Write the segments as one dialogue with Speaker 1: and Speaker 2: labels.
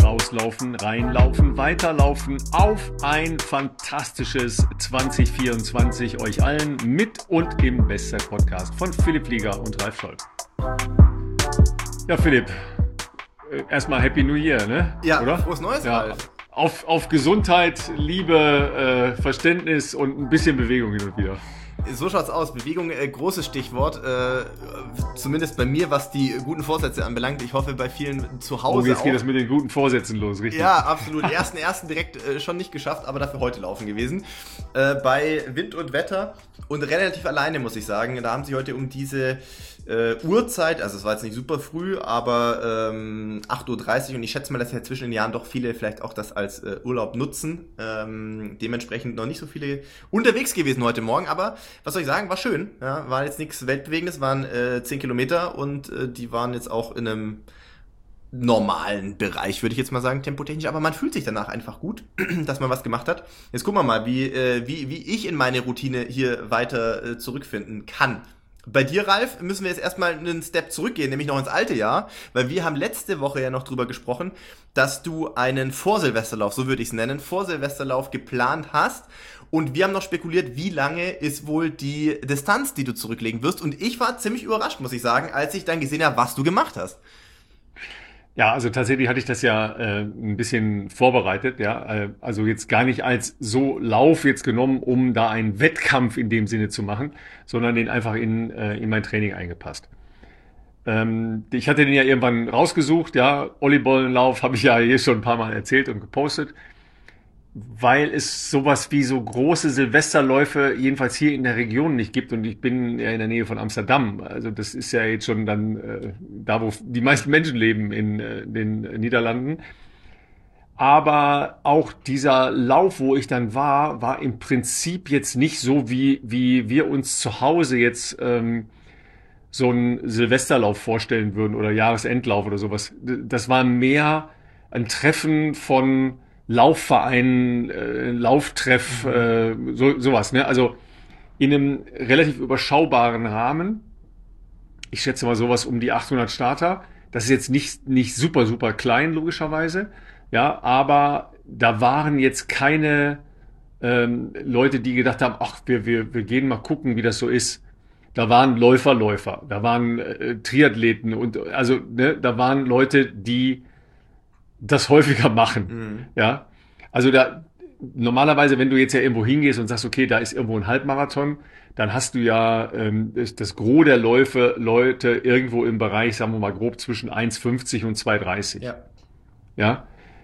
Speaker 1: rauslaufen, reinlaufen, weiterlaufen auf ein fantastisches 2024 euch allen mit und im Bestzeit-Podcast von Philipp Flieger und Ralf Scholz. Ja, Philipp, erstmal Happy New Year, ne?
Speaker 2: Ja,
Speaker 1: oder?
Speaker 2: Frohes Neues,
Speaker 1: ja,
Speaker 2: Ralf.
Speaker 1: Auf Gesundheit, Liebe, Verständnis und ein bisschen Bewegung hin und wieder.
Speaker 2: So schaut's aus. Bewegung, großes Stichwort. Zumindest bei mir, was die guten Vorsätze anbelangt. Ich hoffe, bei vielen zu Hause
Speaker 1: Oh, jetzt
Speaker 2: auch.
Speaker 1: geht das mit den guten Vorsätzen los, richtig?
Speaker 2: Ja, absolut. Ersten direkt schon nicht geschafft, aber dafür heute laufen gewesen. Bei Wind und Wetter und relativ alleine, muss ich sagen. Da haben sie heute um diese Uhrzeit, also es war jetzt nicht super früh, aber 8:30 Uhr, und ich schätze mal, dass ja zwischen den Jahren doch viele vielleicht auch das als Urlaub nutzen. Dementsprechend noch nicht so viele unterwegs gewesen heute Morgen, aber was soll ich sagen, war schön. Ja, war jetzt nichts Weltbewegendes, waren 10 Kilometer und die waren jetzt auch in einem normalen Bereich, würde ich jetzt mal sagen, tempotechnisch, aber man fühlt sich danach einfach gut, dass man was gemacht hat. Jetzt gucken wir mal, wie ich in meine Routine hier weiter zurückfinden kann. Bei dir, Ralf, müssen wir jetzt erstmal einen Step zurückgehen, nämlich noch ins alte Jahr, weil wir haben letzte Woche ja noch drüber gesprochen, dass du einen Vorsilvesterlauf, so würde ich es nennen, Vorsilvesterlauf geplant hast, und wir haben noch spekuliert, wie lange ist wohl die Distanz, die du zurücklegen wirst, und ich war ziemlich überrascht, muss ich sagen, als ich dann gesehen habe, was du gemacht hast.
Speaker 1: Ja, also tatsächlich hatte ich das ja ein bisschen vorbereitet, ja, also jetzt gar nicht als so Lauf jetzt genommen, um da einen Wettkampf in dem Sinne zu machen, sondern den einfach in mein Training eingepasst. Ich hatte den ja irgendwann rausgesucht, ja, Olli-Bollenlauf habe ich ja hier schon ein paar Mal erzählt und gepostet, weil es sowas wie so große Silvesterläufe jedenfalls hier in der Region nicht gibt, und ich bin ja in der Nähe von Amsterdam. Also das ist ja jetzt schon dann da, wo die meisten Menschen leben in den Niederlanden. Aber auch dieser Lauf, wo ich dann war im Prinzip jetzt nicht so, wie wir uns zu Hause jetzt so einen Silvesterlauf vorstellen würden oder Jahresendlauf oder sowas. Das war mehr ein Treffen von Laufvereinen, Lauftreff, sowas, ne? Also in einem relativ überschaubaren Rahmen. Ich schätze mal sowas um die 800 Starter. Das ist jetzt nicht super, super klein, logischerweise. Ja, aber da waren jetzt keine Leute, die gedacht haben, ach, wir gehen mal gucken, wie das so ist. Da waren Läufer, da waren Triathleten und also, ne, da waren Leute, die das häufiger machen, ja. Also da, normalerweise, wenn du jetzt ja irgendwo hingehst und sagst, okay, da ist irgendwo ein Halbmarathon, dann hast du ja das Gros der Leute irgendwo im Bereich, sagen wir mal grob, zwischen 1,50 und 2,30.
Speaker 2: Ja.
Speaker 1: Ja.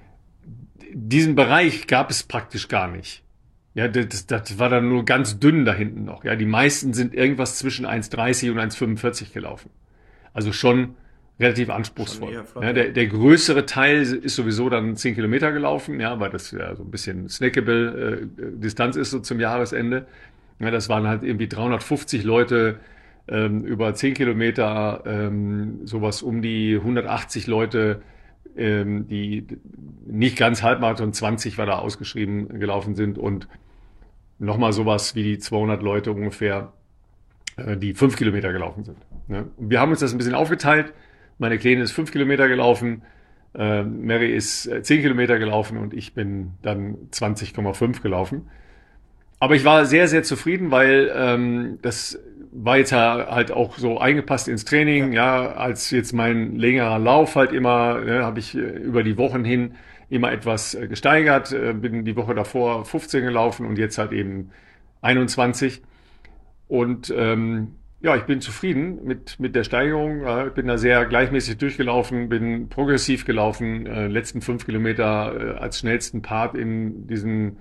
Speaker 1: Diesen Bereich gab es praktisch gar nicht. Ja, das war dann nur ganz dünn da hinten noch. Ja, die meisten sind irgendwas zwischen 1,30 und 1,45 gelaufen. Also schon relativ anspruchsvoll. Flott, ja, der größere Teil ist sowieso dann 10 Kilometer gelaufen, ja, weil das ja so ein bisschen snackable Distanz ist so zum Jahresende. Ja, das waren halt irgendwie 350 Leute über 10 Kilometer, sowas um die 180 Leute, die nicht ganz Halbmarathon, 20 war da ausgeschrieben, gelaufen sind, und nochmal sowas wie die 200 Leute ungefähr, die 5 Kilometer gelaufen sind. Ne? Und wir haben uns das ein bisschen aufgeteilt. Meine Kleine ist 5 Kilometer gelaufen, Mary ist 10 Kilometer gelaufen und ich bin dann 20,5 gelaufen. Aber ich war sehr, sehr zufrieden, weil das war jetzt halt auch so eingepasst ins Training. Ja, als jetzt mein längerer Lauf halt immer, habe ich über die Wochen hin immer etwas gesteigert. Bin die Woche davor 15 gelaufen und jetzt halt eben 21. Und ja, ich bin zufrieden mit der Steigerung. Ich bin da sehr gleichmäßig durchgelaufen, bin progressiv gelaufen, letzten 5 Kilometer als schnellsten Part in diesen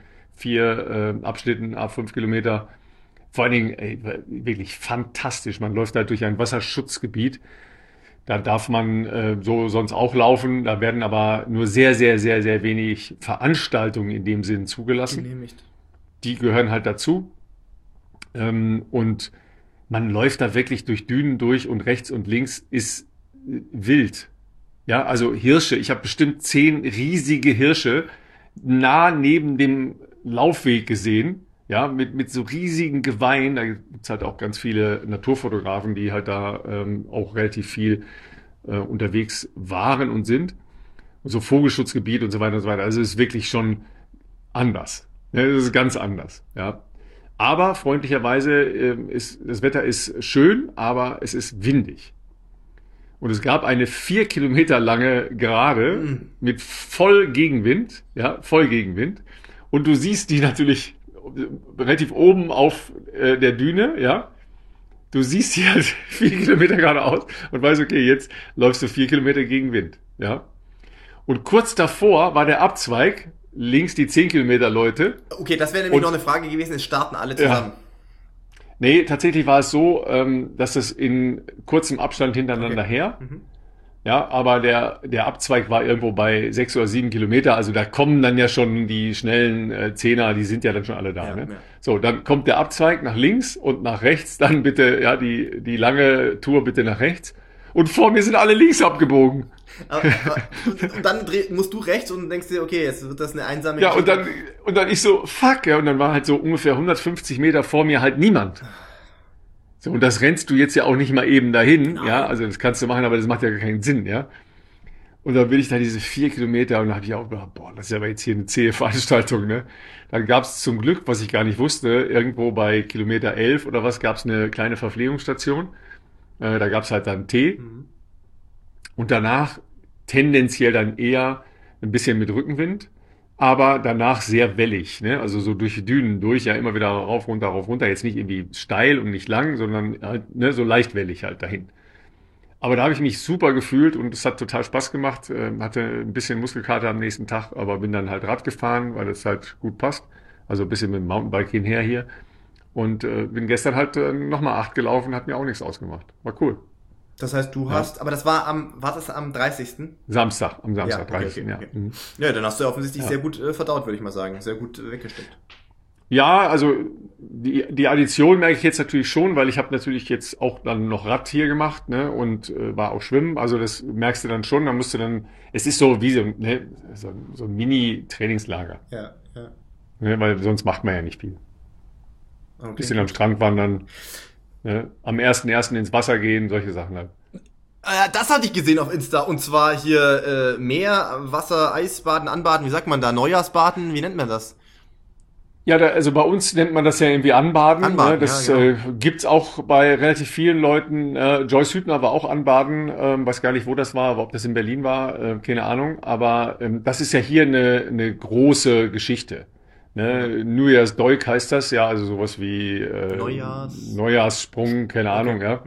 Speaker 1: 4 Abschnitten, 5 Kilometer. Vor allen Dingen wirklich fantastisch. Man läuft da durch ein Wasserschutzgebiet. Da darf man so sonst auch laufen. Da werden aber nur sehr, sehr, sehr, sehr wenig Veranstaltungen in dem Sinn zugelassen.
Speaker 2: Genehmigt.
Speaker 1: Die gehören halt dazu. Und man läuft da wirklich durch Dünen durch und rechts und links ist wild. Ja, also Hirsche. Ich habe bestimmt 10 riesige Hirsche nah neben dem Laufweg gesehen. Ja, mit so riesigen Geweihen. Da gibt's halt auch ganz viele Naturfotografen, die halt da auch relativ viel unterwegs waren und sind. Und so Vogelschutzgebiet und so weiter und so weiter. Also es ist wirklich schon anders. Ja, es ist ganz anders, ja. Aber freundlicherweise das Wetter ist schön, aber es ist windig. Und es gab eine 4 Kilometer lange Gerade mit voll Gegenwind, ja, voll Gegenwind. Und du siehst die natürlich relativ oben auf der Düne, ja. Du siehst die halt 4 Kilometer geradeaus und weißt, okay, jetzt läufst du 4 Kilometer gegen Wind, ja. Und kurz davor war der Abzweig, links die 10 Kilometer Leute.
Speaker 2: Okay, das wäre nämlich noch eine Frage gewesen, es starten alle zusammen.
Speaker 1: Ja. Nee, tatsächlich war es so, dass es in kurzem Abstand hintereinander her. Ja, aber der Abzweig war irgendwo bei 6 oder 7 Kilometer. Also da kommen dann ja schon die schnellen Zehner, die sind ja dann schon alle da.
Speaker 2: Ja,
Speaker 1: ne?
Speaker 2: ja.
Speaker 1: So, dann kommt der Abzweig nach links und nach rechts. Dann bitte, ja, die lange Tour bitte nach rechts. Und vor mir sind alle links abgebogen.
Speaker 2: Und dann musst du rechts und denkst dir, okay, jetzt wird das eine einsame
Speaker 1: Ja, und
Speaker 2: Geschichte.
Speaker 1: dann ich so, fuck, ja, und dann war halt so ungefähr 150 Meter vor mir halt niemand. So, und das rennst du jetzt ja auch nicht mal eben dahin,
Speaker 2: Nein.
Speaker 1: ja, also das kannst du machen, aber das macht ja gar keinen Sinn, ja. Und dann bin ich da diese 4 Kilometer und da habe ich auch gedacht, boah, das ist aber jetzt hier eine zähe Veranstaltung, ne. Dann gab es zum Glück, was ich gar nicht wusste, irgendwo bei Kilometer 11 oder was, gab es eine kleine Verpflegungsstation. Da gab es halt dann Tee. Und danach tendenziell dann eher ein bisschen mit Rückenwind, aber danach sehr wellig, ne? Also so durch die Dünen durch, ja immer wieder rauf, runter, jetzt nicht irgendwie steil und nicht lang, sondern halt, ne, so leicht wellig halt dahin. Aber da habe ich mich super gefühlt und es hat total Spaß gemacht, hatte ein bisschen Muskelkater am nächsten Tag, aber bin dann halt Rad gefahren, weil das halt gut passt, also ein bisschen mit dem Mountainbike hinher hier und bin gestern halt nochmal 8 gelaufen, hat mir auch nichts ausgemacht, war cool.
Speaker 2: Das heißt, du hast, aber das war am 30.?
Speaker 1: Am Samstag,
Speaker 2: Ja, okay,
Speaker 1: 30.
Speaker 2: okay,
Speaker 1: ja.
Speaker 2: okay.
Speaker 1: Mhm.
Speaker 2: Ja, dann hast du offensichtlich sehr gut verdaut, würde ich mal sagen. Sehr gut weggesteckt.
Speaker 1: Ja, also die Addition merke ich jetzt natürlich schon, weil ich habe natürlich jetzt auch dann noch Rad hier gemacht, ne, und war auch schwimmen. Also das merkst du dann schon. Da musst du dann, es ist so wie so ein Mini-Trainingslager,
Speaker 2: Ja, ja.
Speaker 1: ne, weil sonst macht man ja nicht viel.
Speaker 2: Okay.
Speaker 1: Bisschen am Strand wandern, ne, am 1.1. ins Wasser gehen, solche Sachen halt.
Speaker 2: Das hatte ich gesehen auf Insta. Und zwar hier Meer, Wasser, Eisbaden, Anbaden. Wie sagt man da? Neujahrsbaden? Wie nennt man das?
Speaker 1: Ja, also bei uns nennt man das ja irgendwie Anbaden.
Speaker 2: Anbaden,
Speaker 1: Ne? Das
Speaker 2: ja, genau.
Speaker 1: gibt's auch bei relativ vielen Leuten. Joyce Hübner war auch Anbaden, weiß gar nicht, wo das war, aber ob das in Berlin war, keine Ahnung. Aber das ist ja hier eine große Geschichte. New Year's Deuk heißt das, ja, also sowas wie Neujahrssprung, keine Ahnung, ja.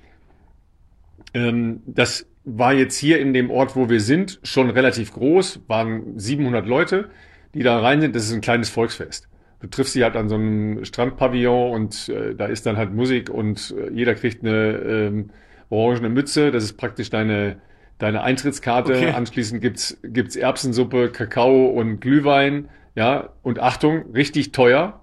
Speaker 1: Das war jetzt hier in dem Ort, wo wir sind, schon relativ groß, waren 700 Leute, die da rein sind. Das ist ein kleines Volksfest. Du triffst sie halt an so einem Strandpavillon und da ist dann halt Musik und jeder kriegt eine orangene Mütze. Das ist praktisch deine Eintrittskarte.
Speaker 2: Okay.
Speaker 1: Anschließend gibt's Erbsensuppe, Kakao und Glühwein. Ja, und Achtung, richtig teuer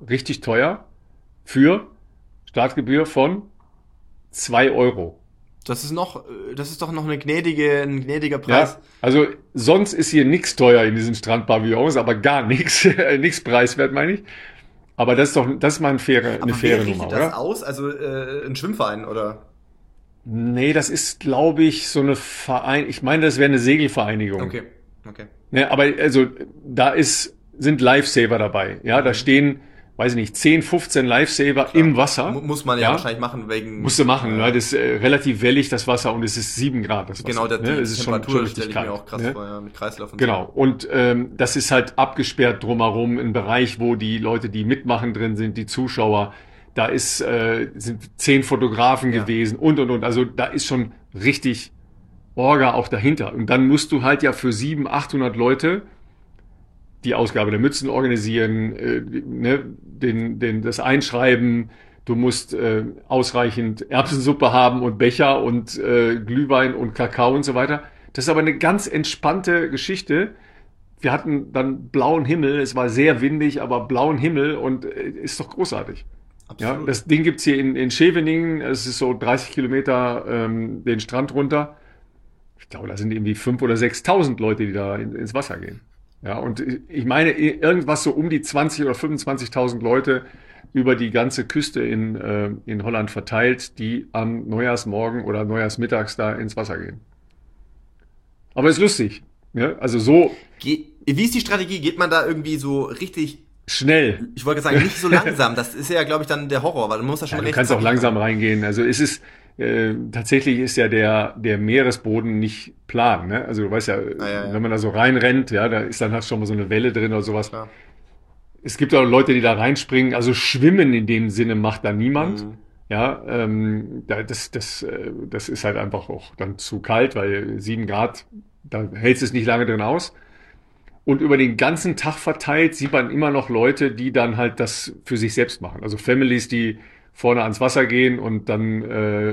Speaker 1: für Startgebühr von 2 Euro.
Speaker 2: Das ist doch noch ein gnädiger Preis.
Speaker 1: Ja, also sonst ist hier nichts teuer in diesen Strandpavillons, aber gar nichts, nichts preiswert, meine ich. Aber das ist mal eine faire
Speaker 2: Aber wer
Speaker 1: Nummer,
Speaker 2: richtet das
Speaker 1: oder?
Speaker 2: aus? Also ein Schwimmverein, oder?
Speaker 1: Nee, das ist, glaube ich, so eine Verein. Ich meine, das wäre eine Segelvereinigung.
Speaker 2: Okay.
Speaker 1: Ne, aber also sind Lifesaver dabei. Ja, da stehen, weiß ich nicht, 10, 15 Lifesaver im Wasser.
Speaker 2: Muss man ja wahrscheinlich machen, wegen...
Speaker 1: Musst du machen, ne? Das ist relativ wellig, das Wasser, und es ist 7 Grad, das Wasser.
Speaker 2: Genau, die
Speaker 1: Es ist
Speaker 2: Temperatur
Speaker 1: schon
Speaker 2: stelle
Speaker 1: richtig
Speaker 2: ich
Speaker 1: kalt,
Speaker 2: mir auch krass
Speaker 1: ne?
Speaker 2: vor, ja, mit Kreislauf und
Speaker 1: Genau. Und das ist halt abgesperrt drumherum, ein Bereich, wo die Leute, die mitmachen, drin sind, die Zuschauer. Da sind 10 Fotografen gewesen und. Also da ist schon richtig Orga auch dahinter. Und dann musst du halt ja für 700, 800 Leute die Ausgabe der Mützen organisieren, das Einschreiben. Du musst ausreichend Erbsensuppe haben und Becher und Glühwein und Kakao und so weiter. Das ist aber eine ganz entspannte Geschichte. Wir hatten dann blauen Himmel, es war sehr windig, aber blauen Himmel, und ist doch großartig. Ja,
Speaker 2: Absolut.
Speaker 1: das Ding gibt's hier in Scheveningen, es ist so 30 Kilometer den Strand runter. Ich glaube, da sind irgendwie 5.000 oder 6.000 Leute, die da ins Wasser gehen. Ja, und ich meine, irgendwas so um die 20.000 oder 25.000 Leute über die ganze Küste in Holland verteilt, die am Neujahrsmorgen oder Neujahrsmittags da ins Wasser gehen. Aber ist lustig. Ja, also so
Speaker 2: Wie ist die Strategie? Geht man da irgendwie so richtig
Speaker 1: schnell.
Speaker 2: Ich wollte sagen, nicht so langsam. Das ist ja, glaube ich, dann der Horror, weil du musst da schon
Speaker 1: Ja, du
Speaker 2: recht
Speaker 1: kannst auch langsam reingehen. Also es ist tatsächlich ist ja der Meeresboden nicht plan. Ne? Also du weißt ja,
Speaker 2: ja.
Speaker 1: wenn man da so reinrennt, ja, da ist dann halt schon mal so eine Welle drin oder sowas.
Speaker 2: Klar.
Speaker 1: Es gibt auch Leute, die da reinspringen. Also schwimmen in dem Sinne macht da niemand.
Speaker 2: Mhm.
Speaker 1: Ja, das ist halt einfach auch dann zu kalt, weil 7 Grad, da hältst du es nicht lange drin aus. Und über den ganzen Tag verteilt sieht man immer noch Leute, die dann halt das für sich selbst machen. Also Families, die vorne ans Wasser gehen und dann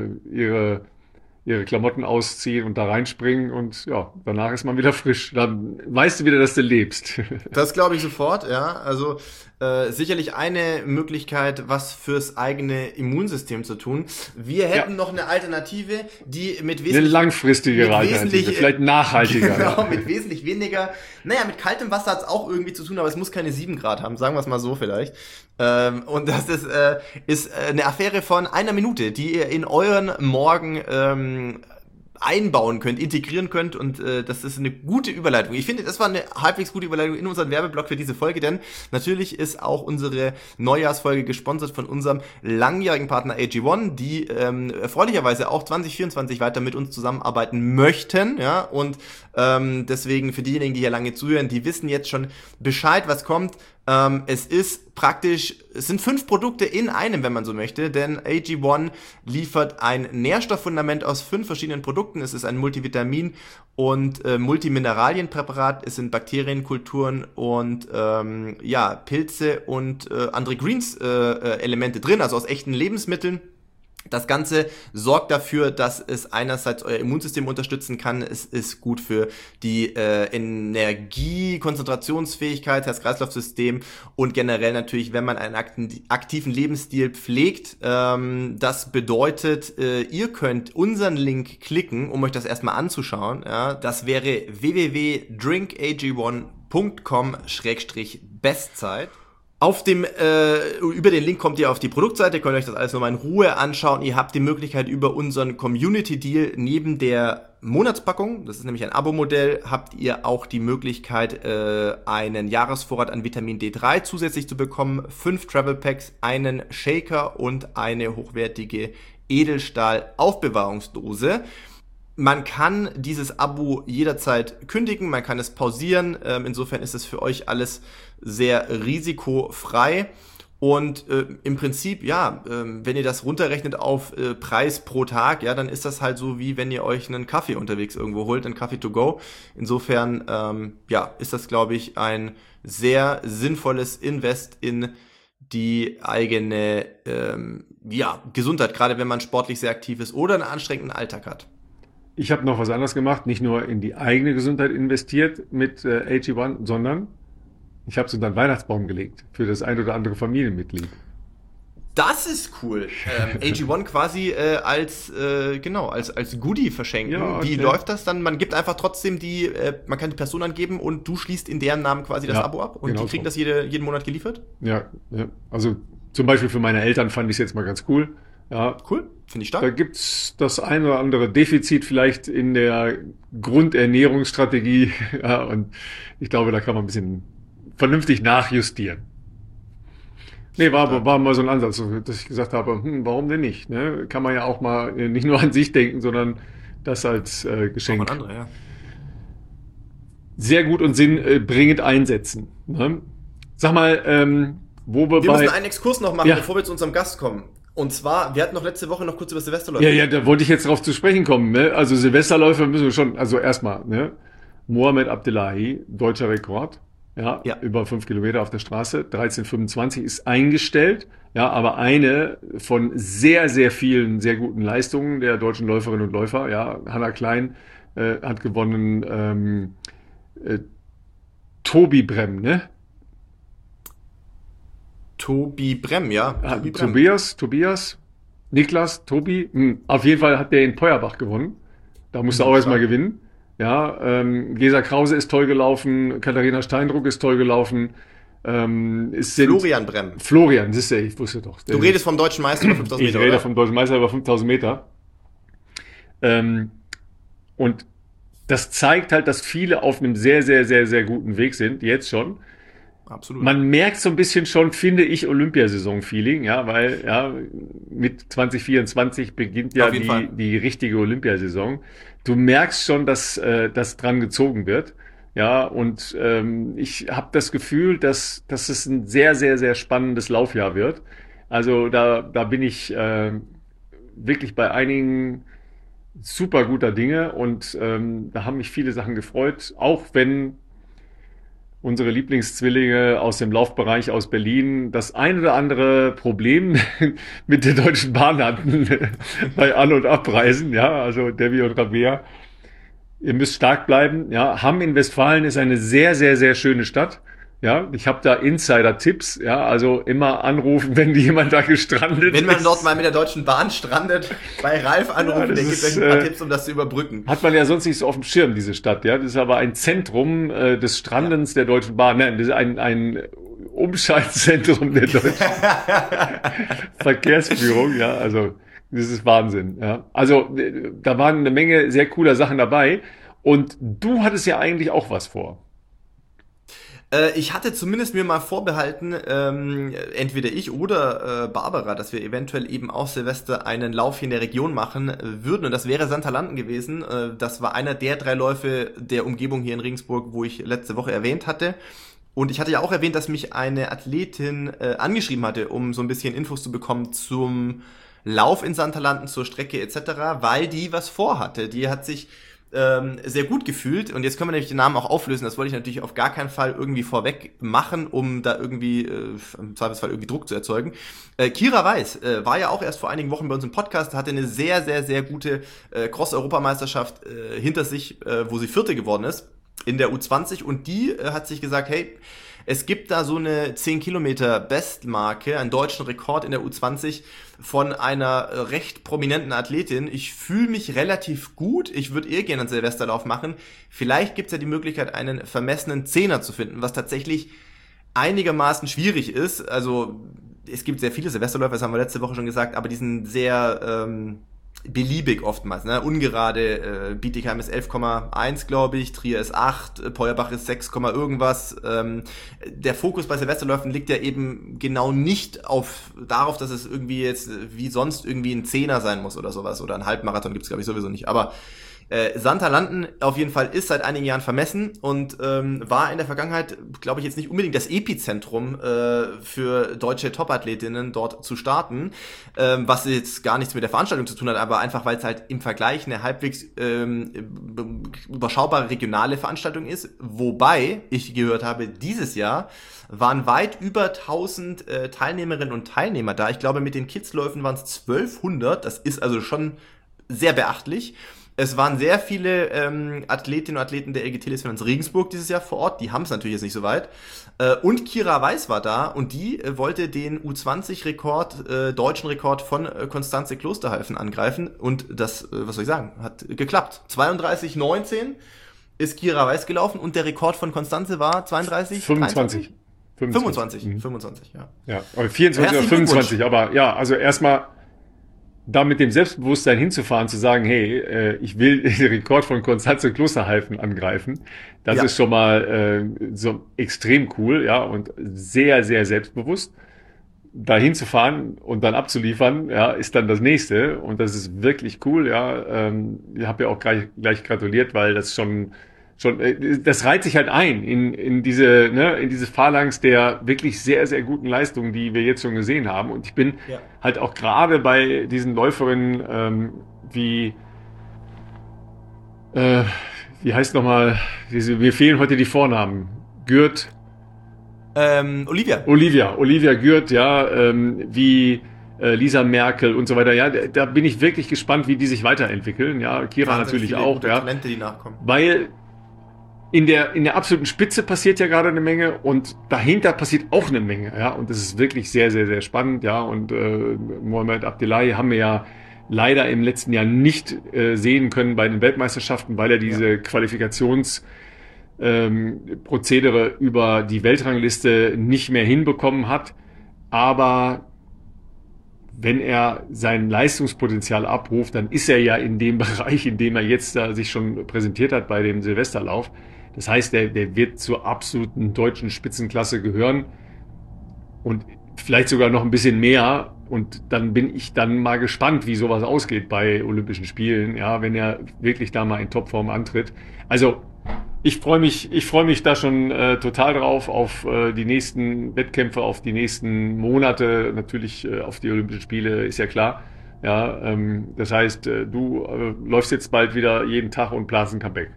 Speaker 1: ihre Klamotten ausziehen und da reinspringen und ja, danach ist man wieder frisch. Dann weißt du wieder, dass du lebst.
Speaker 2: Das glaube ich sofort, ja. Also sicherlich eine Möglichkeit, was fürs eigene Immunsystem zu tun. Wir hätten noch eine Alternative, die mit
Speaker 1: Eine langfristige Alternative,
Speaker 2: wesentlich,
Speaker 1: vielleicht nachhaltiger.
Speaker 2: Genau, mit wesentlich weniger. Naja, mit kaltem Wasser hat es auch irgendwie zu tun, aber es muss keine 7 Grad haben, sagen wir es mal so vielleicht. Und das ist eine Affäre von 1 Minute, die ihr in euren Morgen einbauen könnt, integrieren könnt und das ist eine gute Überleitung. Ich finde, das war eine halbwegs gute Überleitung in unseren Werbeblock für diese Folge, denn natürlich ist auch unsere Neujahrsfolge gesponsert von unserem langjährigen Partner AG1, die erfreulicherweise auch 2024 weiter mit uns zusammenarbeiten möchten, ja, und deswegen für diejenigen, die hier lange zuhören, die wissen jetzt schon Bescheid, was kommt. Es sind 5 Produkte in einem, wenn man so möchte, denn AG1 liefert ein Nährstofffundament aus 5 verschiedenen Produkten. Es ist ein Multivitamin- und Multimineralienpräparat. Es sind Bakterienkulturen und Pilze und andere Greens-Elemente drin, also aus echten Lebensmitteln. Das Ganze sorgt dafür, dass es einerseits euer Immunsystem unterstützen kann. Es ist gut für die Energie, Konzentrationsfähigkeit, Herz-Kreislauf-System und generell natürlich, wenn man einen aktiven Lebensstil pflegt. Das bedeutet, ihr könnt unseren Link klicken, um euch das erstmal anzuschauen. Ja, das wäre www.drinkag1.com/Bestzeit. Über den Link kommt ihr auf die Produktseite, könnt euch das alles nochmal in Ruhe anschauen. Ihr habt die Möglichkeit über unseren Community-Deal neben der Monatspackung, das ist nämlich ein Abo-Modell, habt ihr auch die Möglichkeit, einen Jahresvorrat an Vitamin D3 zusätzlich zu bekommen, 5 Travel Packs, einen Shaker und eine hochwertige Edelstahl-Aufbewahrungsdose. Man kann dieses Abo jederzeit kündigen, man kann es pausieren, insofern ist es für euch alles sehr risikofrei und im Prinzip, wenn ihr das runterrechnet auf Preis pro Tag, ja, dann ist das halt so, wie wenn ihr euch einen Kaffee unterwegs irgendwo holt, einen Kaffee to go. Insofern, ist das, glaube ich, ein sehr sinnvolles Invest in die eigene Gesundheit, gerade wenn man sportlich sehr aktiv ist oder einen anstrengenden Alltag hat.
Speaker 1: Ich habe noch was anderes gemacht, nicht nur in die eigene Gesundheit investiert mit AG1, sondern ich habe es unter den Weihnachtsbaum gelegt für das ein oder andere Familienmitglied.
Speaker 2: Das ist cool. AG1 quasi als Goodie verschenken.
Speaker 1: Ja,
Speaker 2: Wie läuft das dann? Man gibt einfach trotzdem man kann die Person angeben und du schließt in deren Namen quasi das Abo ab und
Speaker 1: genau
Speaker 2: die kriegen
Speaker 1: so.
Speaker 2: das jeden Monat geliefert?
Speaker 1: Ja, also zum Beispiel für meine Eltern fand ich es jetzt mal ganz cool. Ja,
Speaker 2: Cool, finde ich stark.
Speaker 1: da gibt's das ein oder andere Defizit vielleicht in der Grundernährungsstrategie. Ja, und ich glaube, da kann man ein bisschen vernünftig nachjustieren. Nee, war mal so ein Ansatz, dass ich gesagt habe, warum denn nicht? Ne? Kann man ja auch mal nicht nur an sich denken, sondern das als Geschenk
Speaker 2: Auch an andere, ja.
Speaker 1: sehr gut und sinnbringend einsetzen. Ne? Sag mal, wo wir
Speaker 2: Wir
Speaker 1: bei...
Speaker 2: müssen einen Exkurs noch machen,
Speaker 1: Ja.
Speaker 2: bevor wir zu unserem Gast kommen. Und zwar, wir hatten noch letzte Woche noch kurz über Silvesterläufe.
Speaker 1: Ja, da wollte ich jetzt drauf zu sprechen kommen. Ne? Also Silvesterläufe müssen wir schon, also erstmal, ne? Mohamed Abdullahi, deutscher Rekord, ja, über 5 Kilometer auf der Straße, 13,25 ist eingestellt, ja, aber eine von sehr, sehr vielen sehr guten Leistungen der deutschen Läuferinnen und Läufer, ja, Hannah Klein hat gewonnen, Tobi Brem, ne?
Speaker 2: Tobi Brem, ja. Tobi Brem.
Speaker 1: Tobias, Niklas, Tobi, auf jeden Fall hat der in Peuerbach gewonnen. Da musste auch erstmal gewinnen. Ja, Gesa Krause ist toll gelaufen, Katharina Steindruck ist toll gelaufen.
Speaker 2: Florian Brem.
Speaker 1: Florian, siehst du, ich wusste doch.
Speaker 2: Du redest vom deutschen Meister über 5000 Meter,
Speaker 1: Ich rede vom deutschen Meister über 5000 Meter. Und das zeigt halt, dass viele auf einem sehr, sehr, sehr, sehr guten Weg sind, jetzt schon.
Speaker 2: Absolut.
Speaker 1: Man merkt so ein bisschen schon, finde ich, Olympiasaison-Feeling, ja, weil ja mit 2024 beginnt ja die richtige Olympiasaison. Du merkst schon, dass das dran gezogen wird, ja, und ich habe das Gefühl, dass es ein sehr, sehr, sehr spannendes Laufjahr wird. Also da bin ich wirklich bei einigen super guter Dinge und da haben mich viele Sachen gefreut, auch wenn unsere Lieblingszwillinge aus dem Laufbereich aus Berlin das ein oder andere Problem mit der Deutschen Bahn hatten bei An- und Abreisen, ja, also Debbie und Rabea. Ihr müsst stark bleiben, ja. Hamm in Westfalen ist eine sehr, sehr, sehr schöne Stadt. Ja, ich habe da Insider-Tipps, ja, also immer anrufen, wenn jemand da gestrandet ist.
Speaker 2: Wenn man dort mal mit der Deutschen Bahn strandet, bei Ralf anrufen, der gibt euch ein paar Tipps, um das zu überbrücken.
Speaker 1: Hat man ja sonst nicht so auf dem Schirm, diese Stadt, ja. Das ist aber ein Zentrum des Strandens der Deutschen Bahn. Nein, das ist ein Umschaltzentrum der deutschen Verkehrsführung, ja, also das ist Wahnsinn, ja. Also da waren eine Menge sehr cooler Sachen dabei und du hattest ja eigentlich auch was vor.
Speaker 2: Ich hatte zumindest mir mal vorbehalten, entweder ich oder Barbara, dass wir eventuell eben auch Silvester einen Lauf hier in der Region machen würden. Und das wäre Santalanden gewesen. Das war einer der 3 Läufe der Umgebung hier in Regensburg, wo ich letzte Woche erwähnt hatte. Und ich hatte ja auch erwähnt, dass mich eine Athletin angeschrieben hatte, um so ein bisschen Infos zu bekommen zum Lauf in Santalanden, zur Strecke etc., weil die was vorhatte. Die hat sich sehr gut gefühlt und jetzt können wir nämlich den Namen auch auflösen, das wollte ich natürlich auf gar keinen Fall irgendwie vorweg machen, um da irgendwie im Zweifelsfall irgendwie Druck zu erzeugen. Kira Weiß war ja auch erst vor einigen Wochen bei uns im Podcast, hatte eine sehr, sehr, sehr gute Cross-Europameisterschaft hinter sich, wo sie Vierte geworden ist in der U20 und die hat sich gesagt, hey, es gibt da so eine 10 Kilometer Bestmarke, einen deutschen Rekord in der U20 von einer recht prominenten Athletin. Ich fühle mich relativ gut. Ich würde gerne einen Silvesterlauf machen. Vielleicht gibt es ja die Möglichkeit, einen vermessenen Zehner zu finden, was tatsächlich einigermaßen schwierig ist. Also es gibt sehr viele Silvesterläufe, das haben wir letzte Woche schon gesagt, aber die sind sehr beliebig oftmals, ne? Ungerade, Bietigheim ist 11,1, glaube ich, Trier ist 8, Peuerbach ist 6, irgendwas. Der Fokus bei Silvesterläufen liegt ja eben genau nicht darauf, dass es irgendwie jetzt wie sonst irgendwie ein Zehner sein muss oder sowas, oder ein Halbmarathon gibt's glaube ich sowieso nicht, aber Santalanden auf jeden Fall ist seit einigen Jahren vermessen und war in der Vergangenheit, glaube ich, jetzt nicht unbedingt das Epizentrum für deutsche Topathletinnen dort zu starten, was jetzt gar nichts mit der Veranstaltung zu tun hat, aber einfach, weil es halt im Vergleich eine halbwegs überschaubare regionale Veranstaltung ist, wobei ich gehört habe, dieses Jahr waren weit über 1000 Teilnehmerinnen und Teilnehmer da. Ich glaube, mit den Kidsläufen waren es 1200, das ist also schon sehr beachtlich. Es waren sehr viele Athletinnen und Athleten der LG Telefinanz Regensburg dieses Jahr vor Ort. Die haben es natürlich jetzt nicht so weit. Und Kira Weiß war da und die wollte den U20-Rekord, deutschen Rekord von Constanze Klosterhalfen angreifen. Und das, was soll ich sagen, hat geklappt. 32,19 ist Kira Weiß gelaufen und der Rekord von Constanze war 32?
Speaker 1: 25.
Speaker 2: 25, ja.
Speaker 1: Ja, oder 24 oder 25, aber ja, also erstmal da mit dem Selbstbewusstsein hinzufahren, zu sagen, hey, ich will den Rekord von Constanze Klosterhalfen angreifen, das ist schon mal so extrem cool, ja, und sehr, sehr selbstbewusst. Da hinzufahren und dann abzuliefern, ja, ist dann das Nächste und das ist wirklich cool, ja. Ich habe ja auch gleich gratuliert, weil das schon, das reiht sich halt ein in diese Phalanx der wirklich sehr, sehr guten Leistungen, die wir jetzt schon gesehen haben. Und ich bin halt auch gerade bei diesen Läuferinnen wie heißt nochmal, mir fehlen heute die Vornamen. Gürt. Olivia Gürt, ja, wie Lisa Merkel und so weiter. Ja, da bin ich wirklich gespannt, wie die sich weiterentwickeln. Ja, Kira natürlich auch. Ja,
Speaker 2: Talente, die nachkommen.
Speaker 1: Weil in der absoluten Spitze passiert ja gerade eine Menge und dahinter passiert auch eine Menge, ja, und das ist wirklich sehr, sehr, sehr spannend, ja, und Mohamed Abdullahi haben wir ja leider im letzten Jahr nicht sehen können bei den Weltmeisterschaften, weil er diese Qualifikationsprozedere über die Weltrangliste nicht mehr hinbekommen hat, aber wenn er sein Leistungspotenzial abruft, dann ist er ja in dem Bereich, in dem er jetzt da sich schon präsentiert hat bei dem Silvesterlauf. Das heißt, der wird zur absoluten deutschen Spitzenklasse gehören und vielleicht sogar noch ein bisschen mehr. Und dann bin ich dann mal gespannt, wie sowas ausgeht bei Olympischen Spielen, ja, wenn er wirklich da mal in Topform antritt. Also ich freue mich da schon total drauf auf die nächsten Wettkämpfe, auf die nächsten Monate, natürlich auf die Olympischen Spiele, ist ja klar. Ja, das heißt, du läufst jetzt bald wieder jeden Tag und planst ein Comeback.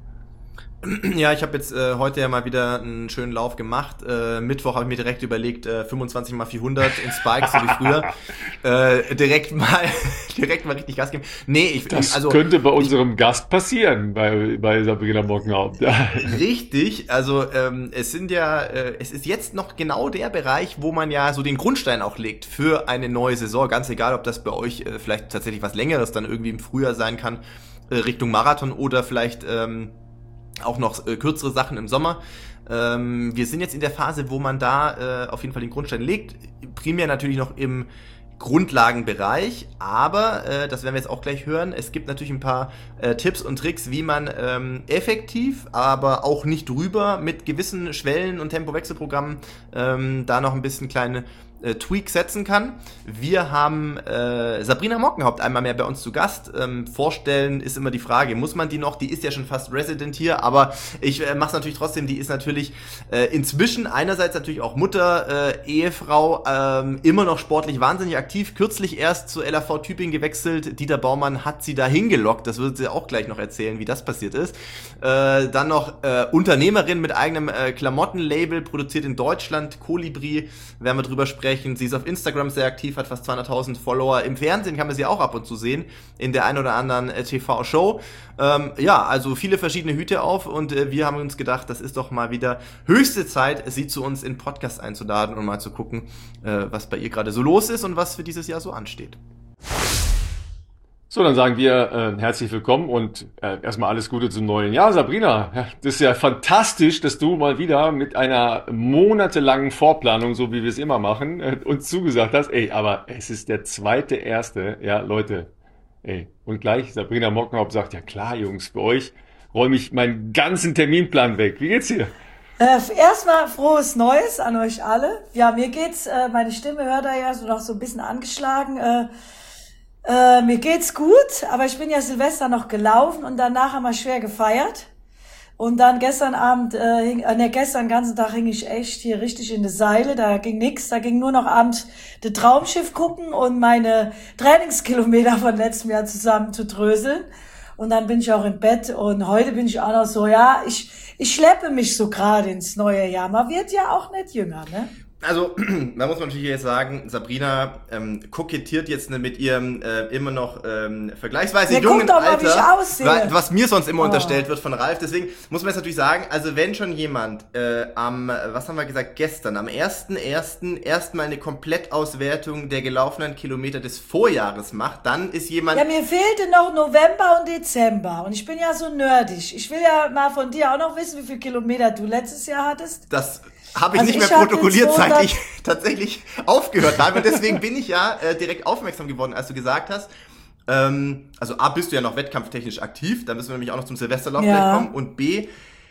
Speaker 2: Ja, ich habe jetzt heute ja mal wieder einen schönen Lauf gemacht. Mittwoch habe ich mir direkt überlegt, 25 mal 400 in Spikes, so wie früher. Direkt mal richtig Gas geben. Nee,
Speaker 1: das könnte bei unserem Gast passieren, bei Sabrina Mockenhaupt.
Speaker 2: Richtig, also es ist jetzt noch genau der Bereich, wo man ja so den Grundstein auch legt für eine neue Saison. Ganz egal, ob das bei euch vielleicht tatsächlich was Längeres dann irgendwie im Frühjahr sein kann, Richtung Marathon oder vielleicht auch noch kürzere Sachen im Sommer. Wir sind jetzt in der Phase, wo man da auf jeden Fall den Grundstein legt. Primär natürlich noch im Grundlagenbereich, aber das werden wir jetzt auch gleich hören. Es gibt natürlich ein paar Tipps und Tricks, wie man effektiv, aber auch nicht drüber mit gewissen Schwellen und Tempowechselprogrammen da noch ein bisschen kleine Tweaks setzen kann. Wir haben Sabrina Mockenhaupt einmal mehr bei uns zu Gast. Vorstellen ist immer die Frage, muss man die noch? Die ist ja schon fast Resident hier, aber ich mache es natürlich trotzdem. Die ist natürlich inzwischen einerseits natürlich auch Mutter, Ehefrau, immer noch sportlich wahnsinnig aktiv. Kürzlich erst zu LAV Tübingen gewechselt. Dieter Baumann hat sie da hingelockt. Das wird sie auch gleich noch erzählen, wie das passiert ist. Dann noch Unternehmerin mit eigenem Klamottenlabel, produziert in Deutschland, Kolibri, werden wir drüber sprechen. Sie ist auf Instagram sehr aktiv, hat fast 200.000 Follower. Im Fernsehen kann man sie auch ab und zu sehen, in der ein oder anderen TV-Show. Ja, also viele verschiedene Hüte auf und wir haben uns gedacht, das ist doch mal wieder höchste Zeit, sie zu uns in Podcast einzuladen und mal zu gucken, was bei ihr gerade so los ist und was für dieses Jahr so ansteht.
Speaker 1: So, dann sagen wir herzlich willkommen und erstmal alles Gute zum neuen Jahr. Sabrina, ja, das ist ja fantastisch, dass du mal wieder mit einer monatelangen Vorplanung, so wie wir es immer machen, uns zugesagt hast. Ey, aber es ist der 2.1., ja, Leute. Ey, und gleich Sabrina Mockenhaupt sagt, ja klar, Jungs, für euch räume ich meinen ganzen Terminplan weg. Wie geht's dir?
Speaker 3: Erstmal frohes Neues an euch alle. Ja, mir geht's, meine Stimme hört da ja so noch so ein bisschen angeschlagen. Mir geht's gut, aber ich bin ja Silvester noch gelaufen und danach haben wir schwer gefeiert. Und dann gestern Abend, gestern ganzen Tag hing ich echt hier richtig in die Seile, da ging nix, da ging nur noch abends das Traumschiff gucken und meine Trainingskilometer von letztem Jahr zusammen zu dröseln. Und dann bin ich auch im Bett und heute bin ich auch noch so, ja, ich schleppe mich so gerade ins neue Jahr. Man wird ja auch nicht jünger, ne?
Speaker 2: Also, da muss man natürlich jetzt sagen, Sabrina kokettiert jetzt mit ihrem immer noch vergleichsweise jungen
Speaker 3: doch mal,
Speaker 2: Alter,
Speaker 3: wie ich aussehe.
Speaker 2: Was mir sonst immer unterstellt wird von Ralf. Deswegen muss man jetzt natürlich sagen, also wenn schon jemand was haben wir gesagt, gestern, am 1.1. erstmal eine Komplettauswertung der gelaufenen Kilometer des Vorjahres macht, dann ist jemand...
Speaker 3: Ja, mir fehlte noch November und Dezember und ich bin ja so nerdig. Ich will ja mal von dir auch noch wissen, wie viele Kilometer du letztes Jahr hattest.
Speaker 2: Das habe ich nicht mehr protokolliert, seit ich tatsächlich aufgehört habe. Und deswegen bin ich ja direkt aufmerksam geworden, als du gesagt hast, also A, bist du ja noch wettkampftechnisch aktiv, da müssen wir nämlich auch noch zum Silvesterlauf kommen. Und B,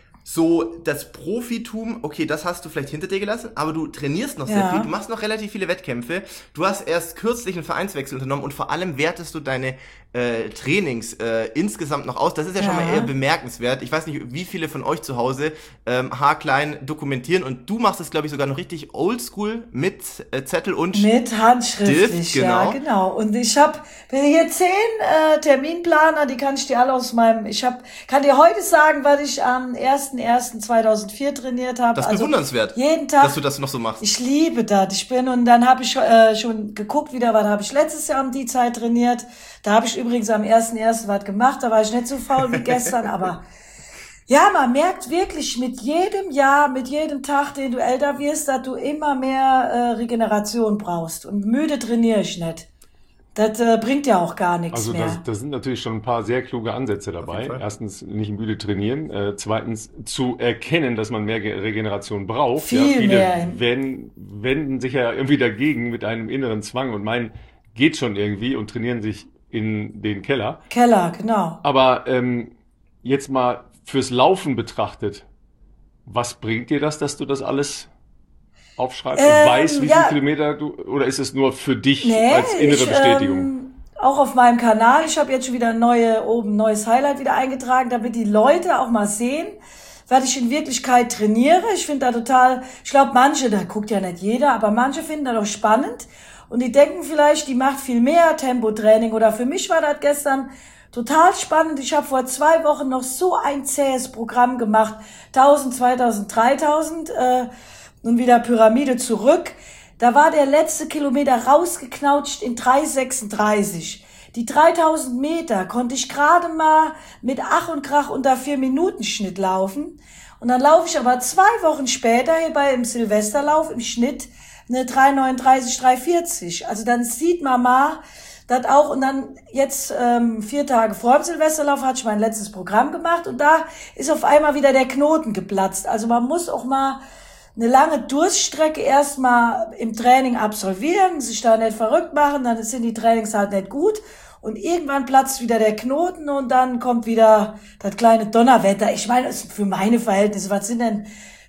Speaker 2: so das Profitum, okay, das hast du vielleicht hinter dir gelassen, aber du trainierst noch sehr viel, du machst noch relativ viele Wettkämpfe, du hast erst kürzlich einen Vereinswechsel unternommen und vor allem wertest du deine Trainings insgesamt noch aus. Das ist ja schon mal eher bemerkenswert. Ich weiß nicht, wie viele von euch zu Hause haarklein dokumentieren und du machst es, glaube ich, sogar noch richtig oldschool mit Zettel und
Speaker 3: mit handschriftlich,
Speaker 2: Stift, genau.
Speaker 3: Ja, genau. Und ich habe hier 10 Terminplaner, die kann ich dir alle aus meinem, kann dir heute sagen, was ich am 1.1.2004 trainiert habe.
Speaker 2: Das ist bewundernswert,
Speaker 3: jeden Tag,
Speaker 2: dass du das noch so machst.
Speaker 3: Ich liebe das. Und dann habe ich schon geguckt wieder, was habe ich letztes Jahr um die Zeit trainiert. Da habe ich übrigens am 1.1. was gemacht, da war ich nicht so faul wie gestern, aber ja, man merkt wirklich mit jedem Jahr, mit jedem Tag, den du älter wirst, dass du immer mehr Regeneration brauchst. Und müde trainiere ich nicht. Das bringt ja auch gar nichts mehr.
Speaker 1: Also da sind natürlich schon ein paar sehr kluge Ansätze dabei. Erstens, nicht müde trainieren. Zweitens, zu erkennen, dass man mehr Regeneration braucht.
Speaker 3: Viele
Speaker 1: wenden sich ja irgendwie dagegen mit einem inneren Zwang und meinen, geht schon irgendwie und trainieren sich in den Keller.
Speaker 3: Keller, genau.
Speaker 1: Aber jetzt mal fürs Laufen betrachtet, was bringt dir das, dass du das alles aufschreibst und weißt, wie viele Kilometer du, oder ist es nur für dich als innere Bestätigung?
Speaker 3: Auch auf meinem Kanal, ich habe jetzt schon wieder neues Highlight wieder eingetragen, damit die Leute auch mal sehen, was ich in Wirklichkeit trainiere. Ich finde da total, ich glaube manche, da guckt ja nicht jeder, aber manche finden das doch spannend und die denken vielleicht, die macht viel mehr Tempotraining oder für mich war das gestern total spannend. Ich habe vor 2 Wochen noch so ein zähes Programm gemacht, 1000, 2000, 3000 und wieder Pyramide zurück. Da war der letzte Kilometer rausgeknautscht in 3,36. Die 3000 Meter konnte ich gerade mal mit Ach und Krach unter 4-Minuten-Schnitt laufen. Und dann laufe ich aber 2 Wochen später hier im Silvesterlauf im Schnitt eine 3,39, 3,40. Also dann sieht man mal, das auch. Und dann jetzt 4 Tage vor dem Silvesterlauf hatte ich mein letztes Programm gemacht und da ist auf einmal wieder der Knoten geplatzt. Also man muss auch mal eine lange Durststrecke erstmal im Training absolvieren, sich da nicht verrückt machen, dann sind die Trainings halt nicht gut und irgendwann platzt wieder der Knoten und dann kommt wieder das kleine Donnerwetter. Ich meine, das ist für meine Verhältnisse, was sind denn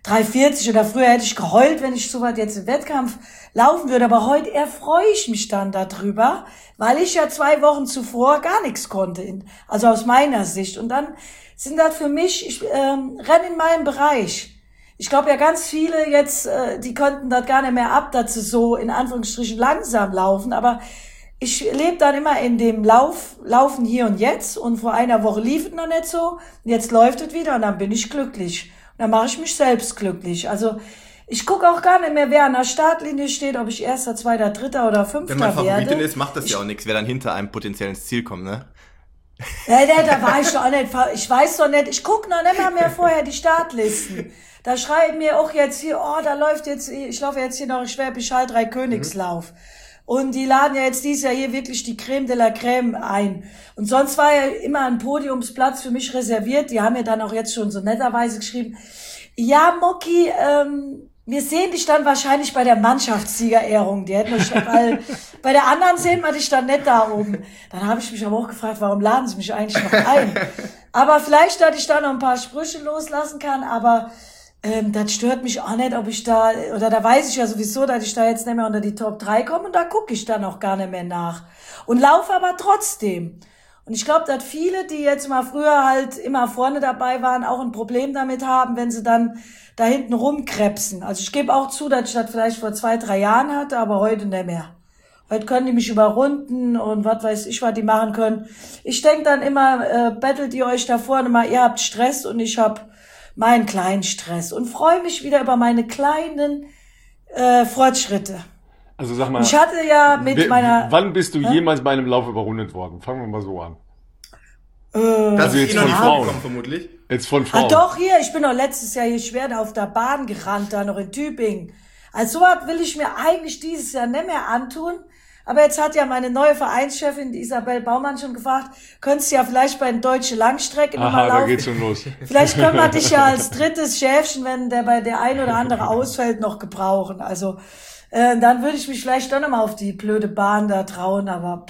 Speaker 3: 3,40 oder früher hätte ich geheult, wenn ich so weit jetzt im Wettkampf laufen würde, aber heute erfreue ich mich dann darüber, weil ich ja 2 Wochen zuvor gar nichts konnte, also aus meiner Sicht. Und dann sind das für mich, ich renne in meinem Bereich. Ich glaube ja ganz viele jetzt, die könnten das gar nicht mehr ab, dass sie so in Anführungsstrichen langsam laufen, aber ich lebe dann immer in dem Laufen hier und jetzt und vor einer Woche lief es noch nicht so, jetzt läuft es wieder und dann bin ich glücklich. Und dann mache ich mich selbst glücklich. Also ich gucke auch gar nicht mehr, wer an der Startlinie steht, ob ich Erster, Zweiter, Dritter oder Fünfter werde.
Speaker 2: Wenn man Favoritin ist, macht das ja auch nichts, wer dann hinter einem potenziell ins Ziel kommt, ne?
Speaker 3: Ja, da war ich doch auch nicht, ich weiß doch nicht, ich gucke noch nicht mal mehr vorher die Startlisten. Da schreiben mir auch jetzt hier, da läuft jetzt, ich laufe jetzt hier noch Schwäbisch Hall 3 Königslauf. Und die laden ja jetzt dieses Jahr hier wirklich die Creme de la Creme ein. Und sonst war ja immer ein Podiumsplatz für mich reserviert. Die haben mir dann auch jetzt schon so netterweise geschrieben, ja, Moki, wir sehen dich dann wahrscheinlich bei der Mannschaftssiegerehrung. Die hätten mich, weil bei der anderen sehen wir dich dann nicht da oben. Dann habe ich mich aber auch gefragt, warum laden sie mich eigentlich noch ein? Aber vielleicht, dass ich da noch ein paar Sprüche loslassen kann, aber das stört mich auch nicht, ob ich da, oder da weiß ich ja sowieso, dass ich da jetzt nicht mehr unter die Top 3 komme und da gucke ich dann auch gar nicht mehr nach. Und laufe aber trotzdem. Und ich glaube, dass viele, die jetzt mal früher halt immer vorne dabei waren, auch ein Problem damit haben, wenn sie dann da hinten rumkrebsen. Also ich gebe auch zu, dass ich das vielleicht vor 2, 3 Jahren hatte, aber heute nicht mehr. Heute können die mich überrunden und was weiß ich, was die machen können. Ich denke dann immer, bettelt ihr euch da vorne mal, ihr habt Stress und ich habe meinen kleinen Stress und freue mich wieder über meine kleinen Fortschritte.
Speaker 1: Also sag mal,
Speaker 3: ich hatte ja mit
Speaker 1: wann bist du jemals bei einem Lauf überrundet worden? Fangen wir mal so an.
Speaker 2: Das ist
Speaker 1: jetzt von Frauen.
Speaker 2: Vermutlich.
Speaker 1: Jetzt von Frauen.
Speaker 3: Doch, hier, ich bin doch letztes Jahr hier schwer auf der Bahn gerannt, da noch in Tübingen. Also sowas will ich mir eigentlich dieses Jahr nicht mehr antun. Aber jetzt hat ja meine neue Vereinschefin, die Isabel Baumann, schon gefragt, könntest du ja vielleicht bei den Deutschen Langstrecke nochmal laufen.
Speaker 1: Da geht's schon los.
Speaker 3: Vielleicht können wir dich ja als drittes Schäfchen, wenn der bei der ein oder andere ausfällt, noch gebrauchen. Also dann würde ich mich vielleicht doch nochmal auf die blöde Bahn da trauen, aber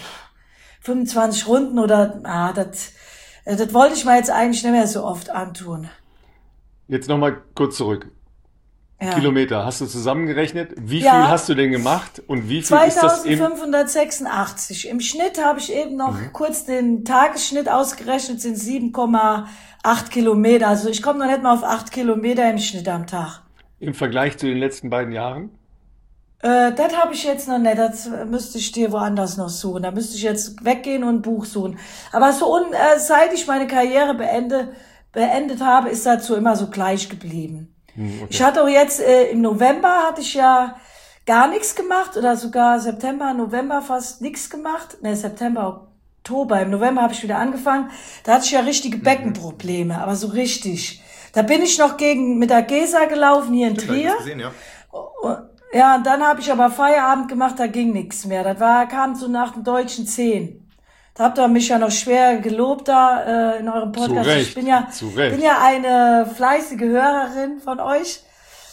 Speaker 3: 25 Runden oder das wollte ich mir jetzt eigentlich nicht mehr so oft antun.
Speaker 1: Jetzt nochmal kurz zurück.
Speaker 3: Ja.
Speaker 1: Kilometer, hast du zusammengerechnet? Wie viel hast du denn gemacht und wie viel ist das
Speaker 3: 2586. Im Schnitt habe ich eben noch kurz den Tagesschnitt ausgerechnet, sind 7,8 Kilometer. Also ich komme noch nicht mal auf 8 Kilometer im Schnitt am Tag.
Speaker 1: Im Vergleich zu den letzten beiden Jahren?
Speaker 3: Das habe ich jetzt noch nicht. Das müsste ich dir woanders noch suchen. Da müsste ich jetzt weggehen und ein Buch suchen. Aber seit ich meine Karriere beendet habe, ist dazu immer so gleich geblieben. Okay. Ich hatte auch jetzt im November hatte ich ja gar nichts gemacht oder sogar September, November fast nichts gemacht. Ne, September, Oktober. Im November habe ich wieder angefangen. Da hatte ich ja richtige Beckenprobleme, aber so richtig. Da bin ich noch mit der Gesa gelaufen hier in Trier.
Speaker 2: Gesehen, ja.
Speaker 3: Ja, und dann habe ich aber Feierabend gemacht, da ging nichts mehr. Kam so nach dem deutschen 10. Da habt ihr mich ja noch schwer gelobt da in eurem Podcast.
Speaker 1: Zu Recht.
Speaker 3: Ich bin ja eine fleißige Hörerin von euch.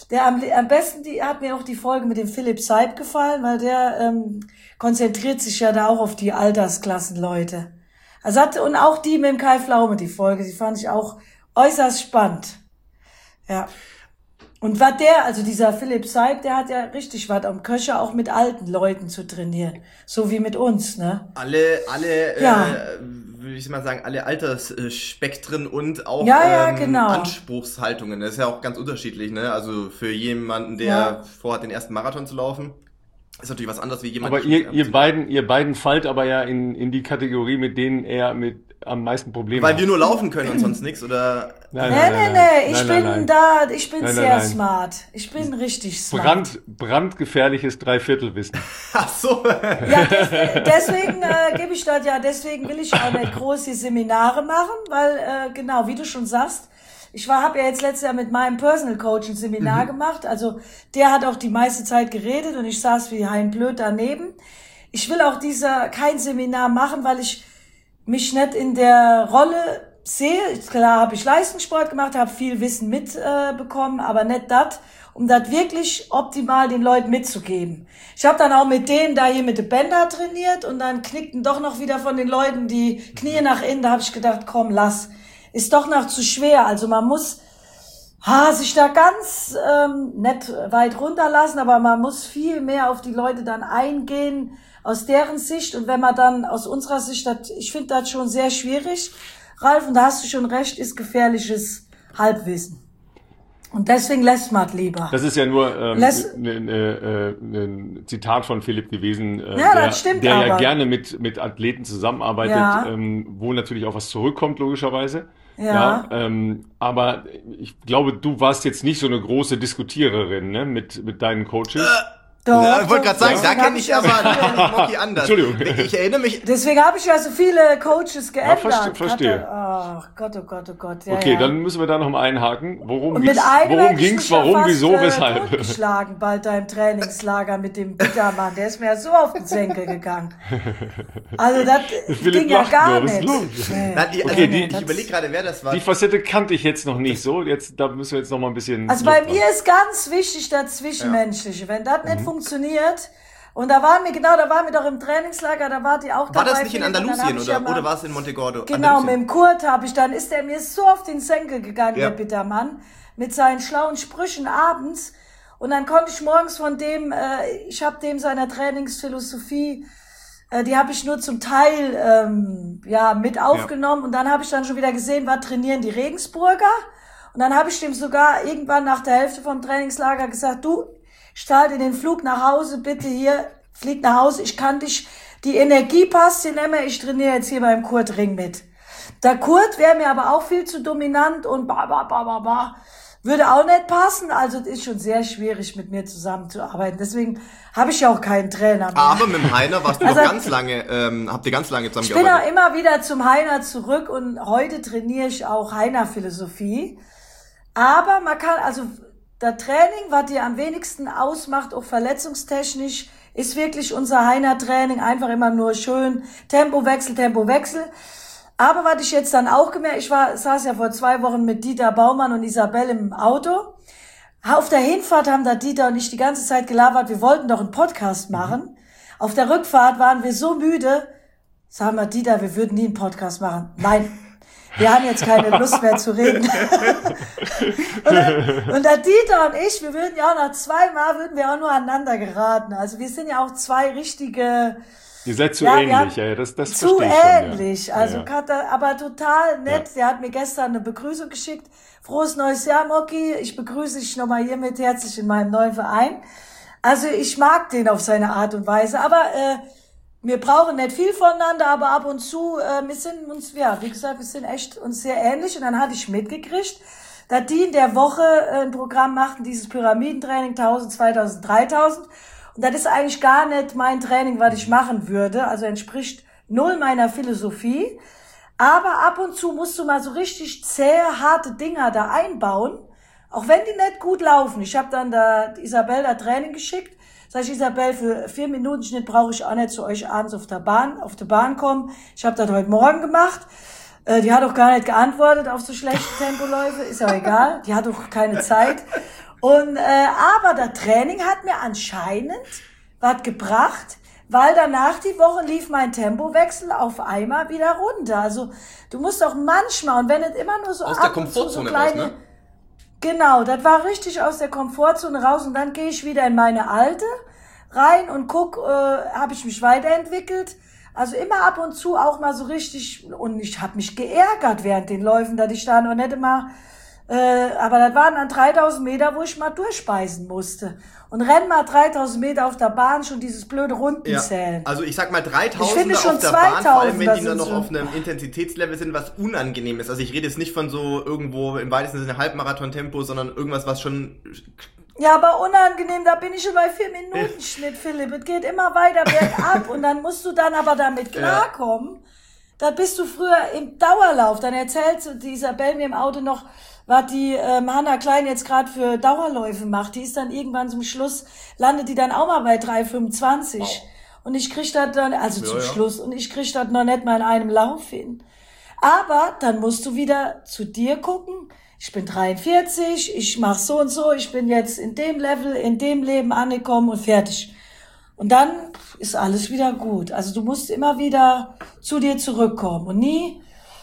Speaker 3: Am besten hat mir auch die Folge mit dem Philipp Seib gefallen, weil der konzentriert sich ja da auch auf die Altersklassenleute. Und auch die mit dem Kai Pflaume, die Folge, die fand ich auch äußerst spannend. Ja. Und also dieser Philipp Seib, der hat ja richtig was am Köcher, auch mit alten Leuten zu trainieren. So wie mit uns, ne?
Speaker 2: Alle,
Speaker 3: ja.
Speaker 2: Würde ich mal sagen, alle Altersspektren und auch
Speaker 3: genau.
Speaker 2: Anspruchshaltungen. Das ist ja auch ganz unterschiedlich, ne? Also für jemanden, der vorhat, den ersten Marathon zu laufen, ist natürlich was anderes wie jemand.
Speaker 1: Aber ihr beiden fallt aber ja in die Kategorie, mit denen er am meisten Probleme hat.
Speaker 2: Weil wir nur laufen können und sonst nichts, oder?
Speaker 3: Nein. Ich bin sehr smart. Ich bin richtig smart.
Speaker 1: Brandgefährliches Dreiviertelwissen.
Speaker 2: Ach so.
Speaker 3: Ja, deswegen deswegen will ich auch nicht große Seminare machen, weil, genau, wie du schon sagst, habe ja jetzt letztes Jahr mit meinem Personal Coach ein Seminar gemacht, also der hat auch die meiste Zeit geredet und ich saß wie Hein Blöd daneben. Ich will auch kein Seminar machen, weil ich mich nicht in der Rolle sehe. Klar habe ich Leistungssport gemacht, habe viel Wissen mitbekommen, aber nicht das, um das wirklich optimal den Leuten mitzugeben. Ich habe dann auch mit denen da hier mit den Bänder trainiert und dann knickten doch noch wieder von den Leuten die Knie nach innen. Da habe ich gedacht, komm, lass. Ist doch noch zu schwer. Also man muss sich da ganz nicht weit runterlassen, aber man muss viel mehr auf die Leute dann eingehen, aus deren Sicht. Und wenn man dann aus unserer Sicht, ich finde das schon sehr schwierig, Ralf, und da hast du schon recht, ist gefährliches Halbwissen. Und deswegen lässt man es lieber.
Speaker 1: Das ist ja nur ein Zitat von Philipp gewesen,
Speaker 3: das stimmt
Speaker 1: der
Speaker 3: aber
Speaker 1: ja gerne mit Athleten zusammenarbeitet, wo natürlich auch was zurückkommt, logischerweise. Ja. Aber ich glaube, du warst jetzt nicht so eine große Diskutiererin, ne, mit deinen Coaches.
Speaker 2: Doch, ich wollte gerade sagen, da kenne ich aber Mocky anders.
Speaker 1: Entschuldigung.
Speaker 2: Ich erinnere mich.
Speaker 3: Deswegen habe ich ja so viele Coaches geändert.
Speaker 1: Ja, verstehe.
Speaker 3: Ach Gott, oh Gott, oh Gott. Ja,
Speaker 1: okay, dann müssen wir da nochmal einhaken. Worum ging's,
Speaker 3: warum,
Speaker 1: wieso, weshalb?
Speaker 3: Totgeschlagen bald da im Trainingslager mit dem Bittermann. Der ist mir ja so auf den Senkel gegangen. Also das ging ja gar nicht.
Speaker 2: Ich überlege gerade, wer das war.
Speaker 1: Die Facette kannte ich jetzt noch nicht so. Da müssen wir jetzt noch mal ein bisschen.
Speaker 3: Also bei mir ist ganz wichtig das Zwischenmenschliche. Wenn das nicht funktioniert, und da waren wir doch im Trainingslager, da wart ihr auch dabei.
Speaker 2: War das nicht in Andalusien oder war es in Montegordo?
Speaker 3: Genau, mit dem Kurt dann ist der mir so auf den Senkel gegangen, der Bittermann, mit seinen schlauen Sprüchen abends. Und dann konnte ich morgens von dem, ich habe dem seiner Trainingsphilosophie, die habe ich nur zum Teil mit aufgenommen. Und dann habe ich dann schon wieder gesehen, was trainieren die Regensburger. Und dann habe ich dem sogar irgendwann nach der Hälfte vom Trainingslager gesagt, du, starte den Flug nach Hause, bitte hier, flieg nach Hause, ich kann dich, die Energie passt hier nicht mehr, ich trainiere jetzt hier beim Kurt Ring mit. Der Kurt wäre mir aber auch viel zu dominant und würde auch nicht passen, also es ist schon sehr schwierig, mit mir zusammenzuarbeiten, deswegen habe ich ja auch keinen Trainer mehr.
Speaker 2: Aber mit dem Heiner warst du noch ganz lange, habt ihr ganz lange zusammengearbeitet?
Speaker 3: Ich bin auch immer wieder zum Heiner zurück und heute trainiere ich auch Heiner-Philosophie, aber man kann, also das Training, was dir am wenigsten ausmacht, auch verletzungstechnisch, ist wirklich unser Heiner-Training. Einfach immer nur schön Tempowechsel. Aber was ich jetzt dann auch gemerkt, saß ja vor 2 Wochen mit Dieter Baumann und Isabel im Auto. Auf der Hinfahrt haben da Dieter und ich die ganze Zeit gelabert, wir wollten doch einen Podcast machen. Auf der Rückfahrt waren wir so müde. Sagen wir, Dieter, wir würden nie einen Podcast machen. Nein. Wir haben jetzt keine Lust mehr zu reden. und der Dieter und ich, wir würden ja auch nach 2 Mal auch nur aneinander geraten. Also wir sind ja auch 2 richtige.
Speaker 1: Ihr seid zu ähnlich, das verstehe ich schon.
Speaker 3: Zu ähnlich, also aber total nett. Der hat mir gestern eine Begrüßung geschickt. Frohes neues Jahr, Mocky. Ich begrüße dich nochmal hiermit herzlich in meinem neuen Verein. Also ich mag den auf seine Art und Weise, aber wir brauchen nicht viel voneinander, aber ab und zu, wir sind uns, wie gesagt, wir sind echt uns sehr ähnlich. Und dann hatte ich mitgekriegt, dass die in der Woche ein Programm machten, dieses Pyramidentraining 1000, 2000, 3000. Und das ist eigentlich gar nicht mein Training, was ich machen würde. Also entspricht 0 meiner Philosophie. Aber ab und zu musst du mal so richtig zähe, harte Dinger da einbauen. Auch wenn die nicht gut laufen. Ich habe dann da Isabel da Training geschickt. Sag ich, Isabel, für 4 Minuten Schnitt brauche ich auch nicht zu euch abends auf der Bahn kommen. Ich habe das heute Morgen gemacht. Die hat auch gar nicht geantwortet auf so schlechte Tempoläufe. Ist ja egal. Die hat auch keine Zeit. Und aber das Training hat mir anscheinend was gebracht, weil danach die Woche lief mein Tempowechsel auf einmal wieder runter. Also du musst auch manchmal, und wenn es immer nur so
Speaker 2: aus
Speaker 3: ab
Speaker 2: der
Speaker 3: und zu
Speaker 2: Komfortzone
Speaker 3: so kleine,
Speaker 2: raus, ne?
Speaker 3: Genau, das war richtig aus der Komfortzone raus und dann gehe ich wieder in meine alte rein und guck, habe ich mich weiterentwickelt. Also immer ab und zu auch mal so richtig, und ich habe mich geärgert während den Läufen, dass ich da noch nicht immer, aber das waren dann 3000 Meter, wo ich mal durchspeisen musste. Und renn mal 3000 Meter auf der Bahn, schon dieses blöde Rundenzählen.
Speaker 2: Also ich sag mal 3000
Speaker 3: Ich finde schon
Speaker 2: auf der Bahn, vor allem
Speaker 3: 2000,
Speaker 2: wenn die
Speaker 3: das
Speaker 2: dann
Speaker 3: ist
Speaker 2: noch
Speaker 3: so.
Speaker 2: auf einem Intensitätslevel sind, was unangenehm ist. Also ich rede jetzt nicht von so irgendwo im weitesten Sinne Halbmarathon-Tempo, sondern irgendwas, was schon...
Speaker 3: Ja, aber unangenehm, da bin ich schon bei 4-Minuten-Schnitt, Philipp. Es geht immer weiter bergab und dann musst du dann aber damit klarkommen. Da bist du früher im Dauerlauf. Dann erzählt die Isabel mir im Auto noch, was die Hanna Klein jetzt gerade für Dauerläufe macht. Die ist dann irgendwann zum Schluss, landet die dann auch mal bei 3,25.
Speaker 2: Wow.
Speaker 3: Und ich krieg das dann, also zum
Speaker 2: Ja.
Speaker 3: Schluss, und ich krieg das noch nicht mal in einem Lauf hin. Aber dann musst du wieder zu dir gucken. Ich bin 43, ich mach so und so, ich bin jetzt in dem Level, in dem Leben angekommen und fertig. Und dann ist alles wieder gut. Also du musst immer wieder zu dir zurückkommen und nie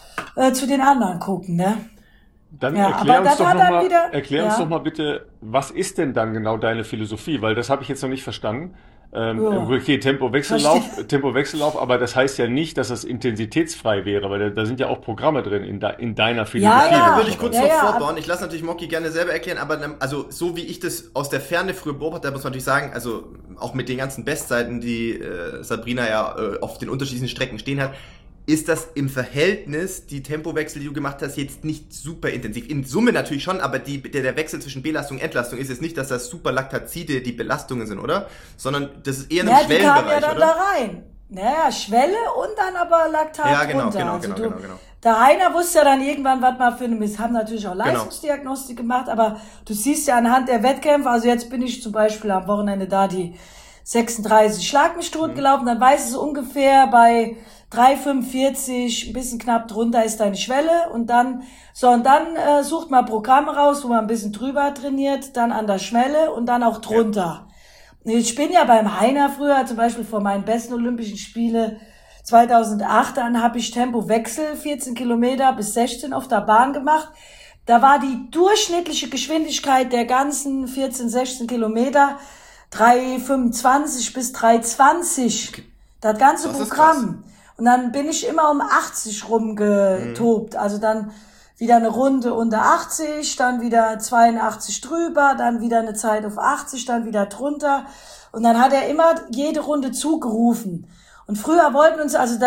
Speaker 3: zu den anderen gucken, ne?
Speaker 1: Dann
Speaker 3: Ja,
Speaker 1: erklär
Speaker 3: aber
Speaker 1: uns
Speaker 3: das
Speaker 1: doch
Speaker 3: hat
Speaker 1: noch
Speaker 3: dann
Speaker 1: mal,
Speaker 3: wieder,
Speaker 1: erklär uns
Speaker 3: ja.
Speaker 1: doch mal bitte, was ist denn dann genau deine Philosophie? Weil das habe ich jetzt noch nicht verstanden.
Speaker 3: Ja.
Speaker 1: Okay, Tempowechsellauf, aber das heißt ja nicht, dass das intensitätsfrei wäre, weil da sind ja auch Programme drin in deiner Philosophie.
Speaker 3: ja.
Speaker 2: Da würde ich kurz
Speaker 3: Ja,
Speaker 2: noch
Speaker 3: ja,
Speaker 2: vorbauen. Ich lasse natürlich Moki gerne selber erklären, aber also so wie ich das aus der Ferne früher beobachtet habe, muss man natürlich sagen, also auch mit den ganzen Bestzeiten, die Sabrina ja auf den unterschiedlichen Strecken stehen hat, ist das im Verhältnis, die Tempowechsel, die du gemacht hast, jetzt nicht super intensiv. In Summe natürlich schon, aber der Wechsel zwischen Belastung und Entlastung ist jetzt nicht, dass das Superlaktazide die Belastungen sind, oder? Sondern das ist eher in einem
Speaker 3: Ja, die kamen ja
Speaker 2: Schwellenbereich,
Speaker 3: dann
Speaker 2: oder?
Speaker 3: da rein. Naja, Schwelle und dann aber Laktat
Speaker 2: Ja, genau,
Speaker 3: runter.
Speaker 2: genau,
Speaker 3: Also
Speaker 2: genau.
Speaker 3: Der Heiner wusste ja dann irgendwann, was man für eine haben natürlich auch Leistungsdiagnostik gemacht, aber du siehst ja anhand der Wettkämpfe, also jetzt bin ich zum Beispiel am Wochenende da die 36 Schlag mich tot gelaufen, dann weißt du ungefähr bei 3,45, ein bisschen knapp drunter ist deine Schwelle und dann sucht man Programme raus, wo man ein bisschen drüber trainiert, dann an der Schwelle und dann auch drunter. Ich bin ja beim Heiner früher, zum Beispiel vor meinen besten Olympischen Spiele 2008, dann habe ich Tempowechsel 14 Kilometer bis 16 auf der Bahn gemacht. Da war die durchschnittliche Geschwindigkeit der ganzen 14, 16 Kilometer 3,25 bis 3,20. Das ganze
Speaker 2: Das ist
Speaker 3: Programm. Und dann bin ich immer um 80 rumgetobt. Also dann wieder eine Runde unter 80, dann wieder 82 drüber, dann wieder eine Zeit auf 80, dann wieder drunter. Und dann hat er immer jede Runde zugerufen. Und früher wollten uns, also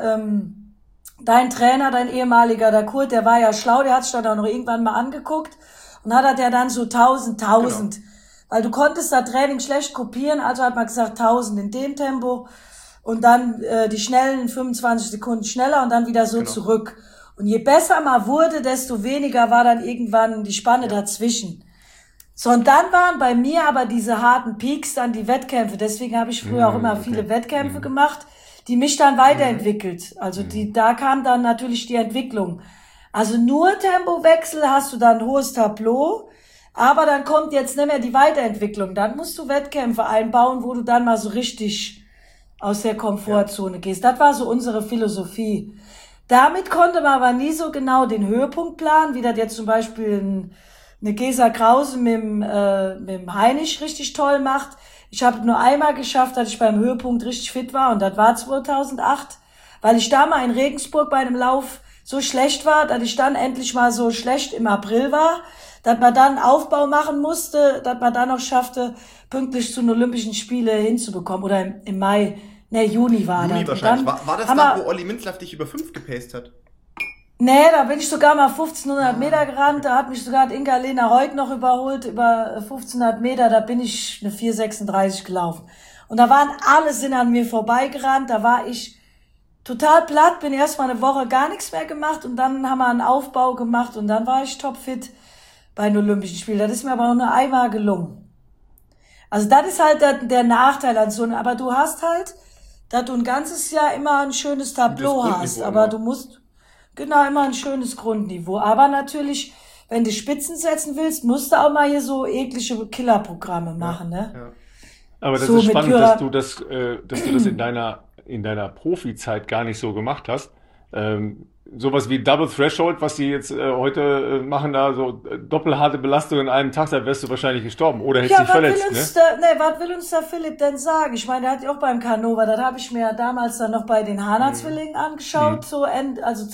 Speaker 3: dein Trainer, dein ehemaliger, der Kurt, der war ja schlau, der hat sich dann auch noch irgendwann mal angeguckt und hat er dann so 1000.
Speaker 2: Genau.
Speaker 3: Weil du konntest das Training schlecht kopieren, also hat man gesagt 1000 in dem Tempo und dann die schnellen 25 Sekunden schneller und dann wieder so zurück. Und je besser man wurde, desto weniger war dann irgendwann die Spanne dazwischen. So, und dann waren bei mir aber diese harten Peaks dann die Wettkämpfe. Deswegen habe ich früher auch immer viele Wettkämpfe gemacht, die mich dann weiterentwickelt. Also da kam dann natürlich die Entwicklung. Also nur Tempowechsel hast du dann ein hohes Tableau, aber dann kommt jetzt nicht mehr die Weiterentwicklung. Dann musst du Wettkämpfe einbauen, wo du dann mal so richtig aus der Komfortzone gehst. Das war so unsere Philosophie. Damit konnte man aber nie so genau den Höhepunkt planen, wie das jetzt zum Beispiel eine Gesa Krause mit dem Heinisch richtig toll macht. Ich habe nur einmal geschafft, dass ich beim Höhepunkt richtig fit war und das war 2008, weil ich da mal in Regensburg bei einem Lauf so schlecht war, dass ich dann endlich mal so schlecht im April war, dass man dann einen Aufbau machen musste, dass man dann noch schaffte, pünktlich zu den Olympischen Spielen hinzubekommen oder im Mai. Juni war das.
Speaker 2: Juni wahrscheinlich. War das da, wo Olli Minzlaff dich über 5 gepaced hat?
Speaker 3: Nee, da bin ich sogar mal 1500 Meter gerannt. Da hat mich sogar Inga-Lena Heuk noch überholt. Über 1500 Meter, da bin ich eine 4,36 gelaufen. Und da waren alle sind an mir vorbeigerannt. Da war ich total platt, bin erstmal eine Woche gar nichts mehr gemacht. Und dann haben wir einen Aufbau gemacht. Und dann war ich topfit bei den Olympischen Spielen. Das ist mir aber nur einmal gelungen. Also das ist halt der Nachteil an so einem. Aber du hast halt, dass du ein ganzes Jahr immer ein schönes Tableau hast, aber du musst immer ein schönes Grundniveau. Aber natürlich wenn du Spitzen setzen willst, musst du auch mal hier so eklige Killerprogramme machen, ne?
Speaker 2: Ja.
Speaker 1: Aber das
Speaker 3: So
Speaker 1: ist
Speaker 3: mit
Speaker 1: spannend,
Speaker 3: Pyra-
Speaker 1: dass du das in deiner Profizeit gar nicht so gemacht hast. Sowas wie Double Threshold, was die jetzt heute machen, da so doppelharte Belastung in einem Tag, da wärst du wahrscheinlich gestorben oder hättest
Speaker 3: Ja,
Speaker 1: dich verletzt, ne?
Speaker 3: was will uns der Philipp denn sagen? Ich meine, der hat ja auch beim Canova, das habe ich mir damals dann noch bei den Hana-Zwillingen angeschaut, also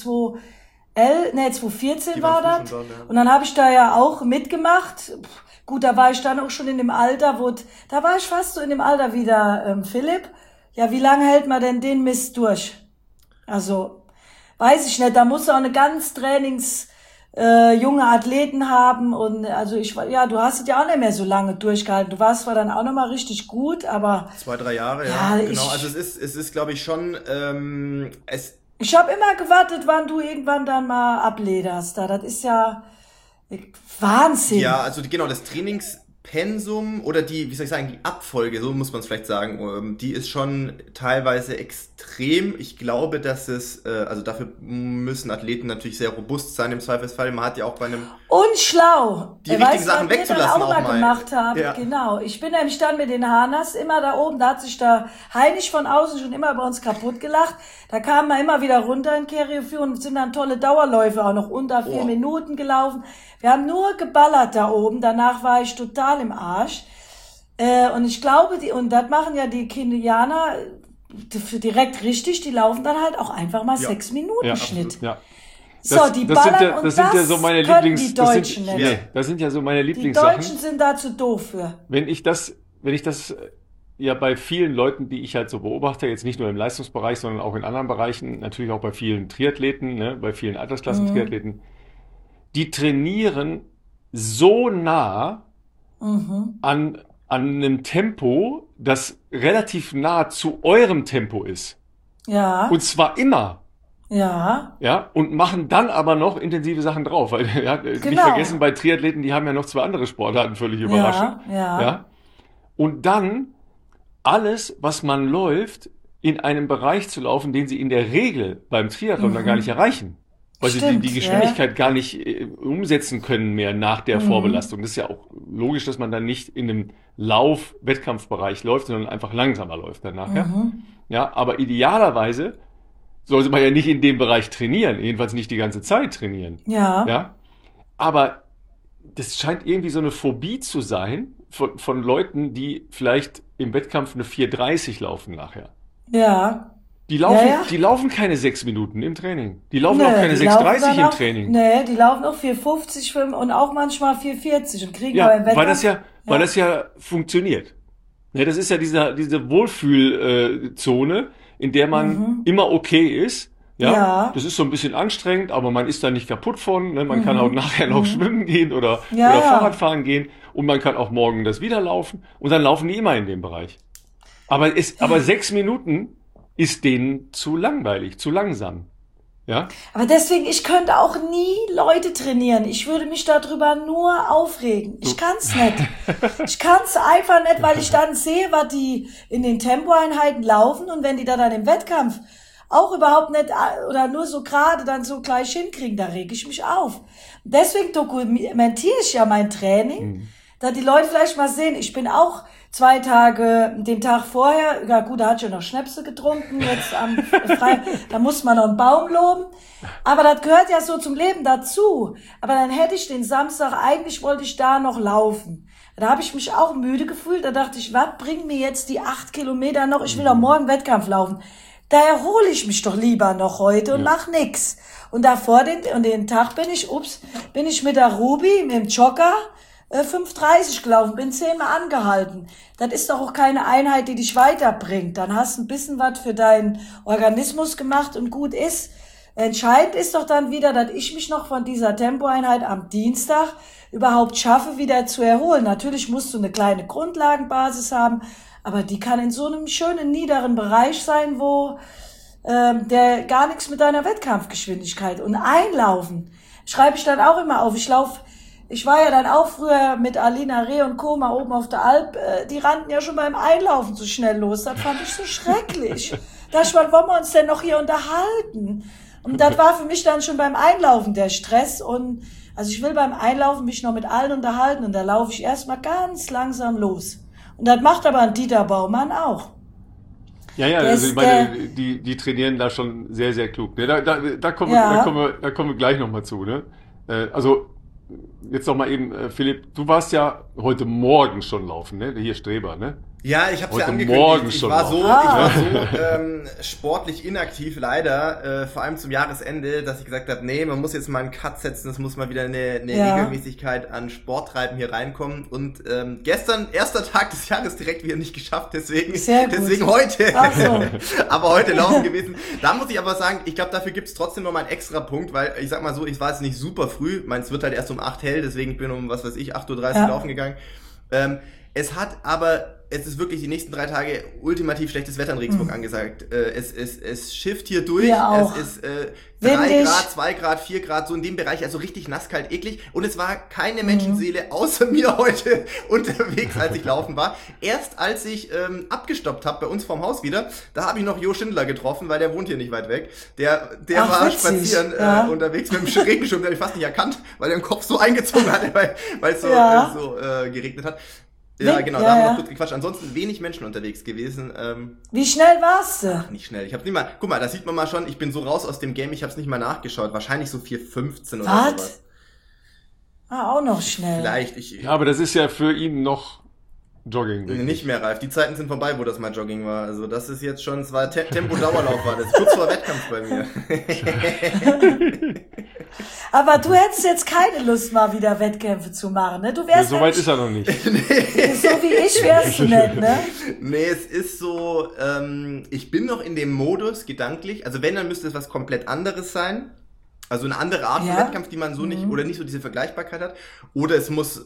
Speaker 3: 2014
Speaker 2: Die
Speaker 3: war
Speaker 2: waren
Speaker 3: das.
Speaker 2: früh schon dort, ja.
Speaker 3: Und dann habe ich da ja auch mitgemacht. Gut, da war ich dann auch schon in dem Alter, da war ich fast so in dem Alter wie der Philipp. Ja, wie lange hält man denn den Mist durch? Also, weiß ich nicht, da musst du auch eine ganz junge Athleten haben und also du hast es ja auch nicht mehr so lange durchgehalten. Du warst zwar dann auch noch mal richtig gut, aber
Speaker 2: 2-3 Jahre,
Speaker 3: Ja,
Speaker 2: genau. Also es ist, glaube ich, schon,
Speaker 3: ich habe immer gewartet, wann du irgendwann dann mal ablederst. Das ist ja Wahnsinn.
Speaker 2: ja, also genau, das Trainingspensum oder wie soll ich sagen, die Abfolge, so muss man es vielleicht sagen, die ist schon teilweise extrem. Ich glaube, dass also dafür müssen Athleten natürlich sehr robust sein im Zweifelsfall. Man hat ja auch bei einem
Speaker 3: Und schlau.
Speaker 2: Die richtigen Sachen
Speaker 3: was wir
Speaker 2: wegzulassen
Speaker 3: dann auch
Speaker 2: auch
Speaker 3: mal
Speaker 2: mal.
Speaker 3: gemacht haben.
Speaker 2: Ja.
Speaker 3: Genau. Ich bin nämlich dann mit den Hanas immer da oben, da hat sich da Heinrich von außen schon immer bei uns kaputt gelacht. Da kamen wir immer wieder runter in Kerioführ und sind dann tolle Dauerläufe auch noch unter 4 Minuten gelaufen. Wir haben nur geballert da oben. Danach war ich total im Arsch. Und ich glaube, und das machen ja die Kenianer direkt richtig, die laufen dann halt auch einfach mal 6 Minuten
Speaker 1: Ja,
Speaker 3: Schnitt.
Speaker 1: ja.
Speaker 3: So, die ballern und das
Speaker 1: sind ja so meine
Speaker 3: können die
Speaker 1: Lieblings,
Speaker 3: Deutschen nicht.
Speaker 1: das sind ja so meine
Speaker 3: Die
Speaker 1: Lieblingssachen.
Speaker 3: Deutschen sind da zu doof für.
Speaker 1: Wenn ich das ja bei vielen Leuten, die ich halt so beobachte, jetzt nicht nur im Leistungsbereich, sondern auch in anderen Bereichen, natürlich auch bei vielen Triathleten, ne, bei vielen Altersklassen-Triathleten, die trainieren so nah an einem Tempo, das relativ nah zu eurem Tempo ist.
Speaker 3: Ja,
Speaker 1: Und zwar immer.
Speaker 3: ja,
Speaker 1: Ja, und machen dann aber noch intensive Sachen drauf. Weil, nicht
Speaker 3: Genau.
Speaker 1: vergessen, bei Triathleten, die haben ja noch 2 andere Sportarten, völlig überraschend.
Speaker 3: ja.
Speaker 1: Und dann alles, was man läuft, in einem Bereich zu laufen, den sie in der Regel beim Triathlon dann gar nicht erreichen. Weil sie
Speaker 3: Stimmt,
Speaker 1: die Geschwindigkeit gar nicht umsetzen können mehr nach der Vorbelastung. Das ist ja auch logisch, dass man dann nicht in einem Lauf-Wettkampfbereich läuft, sondern einfach langsamer läuft dann nachher. Ja, aber idealerweise sollte man ja nicht in dem Bereich trainieren, jedenfalls nicht die ganze Zeit trainieren.
Speaker 3: Ja.
Speaker 1: Ja, aber das scheint irgendwie so eine Phobie zu sein von Leuten, die vielleicht im Wettkampf eine 4:30 laufen nachher.
Speaker 3: Ja.
Speaker 1: Die laufen,
Speaker 3: Ja.
Speaker 1: die laufen keine 6 Minuten im Training. Die laufen
Speaker 3: Nee,
Speaker 1: auch keine
Speaker 3: die laufen
Speaker 1: 6:30
Speaker 3: dann
Speaker 1: im
Speaker 3: auch-
Speaker 1: Training.
Speaker 3: Nee, die laufen auch 4:50 und auch manchmal 4:40 und kriegen aber im
Speaker 1: Ja,
Speaker 3: Wettkampf.
Speaker 1: weil das ja funktioniert. Ne, das ist ja diese Wohlfühlzone, in der man immer okay ist.
Speaker 3: Ja.
Speaker 1: Das ist so ein bisschen anstrengend, aber man ist da nicht kaputt von. Ne? Man kann auch nachher noch schwimmen gehen oder
Speaker 3: Ja, ja.
Speaker 1: Fahrrad fahren gehen und man kann auch morgen das wieder laufen und dann laufen die immer in dem Bereich. Aber 6 Minuten ist denen zu langweilig, zu langsam. Ja?
Speaker 3: Aber deswegen, ich könnte auch nie Leute trainieren. Ich würde mich darüber nur aufregen. Ich kann's nicht. Ich kann's einfach nicht, weil ich dann sehe, was die in den Tempoeinheiten laufen und wenn die da dann im Wettkampf auch überhaupt nicht oder nur so gerade dann so gleich hinkriegen, da reg ich mich auf. Deswegen dokumentiere ich ja mein Training, da die Leute vielleicht mal sehen, ich bin auch 2 Tage, den Tag vorher, ja gut, da hat schon noch Schnäpse getrunken, jetzt am Freitag, da muss man noch einen Baum loben. Aber das gehört ja so zum Leben dazu. Aber dann hätte ich den Samstag, eigentlich wollte ich da noch laufen. Da habe ich mich auch müde gefühlt, da dachte ich, was bringen mir jetzt die 8 Kilometer noch, ich will doch morgen Wettkampf laufen. Da erhole ich mich doch lieber noch heute und mach nix. Und davor den Tag bin ich mit der Ruby, mit dem Jogger, 5:30 gelaufen, bin 10-mal angehalten. Das ist doch auch keine Einheit, die dich weiterbringt. Dann hast du ein bisschen was für deinen Organismus gemacht und gut ist. Entscheidend ist doch dann wieder, dass ich mich noch von dieser Tempoeinheit am Dienstag überhaupt schaffe, wieder zu erholen. Natürlich musst du eine kleine Grundlagenbasis haben, aber die kann in so einem schönen niederen Bereich sein, wo der gar nichts mit deiner Wettkampfgeschwindigkeit und Einlaufen schreibe ich dann auch immer auf. Ich war ja dann auch früher mit Alina Reh und Co. mal oben auf der Alp, die rannten ja schon beim Einlaufen so schnell los. Das fand ich so schrecklich. Da ich mal, wollen wir uns denn noch hier unterhalten? Und das war für mich dann schon beim Einlaufen der Stress und Also ich will beim Einlaufen mich noch mit allen unterhalten und da laufe ich erstmal ganz langsam los. Und das macht aber ein Dieter Baumann auch.
Speaker 1: Ja,
Speaker 3: Der
Speaker 1: also ich
Speaker 3: ist
Speaker 1: meine, die trainieren da schon sehr, sehr klug. Ne? Da kommen wir gleich nochmal zu. Ne? Also jetzt nochmal eben, Philipp, du warst ja heute Morgen schon laufen, ne? Hier Streber, ne?
Speaker 2: Ja, ich habe es ja
Speaker 1: Heute
Speaker 2: angekündigt.
Speaker 1: Morgen
Speaker 2: Ich
Speaker 1: schon
Speaker 2: war
Speaker 1: laufen.
Speaker 2: so sportlich inaktiv leider, vor allem zum Jahresende, dass ich gesagt habe, nee, man muss jetzt mal einen Cut setzen, es muss mal wieder eine Regelmäßigkeit an Sporttreiben hier reinkommen. Und gestern, erster Tag des Jahres, direkt wieder nicht geschafft, deswegen heute.
Speaker 3: Ach so.
Speaker 2: Aber heute laufen gewesen. Da muss ich aber sagen, ich glaube, dafür gibt's trotzdem noch mal einen extra Punkt, weil ich sag mal so, ich war jetzt nicht super früh, meins wird halt erst um 8 hell, deswegen bin ich um, 8:30 Uhr laufen gegangen. Es ist wirklich die nächsten 3 Tage ultimativ schlechtes Wetter in Regensburg angesagt. Es schifft hier durch.
Speaker 3: Hier auch.
Speaker 2: Es ist 3 Grad, 2 Grad, 4 Grad, so in dem Bereich, also richtig nass, kalt, eklig. Und es war keine Menschenseele außer mir heute unterwegs, als ich laufen war. Erst als ich abgestoppt habe bei uns vorm Haus wieder, da habe ich noch Jo Schindler getroffen, weil der wohnt hier nicht weit weg. Der war
Speaker 3: witzig,
Speaker 2: spazieren unterwegs mit dem Regenschirm, den habe ich fast nicht erkannt, weil er den Kopf so eingezogen hatte, weil es so geregnet hat. Ja, genau, da haben wir noch kurz gequatscht. Ansonsten wenig Menschen unterwegs gewesen.
Speaker 3: Wie schnell warst du?
Speaker 2: Ach, nicht schnell. Ich hab's nicht mal, guck mal, da sieht man mal schon, ich bin so raus aus dem Game, ich hab's nicht mal nachgeschaut. Wahrscheinlich so 4:15 oder sowas.
Speaker 3: Ah, auch noch schnell.
Speaker 2: Vielleicht,
Speaker 1: Ja, aber das ist ja für ihn noch Jogging.
Speaker 2: Nicht mehr, Ralf. Die Zeiten sind vorbei, wo das mal Jogging war. Also das ist jetzt schon, es war Tempo-Dauerlauf war das. Kurz vor Wettkampf bei mir.
Speaker 3: Aber du hättest jetzt keine Lust, mal wieder Wettkämpfe zu machen, ne? Du wärst
Speaker 1: so weit ist er noch nicht.
Speaker 3: so wie ich wärst du nicht, ne?
Speaker 2: Nee, es ist so, ich bin noch in dem Modus, gedanklich. Also wenn, dann müsste es was komplett anderes sein. Also eine andere Art von Wettkampf, die man so nicht, oder nicht so diese Vergleichbarkeit hat. Oder es muss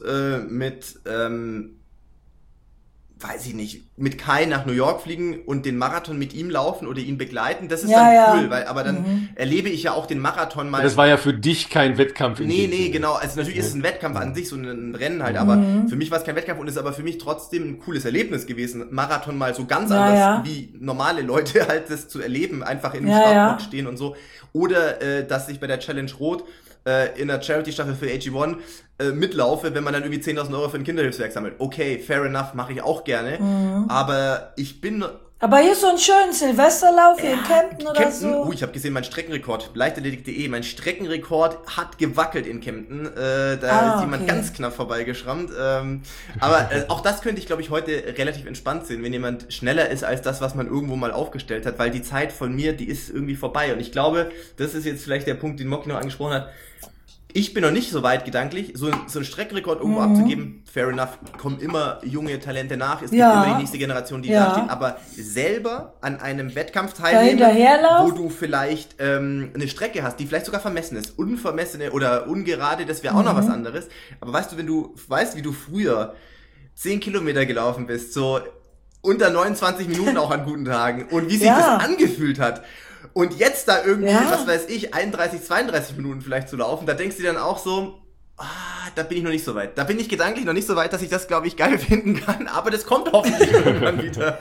Speaker 2: weiß ich nicht, mit Kai nach New York fliegen und den Marathon mit ihm laufen oder ihn begleiten, das ist dann cool, weil aber dann erlebe ich ja auch den Marathon mal.
Speaker 1: Das war ja für dich kein Wettkampf.
Speaker 2: Nee, genau, also natürlich ist es ein Wettkampf an sich, so ein Rennen halt, aber für mich war es kein Wettkampf und ist aber für mich trotzdem ein cooles Erlebnis gewesen, Marathon mal so ganz anders, wie normale Leute halt das zu erleben, einfach in einem Startblock stehen und so. Oder dass ich bei der Challenge Rot in der Charity-Staffel für AG1 mitlaufe, wenn man dann irgendwie 10.000 Euro für ein Kinderhilfswerk sammelt. Okay, fair enough, mache ich auch gerne. Aber ich bin...
Speaker 3: Aber hier so einen schönen Silvesterlauf hier in Kempten oder so.
Speaker 2: Ich habe gesehen, mein Streckenrekord, leichtathletik.de, mein Streckenrekord hat gewackelt in Kempten. Da ist jemand ganz knapp vorbeigeschrammt. Aber auch das könnte ich, glaube ich, heute relativ entspannt sehen, wenn jemand schneller ist als das, was man irgendwo mal aufgestellt hat, weil die Zeit von mir, die ist irgendwie vorbei. Und ich glaube, das ist jetzt vielleicht der Punkt, den Moki noch angesprochen hat. Ich bin noch nicht so weit gedanklich, so einen Streckenrekord irgendwo abzugeben, fair enough, kommen immer junge Talente nach, es gibt immer die nächste Generation, die da steht, aber selber an einem Wettkampf teilnehmen, wo du vielleicht eine Strecke hast, die vielleicht sogar vermessen ist, unvermessene oder ungerade, das wäre auch noch was anderes, aber weißt du, wenn du weißt, wie du früher 10 Kilometer gelaufen bist, so unter 29 Minuten auch an guten Tagen und wie sich das angefühlt hat, und jetzt da irgendwie, was weiß ich, 31, 32 Minuten vielleicht zu laufen, da denkst du dir dann auch so, da bin ich noch nicht so weit. Da bin ich gedanklich noch nicht so weit, dass ich das, glaube ich, geil finden kann, aber das kommt hoffentlich irgendwann wieder.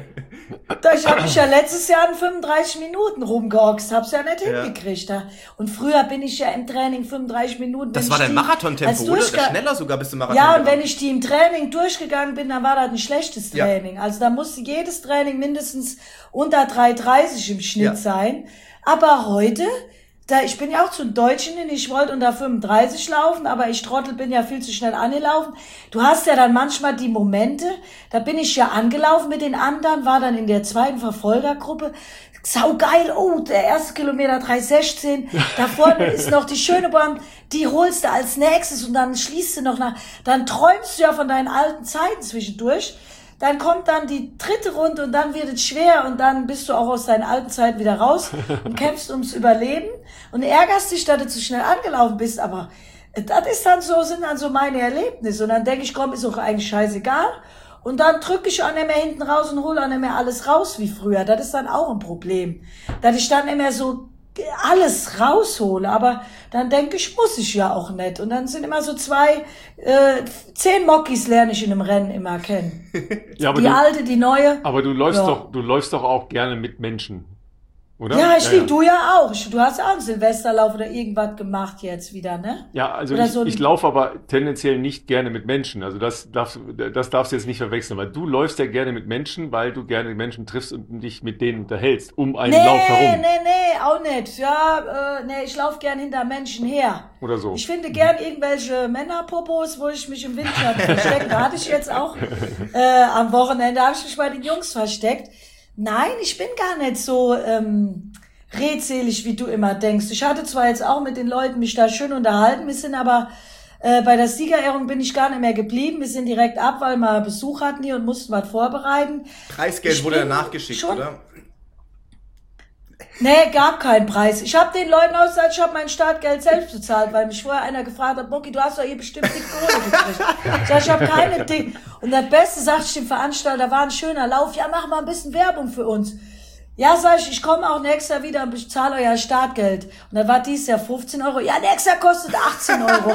Speaker 3: Ich habe mich ja letztes Jahr in 35 Minuten rumgehockst, hab's ja nicht hingekriegt. Und früher bin ich ja im Training 35 Minuten.
Speaker 2: Das war dein Marathontempo, oder? Schneller sogar bis zum Marathon.
Speaker 3: Ja, und wenn ich die im Training durchgegangen bin, dann war das ein schlechtes Training. Also da musste jedes Training mindestens unter 3,30 im Schnitt sein. Aber heute... ich bin ja auch zu Deutschen, ich wollte unter 35 laufen, aber ich Trottel bin ja viel zu schnell angelaufen. Du hast ja dann manchmal die Momente, da bin ich ja angelaufen mit den anderen, war dann in der zweiten Verfolgergruppe, saugeil, der erste Kilometer 3,16, da vorne ist noch die Schöneborn, die holst du als nächstes und dann schließt du noch nach, dann träumst du ja von deinen alten Zeiten zwischendurch. Dann kommt dann die dritte Runde und dann wird es schwer und dann bist du auch aus deinen alten Zeiten wieder raus und kämpfst ums Überleben und ärgerst dich, dass du zu schnell angelaufen bist, aber das ist dann so, sind dann so meine Erlebnisse und dann denke ich, komm, ist auch eigentlich scheißegal und dann drücke ich auch nicht mehr hinten raus und hole auch nicht mehr alles raus wie früher, das ist dann auch ein Problem, dass ich dann nicht mehr so alles raushole, aber dann denke ich, muss ich ja auch nicht. Und dann sind immer so 10 Mockis lerne ich in einem Rennen immer kennen.
Speaker 1: Ja, aber
Speaker 3: die alte, die neue.
Speaker 1: Aber du läufst doch auch gerne mit Menschen. oder?
Speaker 3: Ja, ich lieb, du ja auch. Du hast auch einen Silvesterlauf oder irgendwas gemacht jetzt wieder, ne?
Speaker 1: Ja, also
Speaker 3: Oder so
Speaker 1: ich laufe aber tendenziell nicht gerne mit Menschen. Also das darfst du jetzt nicht verwechseln, weil du läufst ja gerne mit Menschen, weil du gerne Menschen triffst und dich mit denen unterhältst, um einen Lauf herum.
Speaker 3: Nee, auch nicht. Ja, nee, ich laufe gern hinter Menschen her.
Speaker 1: Oder so.
Speaker 3: Ich finde gern irgendwelche Männerpopos, wo ich mich im Windschatten verstecke. Da hatte ich jetzt auch am Wochenende, habe ich mich bei den Jungs versteckt. Nein, ich bin gar nicht so redselig, wie du immer denkst. Ich hatte zwar jetzt auch mit den Leuten mich da schön unterhalten, wir sind aber bei der Siegerehrung bin ich gar nicht mehr geblieben. Wir sind direkt ab, weil wir Besuch hatten hier und mussten was vorbereiten.
Speaker 2: Preisgeld wurde danach geschickt, oder?
Speaker 3: Nee, gab keinen Preis. Ich habe den Leuten ausgesagt, ich habe mein Startgeld selbst bezahlt, weil mich vorher einer gefragt hat, Mucki, du hast doch hier bestimmt die Kohle gekriegt. Ich sag, ich habe keine Ding. Und das Beste, sagte ich dem Veranstalter, war ein schöner Lauf. Ja, mach mal ein bisschen Werbung für uns. Ja, sag ich komme auch nächstes Jahr wieder und ich zahle euer Startgeld. Und dann war dieses Jahr 15 Euro. Ja, nächstes Jahr kostet 18 Euro.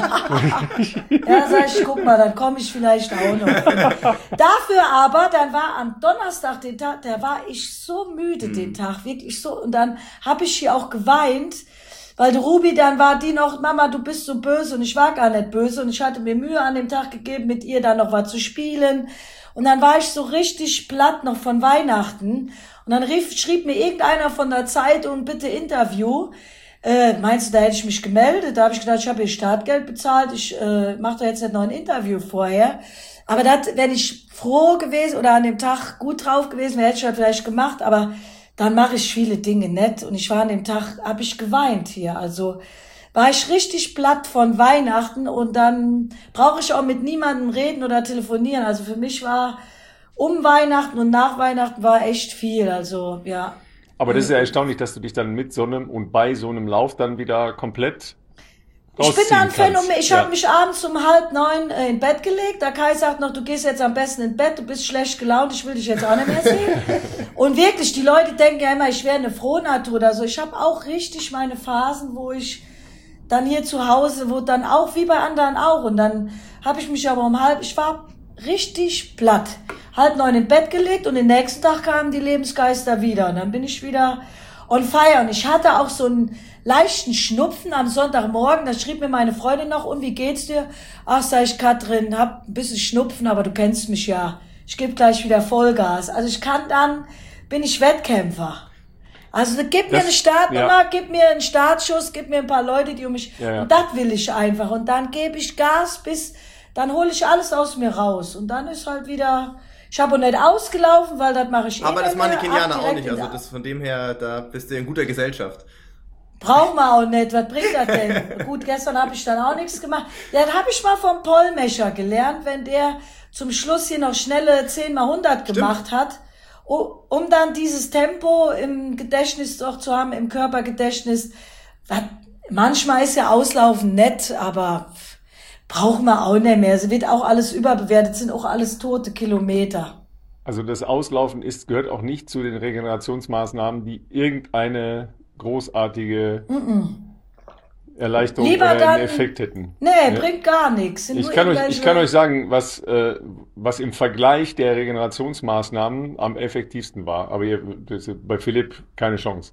Speaker 3: Ja, sag ich, guck mal, dann komme ich vielleicht auch noch. Dafür aber, dann war am Donnerstag den Tag, da war ich so müde den Tag, wirklich so. Und dann habe ich hier auch geweint, weil die Ruby, dann war die noch, Mama, du bist so böse. Und ich war gar nicht böse. Und ich hatte mir Mühe an dem Tag gegeben, mit ihr dann noch was zu spielen. Und dann war ich so richtig platt noch von Weihnachten. Und dann schrieb mir irgendeiner von der Zeitung, bitte Interview. Meinst du, da hätte ich mich gemeldet? Da habe ich gedacht, ich habe ihr Startgeld bezahlt. Ich mache da jetzt nicht noch ein Interview vorher. Aber das, wenn ich froh gewesen oder an dem Tag gut drauf gewesen wäre, hätte ich das vielleicht gemacht. Aber dann mache ich viele Dinge nicht. Und ich war an dem Tag, habe ich geweint hier. Also war ich richtig platt von Weihnachten. Und dann brauche ich auch mit niemandem reden oder telefonieren. Also für mich war um Weihnachten und nach Weihnachten war echt viel, also ja.
Speaker 1: Aber das ist ja erstaunlich, dass du dich dann mit so einem und bei so einem Lauf dann wieder komplett
Speaker 3: Ich bin da ein Phänomen. Ich habe
Speaker 1: Ja.
Speaker 3: mich abends um 8:30 in Bett gelegt. Der Kai sagt noch, du gehst jetzt am besten in Bett, du bist schlecht gelaunt, ich will dich jetzt auch nicht mehr sehen. Und wirklich, die Leute denken ja immer, ich wäre eine Frohnatur oder so. Ich habe auch richtig meine Phasen, wo ich dann hier zu Hause, wo dann auch, wie bei anderen auch. Und dann habe ich mich aber ich war richtig platt. 8:30 im Bett gelegt und den nächsten Tag kamen die Lebensgeister wieder. Und dann bin ich wieder on fire. Und ich hatte auch so einen leichten Schnupfen am Sonntagmorgen. Da schrieb mir meine Freundin noch, und wie geht's dir? Ach, sag ich, Katrin, hab ein bisschen Schnupfen, aber du kennst mich ja. Ich gebe gleich wieder Vollgas. Also bin ich Wettkämpfer. Also gib mir eine Startnummer, gib mir einen Startschuss, gib mir ein paar Leute, die um mich...
Speaker 1: Ja.
Speaker 3: Und das will ich einfach. Und dann gebe ich Gas, dann hole ich alles aus mir raus. Und dann ist halt wieder... Ich habe auch nicht ausgelaufen, weil das mache ich
Speaker 2: Aber das machen die
Speaker 3: mehr.
Speaker 2: Kenianer
Speaker 3: Ab
Speaker 2: auch
Speaker 3: direkt
Speaker 2: nicht. Also das von dem her, da bist du in guter Gesellschaft.
Speaker 3: Braucht man auch nicht. Was bringt das denn? Gut, gestern habe ich dann auch nichts gemacht. Ja, das habe ich mal vom Pollmecher gelernt, wenn der zum Schluss hier noch schnelle 10x100 gemacht hat, um dann dieses Tempo im Gedächtnis doch zu haben, im Körpergedächtnis. Manchmal ist ja Auslaufen nett, aber braucht man auch nicht mehr. Es wird auch alles überbewertet, sind auch alles tote Kilometer.
Speaker 1: Also das Auslaufen gehört auch nicht zu den Regenerationsmaßnahmen, die irgendeine großartige Erleichterung
Speaker 3: Lieber
Speaker 1: oder
Speaker 3: dann-
Speaker 1: einen Effekt hätten.
Speaker 3: Nee, bringt gar nichts. Sind
Speaker 1: Ich
Speaker 3: nur
Speaker 1: kann
Speaker 3: irgendwelche-
Speaker 1: euch sagen, was im Vergleich der Regenerationsmaßnahmen am effektivsten war. Aber bei Philipp keine Chance.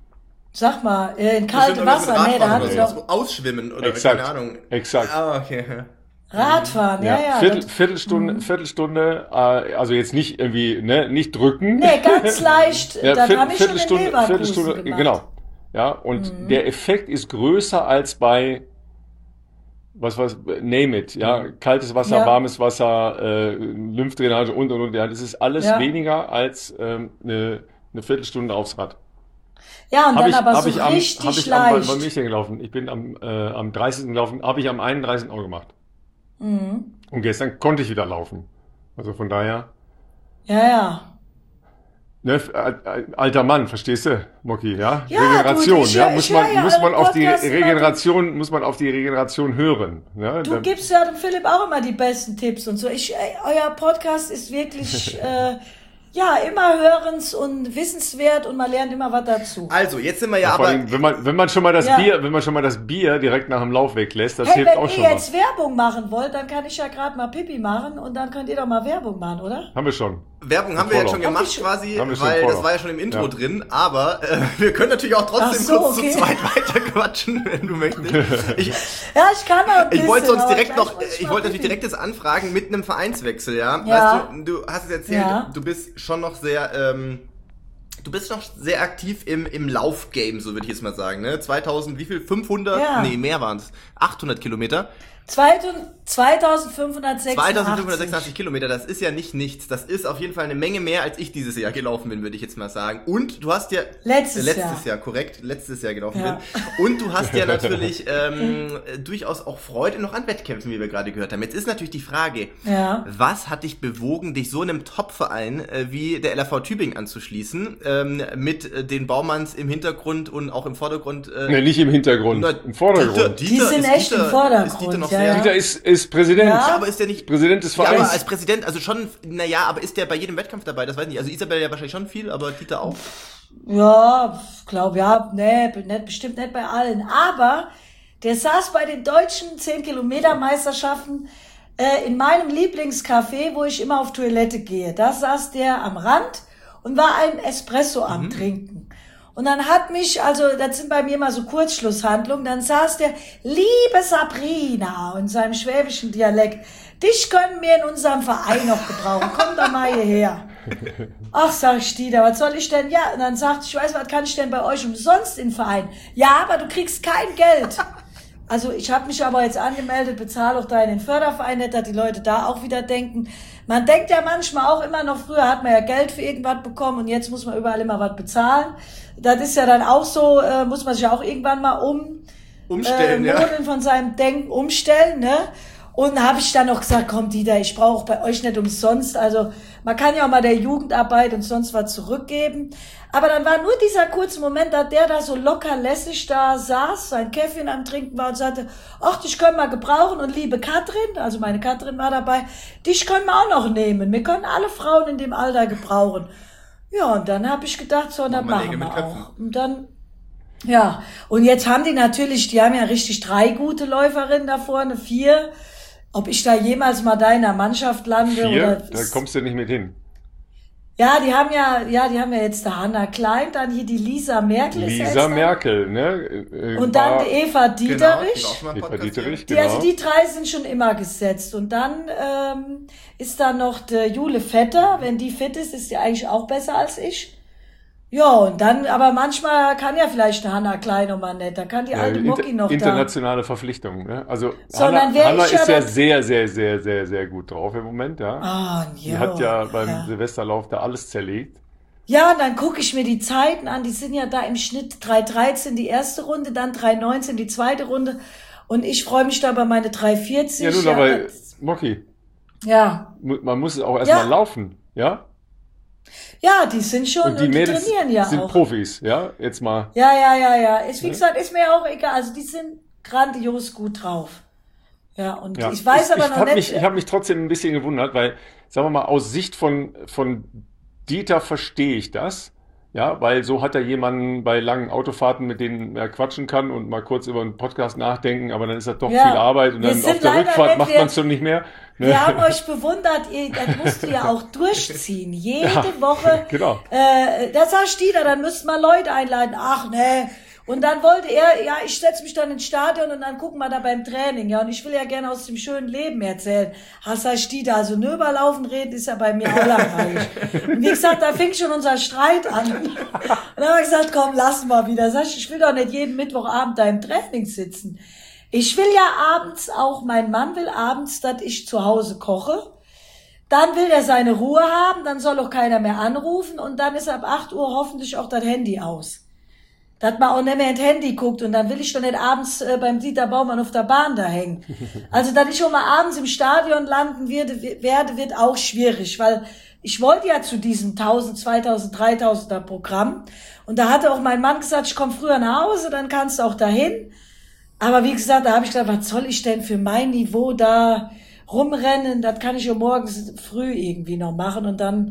Speaker 3: Sag mal, in
Speaker 2: Bestimmt
Speaker 3: kalte
Speaker 2: noch was mit
Speaker 3: Wasser, nee, da
Speaker 2: Radfahren
Speaker 3: haben
Speaker 2: oder
Speaker 3: sie
Speaker 2: sowas.
Speaker 3: doch
Speaker 2: Ausschwimmen oder
Speaker 1: Exakt.
Speaker 2: keine Ahnung.
Speaker 1: Exakt.
Speaker 2: Ah, okay.
Speaker 3: Radfahren, ja.
Speaker 1: Viertelstunde, also jetzt nicht irgendwie, ne, nicht drücken.
Speaker 3: Nee, ganz leicht.
Speaker 1: Ja,
Speaker 3: Dann habe ich schon in
Speaker 1: Viertelstunde,
Speaker 3: Leverkusen gemacht.
Speaker 1: genau. Ja, und der Effekt ist größer als bei, name it, ja, kaltes Wasser,
Speaker 3: Ja.
Speaker 1: warmes Wasser, Lymphdrainage und, ja, das ist alles
Speaker 3: Ja.
Speaker 1: weniger als eine Viertelstunde aufs Rad.
Speaker 3: Ja, und dann aber
Speaker 1: hab
Speaker 3: so
Speaker 1: ich am,
Speaker 3: richtig
Speaker 1: hab ich
Speaker 3: leicht.
Speaker 1: wann bin ich denn gelaufen? Ich bin am 30. gelaufen, habe ich am 31. auch gemacht.
Speaker 3: Mhm.
Speaker 1: Und gestern konnte ich wieder laufen. Also von daher,
Speaker 3: Ja.
Speaker 1: ne, alter Mann, verstehst du, Moki, ja?
Speaker 3: Ja,
Speaker 1: Regeneration,
Speaker 3: du, ich-
Speaker 1: ja,
Speaker 3: ich
Speaker 1: muss
Speaker 3: höre
Speaker 1: man
Speaker 3: ja euren
Speaker 1: auf die
Speaker 3: Podcast immer.
Speaker 1: Regeneration, muss man auf die Regeneration hören, ja?
Speaker 3: Du gibst ja dem Philipp auch immer die besten Tipps und so. Euer Podcast ist wirklich, immer hörens- und wissenswert und man lernt immer was dazu.
Speaker 2: Also, jetzt sind wir ja
Speaker 1: Vor
Speaker 2: aber...
Speaker 1: allem, wenn man schon mal das
Speaker 3: Ja.
Speaker 1: Bier direkt nach dem Lauf weglässt, das
Speaker 3: Hey,
Speaker 1: hilft
Speaker 3: wenn
Speaker 1: auch
Speaker 3: ihr
Speaker 1: schon mal.
Speaker 3: jetzt Werbung machen wollt, dann kann ich ja gerade mal Pipi machen und dann könnt ihr doch mal Werbung machen, oder?
Speaker 1: Haben wir schon.
Speaker 2: Werbung haben wir jetzt schon gemacht quasi,
Speaker 1: Haben wir schon
Speaker 2: weil
Speaker 1: Vorlauf.
Speaker 2: das war ja schon im Intro drin, aber wir können natürlich auch trotzdem kurz zu zweit weiter quatschen, wenn du möchtest. Ich
Speaker 3: kann auch ein bisschen,
Speaker 2: Ich wollte sonst
Speaker 3: aber
Speaker 2: direkt
Speaker 3: gleich
Speaker 2: noch,
Speaker 3: muss
Speaker 2: ich wollte natürlich direkt das anfragen mit einem Vereinswechsel, ja?
Speaker 3: Ja.
Speaker 2: Weißt du hast es erzählt,
Speaker 3: Ja.
Speaker 2: du bist schon noch sehr, du bist noch sehr aktiv im Laufgame, so würde ich jetzt mal sagen, ne? 2000, wie viel? 500?
Speaker 3: Ja.
Speaker 2: Nee, mehr waren es. 800 Kilometer.
Speaker 3: 2586.
Speaker 2: 2586 Kilometer, das ist ja nicht nichts. Das ist auf jeden Fall eine Menge mehr, als ich dieses Jahr gelaufen bin, würde ich jetzt mal sagen. Und du hast ja...
Speaker 3: Letztes
Speaker 2: Jahr, korrekt. Letztes Jahr gelaufen
Speaker 3: Ja.
Speaker 2: bin. Und du hast ja natürlich durchaus auch Freude noch an Wettkämpfen, wie wir gerade gehört haben. Jetzt ist natürlich die Frage,
Speaker 3: Ja.
Speaker 2: was hat dich bewogen, dich so einem Top-Verein wie der LAV Tübingen anzuschließen, mit den Baumanns im Hintergrund und auch im Vordergrund?
Speaker 1: Nee, nicht im Hintergrund, im Vordergrund.
Speaker 3: Die sind echt im Vordergrund,
Speaker 2: Ist Dieter noch
Speaker 3: ja,
Speaker 2: sehr...
Speaker 3: ja.
Speaker 1: Dieter ist Präsident.
Speaker 3: Ja.
Speaker 2: Aber ist der nicht...
Speaker 1: Präsident des
Speaker 2: Ja,
Speaker 1: Vereins.
Speaker 2: aber als Präsident, also schon, naja, aber ist der bei jedem Wettkampf dabei? Das weiß ich nicht. Also Isabel ja wahrscheinlich schon viel, aber Dieter auch.
Speaker 3: Ja, bestimmt nicht bei allen. Aber der saß bei den deutschen 10-Kilometer-Meisterschaften in meinem Lieblingscafé, wo ich immer auf Toilette gehe. Da saß der am Rand und war ein Espresso am Trinken. Und dann hat mich, also das sind bei mir immer so Kurzschlusshandlungen, dann saß der, liebe Sabrina, in seinem schwäbischen Dialekt, dich können wir in unserem Verein noch gebrauchen, komm doch mal hierher. Ach, sag ich, Dieter, was soll ich denn? Ja, und dann sagt ich weiß, was kann ich denn bei euch umsonst in den Verein? Ja, aber du kriegst kein Geld. Also ich habe mich aber jetzt angemeldet, bezahle auch da in den Förderverein, nicht, dass die Leute da auch wieder denken. Man denkt ja manchmal auch immer noch, früher hat man ja Geld für irgendwas bekommen und jetzt muss man überall immer was bezahlen. Das ist ja dann auch so, muss man sich ja auch irgendwann mal
Speaker 2: Umstellen, ja.
Speaker 3: Modeln von seinem Denken umstellen, ne? Und habe ich dann noch gesagt, komm Dieter, ich brauche bei euch nicht umsonst, also man kann ja auch mal der Jugendarbeit und sonst was zurückgeben. Aber dann war nur dieser kurze Moment, da der da so locker lässig da saß, sein Käffchen am Trinken war und sagte, ach, dich können wir gebrauchen und liebe Katrin, also meine Katrin war dabei, dich können wir auch noch nehmen, wir können alle Frauen in dem Alter gebrauchen. Ja, und dann habe ich gedacht, so, dann machen wir auch. Und dann, ja, und jetzt haben die natürlich, die haben ja richtig 3 gute Läuferinnen da vorne, 4. Ob ich da jemals mal da in der Mannschaft lande
Speaker 1: 4,
Speaker 3: oder...
Speaker 1: da kommst du nicht mit hin.
Speaker 3: Ja, die haben ja jetzt da Hanna Klein, dann hier die Lisa Merkel.
Speaker 1: Lisa Merkel, ne?
Speaker 3: Und dann die Eva Dieterich.
Speaker 1: Eva Dieterich,
Speaker 3: Die,
Speaker 1: genau.
Speaker 3: also die 3 sind schon immer gesetzt. Und dann ist da noch der Jule Vetter. Wenn die fit ist, ist die eigentlich auch besser als ich. Ja, und dann, aber manchmal kann ja vielleicht eine Hanna Klein noch mal nicht. Da kann die alte Mucki noch
Speaker 1: internationale Verpflichtung, ne? Also
Speaker 3: So, dann wär
Speaker 1: Hanna
Speaker 3: ich ja
Speaker 1: ist ja
Speaker 3: dann-
Speaker 1: sehr gut drauf im Moment, ja.
Speaker 3: Ah,
Speaker 1: Die hat ja beim Silvesterlauf da alles zerlegt.
Speaker 3: Ja, und dann gucke ich mir die Zeiten an. Die sind ja da im Schnitt 3,13 die erste Runde, dann 3,19 die zweite Runde. Und ich freue mich da bei meine 3,40.
Speaker 1: Ja, nun, aber Moki,
Speaker 3: ja.
Speaker 1: man muss auch erstmal laufen, ja?
Speaker 3: Ja, die sind schon
Speaker 1: Und die Mädels
Speaker 3: trainieren ja
Speaker 1: sind
Speaker 3: auch.
Speaker 1: Profis, ja? Jetzt mal.
Speaker 3: Ja. Ist, wie gesagt, ist mir auch egal. Also die sind grandios gut drauf. Ja, und
Speaker 1: Ja.
Speaker 3: ich weiß aber noch nicht.
Speaker 1: Ich habe mich trotzdem ein bisschen gewundert, weil, sagen wir mal, aus Sicht von Dieter verstehe ich das. Ja, weil so hat er jemanden bei langen Autofahrten, mit denen er quatschen kann und mal kurz über einen Podcast nachdenken, aber dann ist das doch
Speaker 3: Ja.
Speaker 1: viel Arbeit und
Speaker 3: Wir
Speaker 1: dann
Speaker 3: sind
Speaker 1: auf der
Speaker 3: leider
Speaker 1: Rückfahrt
Speaker 3: nicht-
Speaker 1: macht man es schon nicht mehr. Ne?
Speaker 3: Wir haben euch bewundert, das musst du ja auch durchziehen. Jede Woche.
Speaker 1: Genau.
Speaker 3: Da sagt Dieter, dann müssten wir Leute einladen. Ach, ne. Und dann wollte er, ja, ich setze mich dann ins Stadion und dann gucken wir da beim Training. Ja, und ich will ja gerne aus dem schönen Leben erzählen. Sag ich, Dieter, also nur über Laufen reden ist ja bei mir auch langweilig. Und wie gesagt, da fing schon unser Streit an. Und dann habe ich gesagt, komm, lass mal wieder. Sag ich will doch nicht jeden Mittwochabend da im Training sitzen. Ich will ja abends auch, mein Mann will abends, dass ich zu Hause koche. Dann will er seine Ruhe haben, dann soll auch keiner mehr anrufen und dann ist ab 8 Uhr hoffentlich auch das Handy aus. Dass man auch nicht mehr ins Handy guckt und dann will ich doch nicht abends beim Dieter Baumann auf der Bahn da hängen. Also, dass ich schon mal abends im Stadion landen werde, wird auch schwierig, weil ich wollte ja zu diesem 1000, 2000, 3000er Programm und da hatte auch mein Mann gesagt, ich komme früher nach Hause, dann kannst du auch dahin. Aber wie gesagt, da habe ich gedacht, was soll ich denn für mein Niveau da rumrennen? Das kann ich ja morgens früh irgendwie noch machen und dann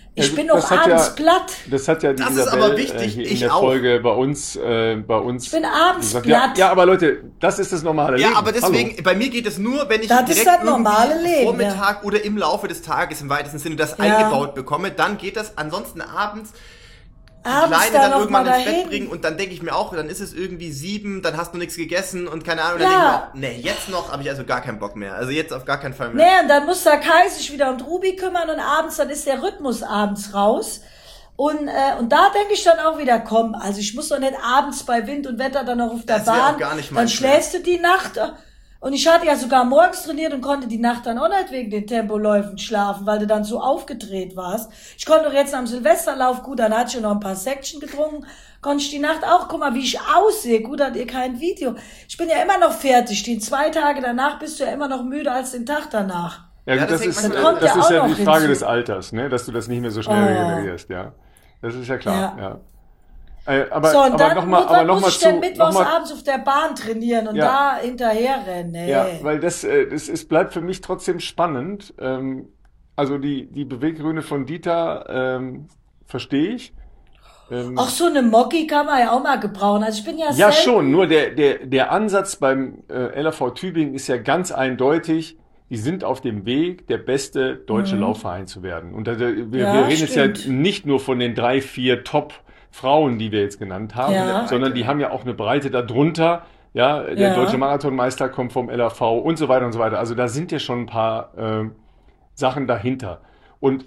Speaker 3: Ich bin noch abends platt.
Speaker 1: Das hat ja die
Speaker 2: Das ist
Speaker 1: Isabel
Speaker 2: aber wichtig,
Speaker 1: hier in
Speaker 2: ich
Speaker 1: der
Speaker 2: auch.
Speaker 1: Folge bei uns
Speaker 3: Ich bin abends
Speaker 1: gesagt.
Speaker 3: platt.
Speaker 1: Ja, aber Leute, das ist das normale Leben.
Speaker 2: Ja, aber deswegen,
Speaker 1: Hallo.
Speaker 2: bei mir geht es nur, wenn ich
Speaker 3: Das ist
Speaker 2: direkt
Speaker 3: das normale
Speaker 2: irgendwie
Speaker 3: Leben,
Speaker 2: Vormittag oder im Laufe des Tages im weitesten Sinne das eingebaut bekomme, dann geht das. Ansonsten abends die Kleine
Speaker 3: da
Speaker 2: dann
Speaker 3: noch
Speaker 2: irgendwann
Speaker 3: mal
Speaker 2: ins Bett
Speaker 3: dahin.
Speaker 2: bringen und dann denke ich mir auch, dann ist es irgendwie 7, dann hast du nichts gegessen und keine Ahnung,
Speaker 3: Ja.
Speaker 2: dann denke ich mir, nee, jetzt noch habe ich also gar keinen Bock mehr. Also jetzt auf gar keinen Fall mehr.
Speaker 3: Nee, und dann muss der Kai sich wieder um Ruby kümmern und abends, dann ist der Rhythmus abends raus. Und da denke ich dann auch wieder, komm, also ich muss doch nicht abends bei Wind und Wetter dann noch auf der
Speaker 2: Das wär
Speaker 3: Bahn,
Speaker 2: auch gar nicht
Speaker 3: dann
Speaker 2: meins
Speaker 3: schläfst du die Nacht. Und ich hatte ja sogar morgens trainiert und konnte die Nacht dann auch nicht wegen den Tempoläufen schlafen, weil du dann so aufgedreht warst. Ich konnte doch jetzt am Silvesterlauf, gut, dann hatte ich noch ein paar Section getrunken, konnte ich die Nacht auch, guck mal, wie ich aussehe, gut, hat ihr kein Video. Ich bin ja immer noch fertig, die 2 Tage danach bist du ja immer noch müder als den Tag danach.
Speaker 1: Ja,
Speaker 2: Ja,
Speaker 1: gut,
Speaker 2: das
Speaker 1: das ist,
Speaker 2: hängt
Speaker 3: manchmal-
Speaker 1: das
Speaker 3: kommt
Speaker 1: ist
Speaker 3: ja
Speaker 1: ja
Speaker 3: auch
Speaker 1: die
Speaker 3: noch
Speaker 1: Frage
Speaker 3: hinzu.
Speaker 1: des Alters, ne, dass du das nicht mehr so schnell regenerierst, ja. Das ist ja klar, ja. Aber,
Speaker 3: So, und dann,
Speaker 1: noch mal,
Speaker 3: was
Speaker 1: aber noch
Speaker 3: muss
Speaker 1: mal
Speaker 3: ich denn
Speaker 1: zu,
Speaker 3: mittwochs
Speaker 1: noch mal,
Speaker 3: abends auf der Bahn trainieren und
Speaker 1: Ja.
Speaker 3: da hinterher rennen? Nee.
Speaker 1: ja, weil es bleibt für mich trotzdem spannend. Also die Beweggründe von Dieter verstehe ich.
Speaker 3: Auch so eine Mocki kann man ja auch mal gebrauchen. Also ich bin ja
Speaker 1: Ja,
Speaker 3: selten,
Speaker 1: schon. Nur der Ansatz beim LAV Tübingen ist ja ganz eindeutig. Die sind auf dem Weg, der beste deutsche Laufverein zu werden. Und wir
Speaker 3: Ja,
Speaker 1: reden jetzt ja
Speaker 3: stimmt.
Speaker 1: nicht nur von den 3, 4 Top-Frauen, die wir jetzt genannt haben,
Speaker 3: Ja.
Speaker 1: sondern die haben ja auch eine Breite darunter. Ja, der
Speaker 3: Ja.
Speaker 1: deutsche Marathonmeister kommt vom LAV und so weiter und so weiter. Also da sind ja schon ein paar Sachen dahinter. Und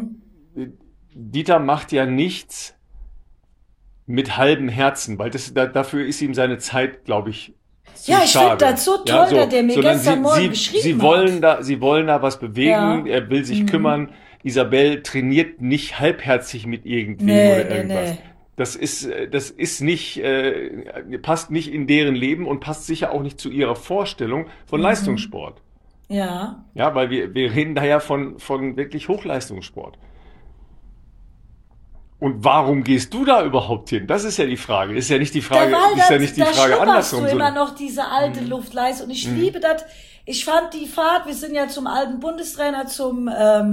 Speaker 1: Dieter macht ja nichts mit halbem Herzen, weil dafür ist ihm seine Zeit, glaube ich, zu
Speaker 3: Ja, ich
Speaker 1: schade.
Speaker 3: finde das so toll, dass der mir
Speaker 1: sondern
Speaker 3: gestern Morgen geschrieben
Speaker 1: sie wollen da was bewegen,
Speaker 3: Ja.
Speaker 1: er will sich kümmern. Isabel trainiert nicht halbherzig mit irgendwem
Speaker 3: Nee,
Speaker 1: oder irgendwas.
Speaker 3: nee.
Speaker 1: Das ist nicht, passt nicht in deren Leben und passt sicher auch nicht zu ihrer Vorstellung von Leistungssport.
Speaker 3: Ja.
Speaker 1: Ja, weil wir reden da ja von wirklich Hochleistungssport. Und warum gehst du da überhaupt hin? Das ist ja die Frage. Ist ja nicht die Frage,
Speaker 3: Da
Speaker 1: Frage
Speaker 3: schnupperst
Speaker 1: andersrum.
Speaker 3: du
Speaker 1: So-
Speaker 3: immer noch diese alte Luftleist und ich liebe das. Ich fand die Fahrt, wir sind ja zum alten Bundestrainer, zum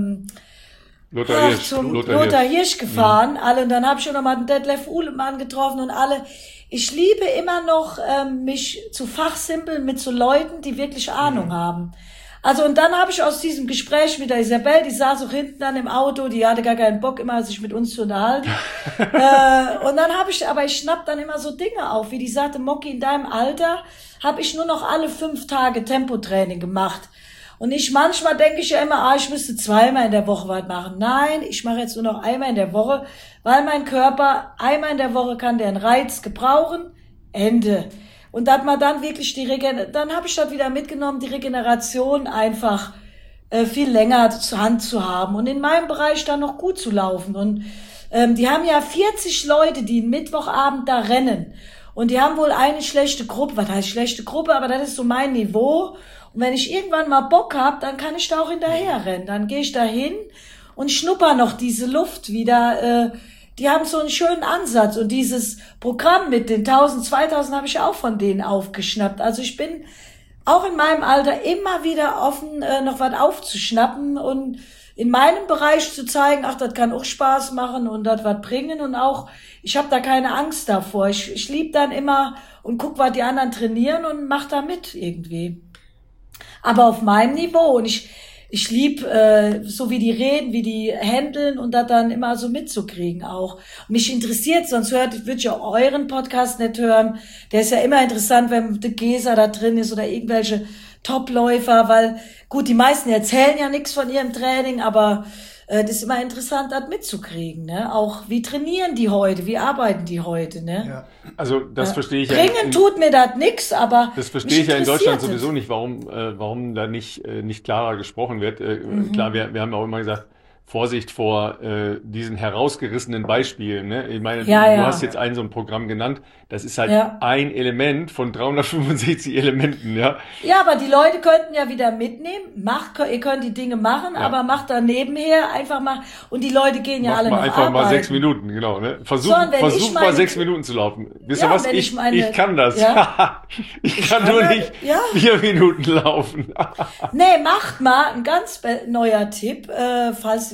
Speaker 1: Lothar Hirsch.
Speaker 3: zum
Speaker 1: Lothar
Speaker 3: Lothar
Speaker 1: Hirsch.
Speaker 3: Hirsch gefahren, alle, und dann habe ich schon noch mal den Detlef Uhlemann getroffen und alle. Ich liebe immer noch, mich zu fachsimpeln mit so Leuten, die wirklich Ahnung haben. Also, und dann habe ich aus diesem Gespräch mit der Isabel, die saß auch hinten dann im Auto, die hatte gar keinen Bock, immer sich mit uns zu unterhalten. Und dann ich schnapp dann immer so Dinge auf, wie die sagte, Mocki, in deinem Alter habe ich nur noch alle 5 Tage Tempotraining gemacht. Und manchmal denke ich ja immer, ich müsste 2-mal in der Woche was machen. Nein, ich mache jetzt nur noch 1-mal in der Woche, weil mein Körper 1-mal in der Woche kann der einen Reiz gebrauchen. Ende. Und dass man dann wirklich dann habe ich das wieder mitgenommen, die Regeneration einfach viel länger zur Hand zu haben und in meinem Bereich dann noch gut zu laufen. Und die haben ja 40 Leute, die Mittwochabend da rennen. Und die haben wohl eine schlechte Gruppe. Was heißt schlechte Gruppe? Aber das ist so mein Niveau. Und wenn ich irgendwann mal Bock hab, dann kann ich da auch hinterher rennen. Dann gehe ich da hin und schnupper noch diese Luft wieder. Die haben so einen schönen Ansatz. Und dieses Programm mit den 1000, 2000 habe ich auch von denen aufgeschnappt. Also ich bin auch in meinem Alter immer wieder offen, noch was aufzuschnappen und in meinem Bereich zu zeigen, das kann auch Spaß machen und das was bringen. Und auch, ich habe da keine Angst davor. Ich lieb dann immer und guck, was die anderen trainieren und mach da mit irgendwie. Aber auf meinem Niveau. Und ich lieb, so wie die reden, wie die handeln und das dann immer so mitzukriegen auch. Und mich interessiert, sonst würde ich ja euren Podcast nicht hören. Der ist ja immer interessant, wenn der Gesa da drin ist oder irgendwelche Topläufer, weil, gut, die meisten erzählen ja nichts von ihrem Training, aber das ist immer interessant, das mitzukriegen, ne? Auch, wie trainieren die heute, wie arbeiten die heute, ne?
Speaker 2: Ja.
Speaker 1: Also das verstehe ich
Speaker 3: Bringen tut mir das nix, aber
Speaker 1: das verstehe ich ja in Deutschland
Speaker 3: interessiert es.
Speaker 1: sowieso nicht, warum da nicht klarer gesprochen wird. Klar, wir haben auch immer gesagt, Vorsicht vor diesen herausgerissenen Beispielen. Ne? Ich meine, du hast jetzt so ein Programm genannt. Das ist halt ein Element von 365 Elementen. Ja,
Speaker 3: ja, aber die Leute könnten ja wieder mitnehmen. Ihr könnt die Dinge machen, aber macht da nebenher einfach mal. Und die Leute gehen ja alle noch
Speaker 1: einfach
Speaker 3: arbeiten.
Speaker 1: mal 6 Minuten, genau. Ne? Versuch mal 6 Minuten zu laufen. Wisst ihr was? Ich kann das.
Speaker 3: Ja.
Speaker 1: Ich kann nur nicht 4 Minuten laufen.
Speaker 3: Nee, macht mal ein ganz neuer Tipp, falls die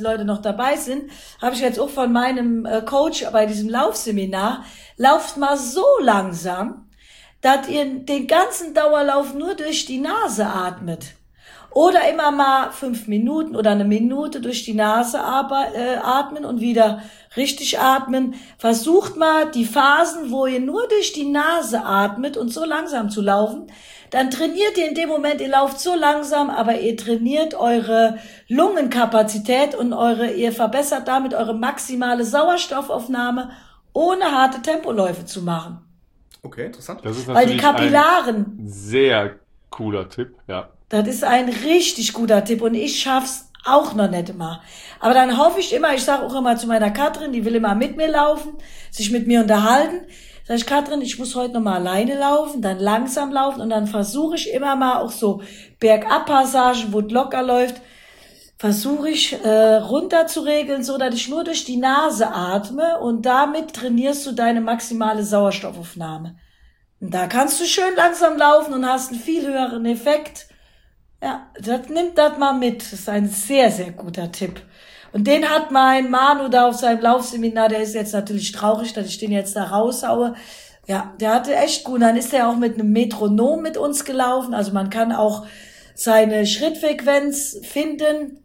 Speaker 3: Leute noch dabei sind, habe ich jetzt auch von meinem Coach bei diesem Laufseminar, lauft mal so langsam, dass ihr den ganzen Dauerlauf nur durch die Nase atmet. Oder immer mal 5 Minuten oder eine Minute durch die Nase atmen und wieder richtig atmen. Versucht mal die Phasen, wo ihr nur durch die Nase atmet und so langsam zu laufen. Dann trainiert ihr in dem Moment, ihr lauft so langsam, aber ihr trainiert eure Lungenkapazität und ihr verbessert damit eure maximale Sauerstoffaufnahme, ohne harte Tempoläufe zu machen.
Speaker 2: Okay, interessant.
Speaker 1: Das ist
Speaker 3: Weil die
Speaker 1: natürlich
Speaker 3: Kapillaren,
Speaker 1: ein sehr cooler Tipp, ja.
Speaker 3: das ist ein richtig guter Tipp und ich schaff's auch noch nicht immer. Aber dann hoffe ich immer, ich sage auch immer zu meiner Katrin, die will immer mit mir laufen, sich mit mir unterhalten. Sag ich, Katrin, ich muss heute noch mal alleine laufen, dann langsam laufen und dann versuche ich immer mal auch so Bergabpassagen, wo es locker läuft, versuche ich runter zu regeln, so dass ich nur durch die Nase atme und damit trainierst du deine maximale Sauerstoffaufnahme. Und da kannst du schön langsam laufen und hast einen viel höheren Effekt. Ja, nimmt das mal mit. Das ist ein sehr, sehr guter Tipp. Und den hat mein Manu da auf seinem Laufseminar, der ist jetzt natürlich traurig, dass ich den jetzt da raushaue. Ja, der hatte echt gut. Dann ist er auch mit einem Metronom mit uns gelaufen. Also man kann auch seine Schrittfrequenz finden.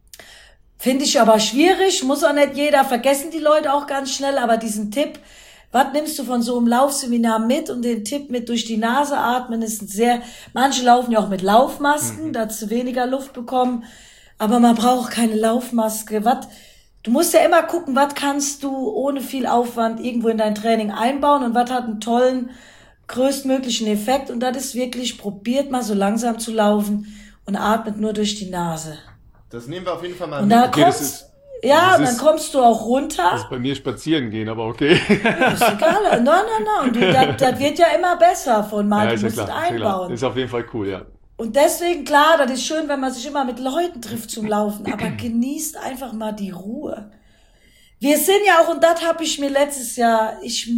Speaker 3: Finde ich aber schwierig. Muss auch nicht jeder, vergessen die Leute auch ganz schnell. Aber diesen Tipp, was nimmst du von so einem Laufseminar mit? Und den Tipp mit durch die Nase atmen ist manche laufen ja auch mit Laufmasken, dass sie weniger Luft bekommen. Aber man braucht keine Laufmaske. Du musst ja immer gucken, was kannst du ohne viel Aufwand irgendwo in dein Training einbauen und was hat einen tollen, größtmöglichen Effekt. Und das ist wirklich, probiert mal so langsam zu laufen und atmet nur durch die Nase.
Speaker 2: Das nehmen wir auf jeden Fall mal
Speaker 3: Und
Speaker 2: mit.
Speaker 3: da
Speaker 1: Okay,
Speaker 3: dann kommst du auch runter.
Speaker 1: Das ist bei mir spazieren gehen, aber okay.
Speaker 3: Das ist egal. Nein. Und das wird ja immer besser von mal.
Speaker 1: Ja,
Speaker 3: Du
Speaker 1: ist ja
Speaker 3: musst es
Speaker 1: klar, ist ja klar.
Speaker 3: einbauen.
Speaker 1: Ist auf jeden Fall cool, ja.
Speaker 3: Und deswegen, klar, das ist schön, wenn man sich immer mit Leuten trifft zum Laufen, aber genießt einfach mal die Ruhe. Wir sind ja auch, und das habe ich mir letztes Jahr, ich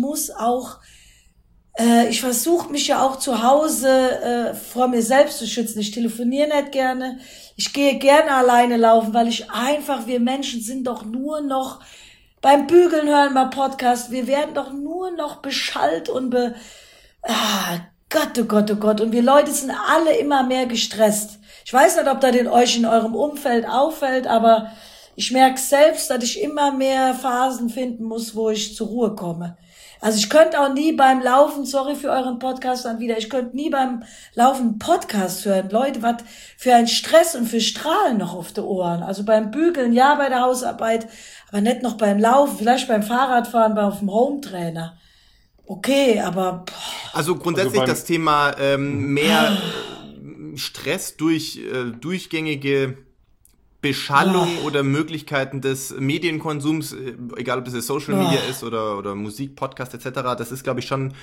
Speaker 3: versuche mich ja auch zu Hause vor mir selbst zu schützen. Ich telefoniere nicht gerne. Ich gehe gerne alleine laufen, weil wir Menschen sind doch nur noch, beim Bügeln hören wir Podcast, wir werden doch nur noch beschallt und Gott, oh Gott, oh Gott. Und wir Leute sind alle immer mehr gestresst. Ich weiß nicht, ob das euch in eurem Umfeld auffällt, aber ich merke selbst, dass ich immer mehr Phasen finden muss, wo ich zur Ruhe komme. Also ich könnte auch nie beim Laufen, sorry für euren Podcast dann wieder, ich könnte nie beim Laufen einen Podcast hören. Leute, was für ein Stress und für Strahlen noch auf die Ohren. Also beim Bügeln, ja, bei der Hausarbeit, aber nicht noch beim Laufen, vielleicht beim Fahrradfahren, auf dem Hometrainer. Okay, aber...
Speaker 2: Also grundsätzlich das Thema mehr Stress durch durchgängige Beschallung oder Möglichkeiten des Medienkonsums, egal ob das jetzt Social Media ist oder Musik, Podcast etc., das ist, glaube ich, schon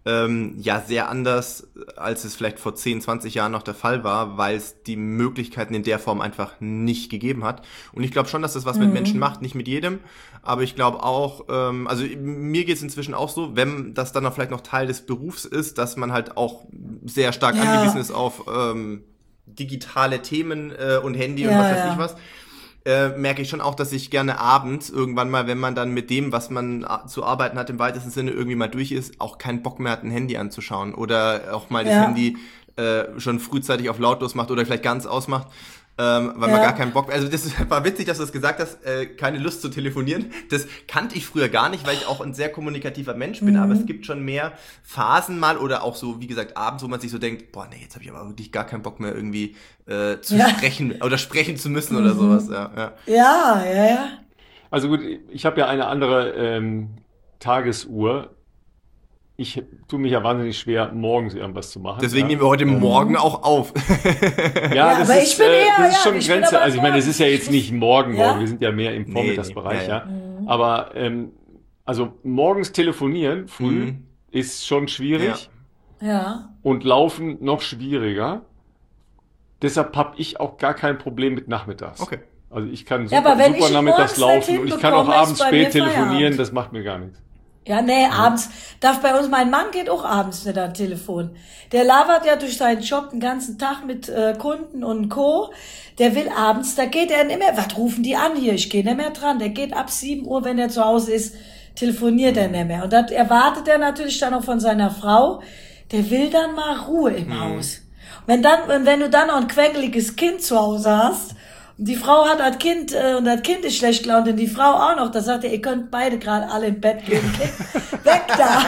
Speaker 2: sehr anders, als es vielleicht vor 10, 20 Jahren noch der Fall war, weil es die Möglichkeiten in der Form einfach nicht gegeben hat. Und ich glaube schon, dass das was mit Menschen macht, nicht mit jedem, aber ich glaube auch, also mir geht es inzwischen auch so, wenn das dann auch vielleicht noch Teil des Berufs ist, dass man halt auch sehr stark angewiesen ist auf digitale Themen und Handy und was weiß ich was, merke ich schon auch, dass ich gerne abends irgendwann mal, wenn man dann mit dem, was man zu arbeiten hat, im weitesten Sinne irgendwie mal durch ist, auch keinen Bock mehr hat, ein Handy anzuschauen oder auch mal das Handy schon frühzeitig auf lautlos macht oder vielleicht ganz ausmacht, weil man gar keinen Bock, also das war witzig, dass du das gesagt hast, keine Lust zu telefonieren, das kannte ich früher gar nicht, weil ich auch ein sehr kommunikativer Mensch bin, aber es gibt schon mehr Phasen mal oder auch so, wie gesagt, abends, wo man sich so denkt, boah, nee, jetzt habe ich aber wirklich gar keinen Bock mehr irgendwie zu sprechen oder sprechen zu müssen oder sowas,
Speaker 3: Ja.
Speaker 1: Also gut, ich habe ja eine andere Tagesuhr. Ich tue mich ja wahnsinnig schwer, morgens irgendwas zu machen.
Speaker 2: Deswegen nehmen wir heute Morgen auch auf.
Speaker 1: Ja, das
Speaker 3: aber
Speaker 1: ist,
Speaker 3: ich bin eher,
Speaker 1: das ist schon
Speaker 3: ich bin
Speaker 1: Grenze.
Speaker 3: aber
Speaker 1: Also ich meine, es ist ja jetzt nicht morgen, wir sind ja mehr im Vormittagsbereich,
Speaker 2: Nee.
Speaker 1: Aber also morgens telefonieren früh ist schon schwierig
Speaker 3: Ja.
Speaker 1: und laufen noch schwieriger. Deshalb habe ich auch gar kein Problem mit nachmittags.
Speaker 2: Okay.
Speaker 1: Also ich kann
Speaker 3: Ja, aber wenn
Speaker 1: super
Speaker 3: ich
Speaker 1: nachmittags
Speaker 3: morgens nicht
Speaker 1: laufen und ich kann auch
Speaker 3: hinbekomme,
Speaker 1: abends
Speaker 3: ist bei mir
Speaker 1: spät telefonieren,
Speaker 3: Feierabend.
Speaker 1: das macht mir gar nichts.
Speaker 3: Ja, nee, abends mein Mann geht auch abends nicht ans Telefon. Der labert ja durch seinen Job den ganzen Tag mit Kunden und Co. Der will abends, da geht er nicht mehr, was rufen die an hier? Ich gehe nicht mehr dran. Der geht ab 7 Uhr, wenn er zu Hause ist, telefoniert er nicht mehr. Und das erwartet er natürlich dann auch von seiner Frau. Der will dann mal Ruhe im Haus. Und wenn du dann noch ein quengeliges Kind zu Hause hast, und die Frau hat das Kind, und das Kind ist schlecht gelaunt, und die Frau auch noch, da sagt er, ihr könnt beide gerade alle im Bett gehen, weg da.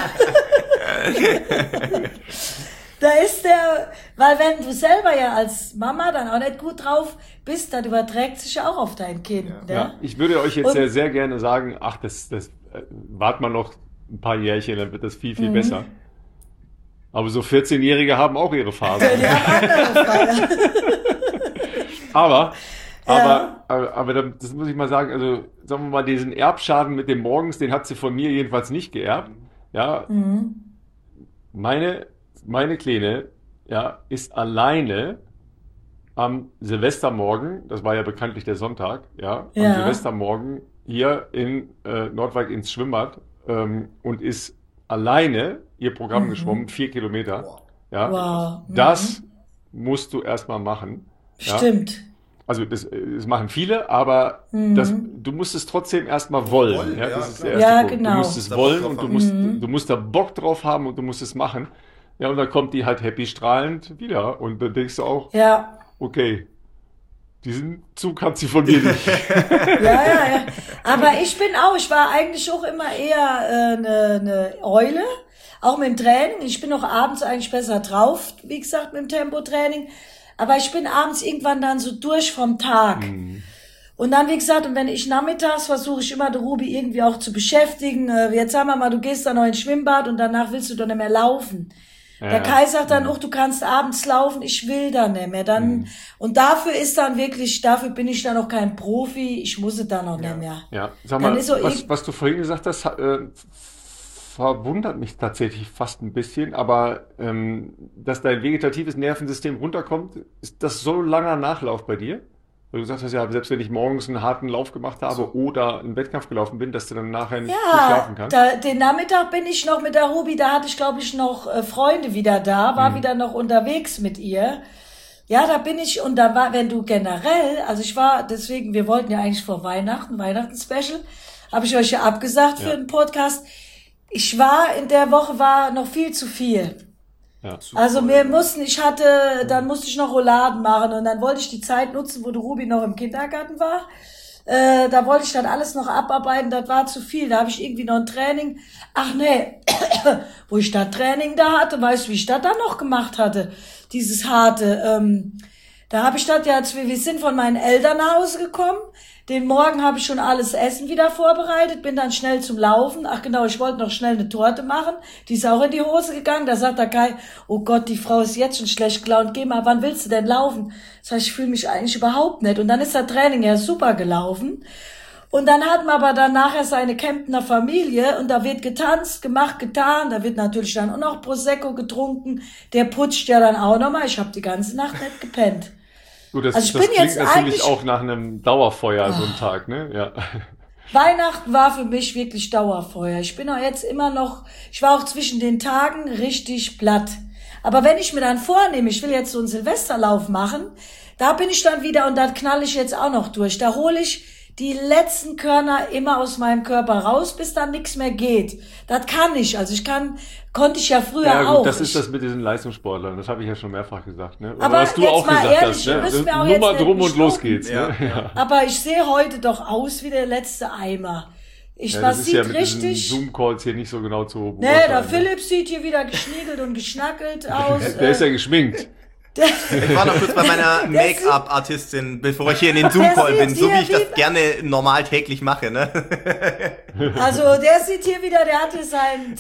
Speaker 3: Da ist weil wenn du selber ja als Mama dann auch nicht gut drauf bist, dann überträgt sich ja auch auf dein Kind.
Speaker 1: Ja.
Speaker 3: Ne?
Speaker 1: Ja, ich würde euch jetzt sehr gerne sagen, ach, das wart mal noch ein paar Jährchen, dann wird das viel, viel besser. Aber so 14-Jährige haben auch ihre Phase.
Speaker 3: Die haben andere Phasen.
Speaker 1: Aber das muss ich mal sagen, also sagen wir mal, diesen Erbschaden mit dem Morgens, den hat sie von mir jedenfalls nicht geerbt. Ja, meine Kleine, ja, ist alleine am Silvestermorgen, das war ja bekanntlich der Sonntag, ja, am Silvestermorgen hier in Nordwijk ins Schwimmbad und ist alleine ihr Programm geschwommen, 4 Kilometer. Ja,
Speaker 3: Wow.
Speaker 1: das musst du erstmal machen. Ja.
Speaker 3: Stimmt.
Speaker 1: Also das machen viele, aber du musst es trotzdem erstmal wollen. Ja, das ist der erste Punkt.
Speaker 3: Genau.
Speaker 1: Du musst es wollen und du musst da Bock drauf haben und du musst es machen. Ja, und dann kommt die halt happy strahlend wieder und dann denkst du auch, okay, diesen Zug hat sie von mir nicht.
Speaker 3: Ja. Aber ich war eigentlich auch immer eher eine Eule, auch mit dem Training. Ich bin auch abends eigentlich besser drauf, wie gesagt, mit dem Tempotraining. Aber ich bin abends irgendwann dann so durch vom Tag. Und dann, wie gesagt, und wenn ich nachmittags versuche ich immer, den Ruby irgendwie auch zu beschäftigen. Jetzt sagen wir mal, du gehst dann noch ins Schwimmbad und danach willst du doch nicht mehr laufen. Der Kai sagt dann auch, du kannst abends laufen, ich will dann nicht mehr. Und dafür bin ich dann auch kein Profi, ich muss es dann auch nicht mehr.
Speaker 1: Ja, sag mal, was du vorhin gesagt hast, verwundert mich tatsächlich fast ein bisschen, aber dass dein vegetatives Nervensystem runterkommt, ist das so langer Nachlauf bei dir? Weil du gesagt hast, ja, selbst wenn ich morgens einen harten Lauf gemacht habe oder einen Wettkampf gelaufen bin, dass du dann nachher nicht schlafen kannst?
Speaker 3: Den Nachmittag bin ich noch mit der Ruby, da hatte ich, glaube ich, noch Freunde wieder da, war wieder noch unterwegs mit ihr. Ja, da bin ich, und da wenn du generell, also deswegen, wir wollten ja eigentlich vor Weihnachten-Special, habe ich euch ja abgesagt für den Podcast. In der Woche war noch viel zu viel.
Speaker 1: Ja.
Speaker 3: Also dann musste ich noch Rouladen machen und dann wollte ich die Zeit nutzen, wo der Ruby noch im Kindergarten war. Da wollte ich dann alles noch abarbeiten, das war zu viel. Da habe ich irgendwie noch ein Training. Ach nee, wo ich da Training da hatte, weißt du, wie ich das dann noch gemacht hatte? Dieses harte. Da habe ich wir sind von meinen Eltern nach Hause gekommen. Den Morgen habe ich schon alles Essen wieder vorbereitet, bin dann schnell zum Laufen. Ach genau, ich wollte noch schnell eine Torte machen. Die ist auch in die Hose gegangen. Da sagt der Kai, oh Gott, die Frau ist jetzt schon schlecht gelaunt. Geh mal, wann willst du denn laufen? Sag ich fühle mich eigentlich überhaupt nicht. Und dann ist das Training ja super gelaufen. Und dann hatten wir aber dann nachher seine Kemptner Familie und da wird getanzt, gemacht, getan. Da wird natürlich dann auch noch Prosecco getrunken. Der putscht ja dann auch nochmal. Ich habe die ganze Nacht nicht gepennt.
Speaker 1: Gut, das klingt natürlich auch nach einem Dauerfeuer, so ein Tag, ne? Ja.
Speaker 3: Weihnachten war für mich wirklich Dauerfeuer. Ich bin auch jetzt ich war auch zwischen den Tagen richtig platt. Aber wenn ich mir dann vornehme, ich will jetzt so einen Silvesterlauf machen, da bin ich dann wieder und dann knall ich jetzt auch noch durch. Da hole ich die letzten Körner immer aus meinem Körper raus, bis dann nichts mehr geht. Das kann ich. Also konnte ich ja früher
Speaker 1: ja, gut,
Speaker 3: auch.
Speaker 1: Das ist das mit diesen Leistungssportlern. Das habe ich ja schon mehrfach gesagt. Ne?
Speaker 3: Aber
Speaker 1: was du
Speaker 3: jetzt
Speaker 1: auch
Speaker 3: mal
Speaker 1: gesagt
Speaker 3: ehrlich,
Speaker 1: hast. Ne?
Speaker 3: auch
Speaker 1: Nur mal
Speaker 3: jetzt
Speaker 1: drum
Speaker 3: nicht
Speaker 1: und los geht's.
Speaker 2: Ja.
Speaker 1: Ne? Ja.
Speaker 3: Aber ich sehe heute doch aus wie der letzte Eimer.
Speaker 1: Das ist ja mit
Speaker 3: richtig.
Speaker 1: diesen Zoom-Calls hier nicht so genau zu beurteilen.
Speaker 3: Nee, der Philipp sieht hier wieder geschniegelt und geschnackelt aus.
Speaker 1: Der ist ja geschminkt.
Speaker 2: Ich war noch kurz bei meiner Make-up-Artistin, bevor ich hier in den Zoom-Call bin, so wie ich das gerne normal täglich mache, ne?
Speaker 3: Also, der sieht hier wieder, der hatte sein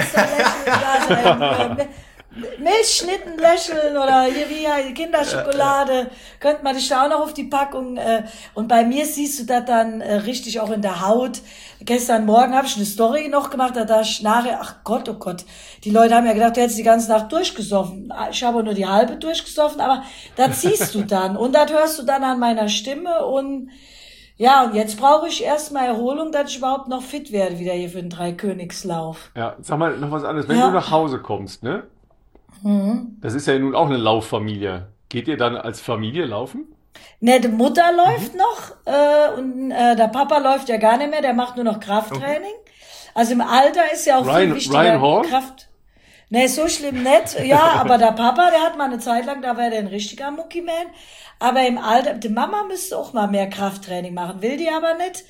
Speaker 3: Zahnpasta-Lächeln, Milchschnitten-Lächeln oder hier wie Kinderschokolade. Könnte man dich da auch noch auf die Packung. Und bei mir siehst du das dann richtig auch in der Haut. Gestern Morgen habe ich eine Story noch gemacht, da dachte ich nachher, ach Gott, oh Gott. Die Leute haben ja gedacht, du hättest die ganze Nacht durchgesoffen. Ich habe nur die halbe durchgesoffen, aber das siehst du dann. Und das hörst du dann an meiner Stimme und Ja, und jetzt brauche ich erstmal Erholung, dass ich überhaupt noch fit werde wieder hier für den Dreikönigslauf.
Speaker 1: Ja, sag mal noch was anderes. Wenn
Speaker 3: Ja.
Speaker 1: du nach Hause kommst, ne? Das ist ja nun auch eine Lauffamilie. Geht ihr dann als Familie laufen?
Speaker 3: Ne, die Mutter läuft noch und der Papa läuft ja gar nicht mehr, der macht nur noch Krafttraining. Also im Alter ist ja auch viel wichtiger
Speaker 1: Ryan Hall?
Speaker 3: Kraft. Ne, so schlimm nicht. Ja, aber der Papa, der hat mal eine Zeit lang, da war der ein richtiger Muckiman. Aber im Alter, die Mama müsste auch mal mehr Krafttraining machen, will die aber nicht.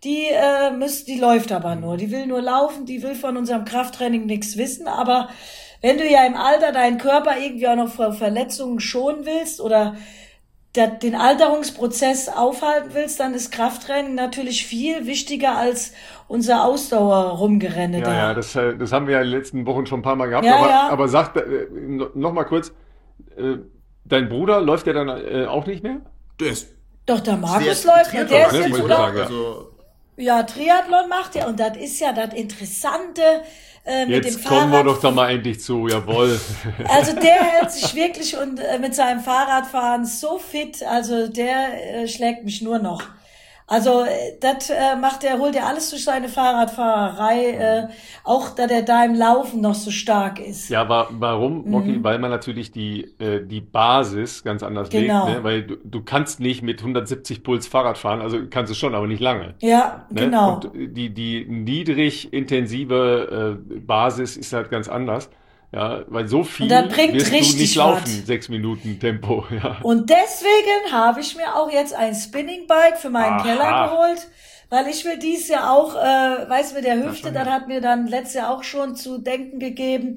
Speaker 3: Die läuft aber nur. Die will nur laufen, die will von unserem Krafttraining nichts wissen. Aber wenn du ja im Alter deinen Körper irgendwie auch noch vor Verletzungen schonen willst oder den Alterungsprozess aufhalten willst, dann ist Krafttraining natürlich viel wichtiger als unser Ausdauer-Rumgerenne da.
Speaker 1: Ja, das haben wir ja in den letzten Wochen schon ein paar Mal gehabt.
Speaker 3: Ja,
Speaker 1: aber,
Speaker 3: ja.
Speaker 1: aber sag noch mal kurz, dein Bruder läuft der dann auch nicht mehr?
Speaker 2: Der ist
Speaker 3: Doch, der Markus
Speaker 2: sehr
Speaker 3: läuft, der ist
Speaker 1: Triathlon,
Speaker 3: jetzt
Speaker 1: ne?
Speaker 3: sogar,
Speaker 1: Wollte ich sagen, ja.
Speaker 2: Also,
Speaker 3: ja, Triathlon macht er und das ist ja das Interessante mit dem
Speaker 1: Jetzt kommen wir
Speaker 3: Fahrrad.
Speaker 1: doch da mal endlich zu, jawohl.
Speaker 3: Also der hält sich wirklich und mit seinem Fahrradfahren so fit, also der schlägt mich nur noch. Also das holt er alles durch seine Fahrradfahrerei, auch da der da im Laufen noch so stark ist.
Speaker 1: Ja, warum, Mocky? Weil man natürlich die Basis ganz anders
Speaker 3: Genau.
Speaker 1: legt, ne? Weil du kannst nicht mit 170 Puls Fahrrad fahren, also kannst du schon, aber nicht lange.
Speaker 3: Ja,
Speaker 1: Ne?
Speaker 3: genau.
Speaker 1: Und die niedrig intensive Basis ist halt ganz anders. Ja, weil so viel
Speaker 3: Und das bringt
Speaker 1: wirst du
Speaker 3: richtig
Speaker 1: nicht laufen,
Speaker 3: was.
Speaker 1: 6 Minuten Tempo. Ja.
Speaker 3: Und deswegen habe ich mir auch jetzt ein Spinningbike für meinen
Speaker 1: Aha.
Speaker 3: Keller geholt, weil ich will dies Jahr auch, mit der Hüfte, das hat mir dann letztes Jahr auch schon zu denken gegeben.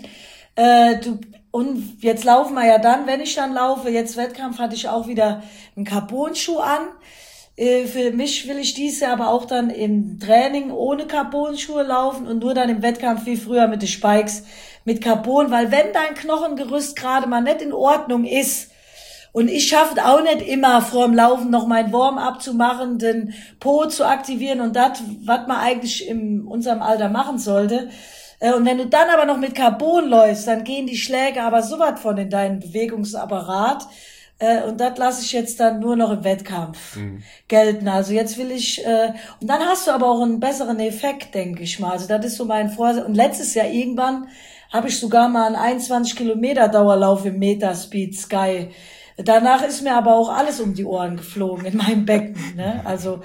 Speaker 3: Und jetzt laufen wir ja dann, wenn ich dann laufe, jetzt Wettkampf hatte ich auch wieder einen Carbon-Schuh an. Für mich will ich dies Jahr aber auch dann im Training ohne Carbon-Schuhe laufen und nur dann im Wettkampf wie früher mit den Spikes mit Carbon, weil wenn dein Knochengerüst gerade mal nicht in Ordnung ist und ich schaffe auch nicht immer vor dem Laufen noch mein Warm-up zu machen, den Po zu aktivieren und das, was man eigentlich in unserem Alter machen sollte. Und wenn du dann aber noch mit Carbon läufst, dann gehen die Schläge aber so was von in deinen Bewegungsapparat. Und das lasse ich jetzt dann nur noch im Wettkampf gelten. Also jetzt will ich, und dann hast du aber auch einen besseren Effekt, denke ich mal. Also das ist so mein Vorsatz. Und letztes Jahr irgendwann habe ich sogar mal einen 21 Kilometer Dauerlauf im Metaspeed Sky. Danach ist mir aber auch alles um die Ohren geflogen in meinem Becken. Ne? Also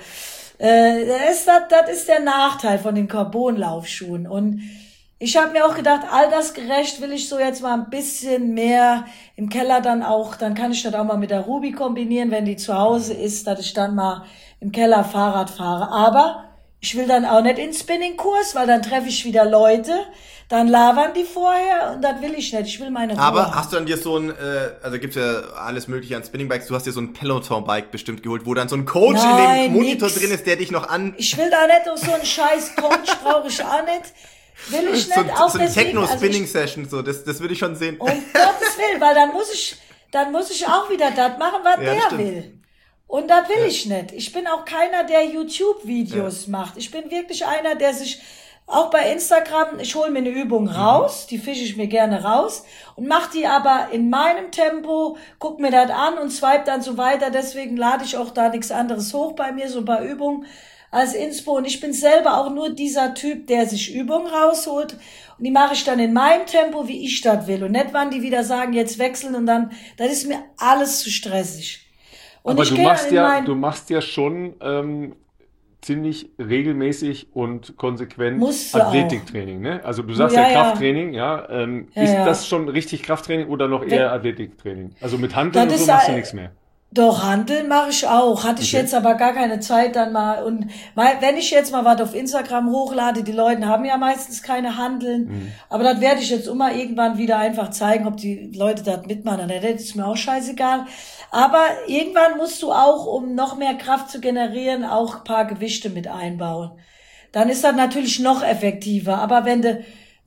Speaker 3: das ist der Nachteil von den Carbon-Laufschuhen. Und ich habe mir auch gedacht, altersgerecht will ich so jetzt mal ein bisschen mehr im Keller dann kann ich das auch mal mit der Ruby kombinieren, wenn die zu Hause ist, dass ich dann mal im Keller Fahrrad fahre. Aber ich will dann auch nicht in Spinning-Kurs, weil dann treffe ich wieder Leute, dann labern die vorher und das will ich nicht. Ich will meine Ruhe.
Speaker 2: aber hast du dann dir so ein, also gibt's ja alles mögliche an Spinningbikes, du hast dir so ein Peloton-Bike bestimmt geholt, wo dann so ein Coach in
Speaker 3: Nein,
Speaker 2: dem Monitor
Speaker 3: nix.
Speaker 2: drin ist, der dich noch an...
Speaker 3: Ich will da nicht so einen scheiß Coach, brauche ich auch nicht. Will ich nicht, auch
Speaker 2: so ein
Speaker 3: deswegen, also ich-
Speaker 2: Techno-Spinning-Session, so, das würde ich schon sehen.
Speaker 3: Um Gottes Willen, weil dann muss ich auch wieder das machen, was
Speaker 2: Ja, das
Speaker 3: der
Speaker 2: stimmt.
Speaker 3: will. Und das will ich nicht. Ich bin auch keiner, der YouTube-Videos macht. Ich bin wirklich einer, der sich auch bei Instagram, ich hole mir eine Übung raus, die fische ich mir gerne raus und mache die aber in meinem Tempo, guck mir das an und swipe dann so weiter. Deswegen lade ich auch da nichts anderes hoch bei mir, so ein paar Übungen als Inspo. Und ich bin selber auch nur dieser Typ, der sich Übungen rausholt. Und die mache ich dann in meinem Tempo, wie ich das will. Und nicht, wann die wieder sagen, jetzt wechseln und dann, das ist mir alles zu stressig. Und
Speaker 1: Aber
Speaker 3: ich gehe dann in
Speaker 1: du machst ja schon ziemlich regelmäßig und konsequent
Speaker 3: Musst du auch.
Speaker 1: Athletiktraining, ne? Also du sagst
Speaker 3: Ja,
Speaker 1: ja
Speaker 3: ja.
Speaker 1: Krafttraining, ja.
Speaker 3: Ja,
Speaker 1: Ist
Speaker 3: ja.
Speaker 1: das schon richtig Krafttraining oder noch eher Athletiktraining? Also mit Hanteln
Speaker 3: Das
Speaker 1: und so
Speaker 3: ist
Speaker 1: machst du
Speaker 3: ein-
Speaker 1: nichts mehr.
Speaker 3: Doch, Handeln mache ich auch. Hatte ich
Speaker 1: Okay.
Speaker 3: jetzt aber gar keine Zeit dann mal. Und wenn ich jetzt mal was auf Instagram hochlade, die Leute haben ja meistens keine Handeln. Aber das werde ich jetzt immer irgendwann wieder einfach zeigen, ob die Leute das mitmachen. Das ist mir auch scheißegal. Aber irgendwann musst du auch, um noch mehr Kraft zu generieren, auch ein paar Gewichte mit einbauen. Dann ist das natürlich noch effektiver. Aber wenn du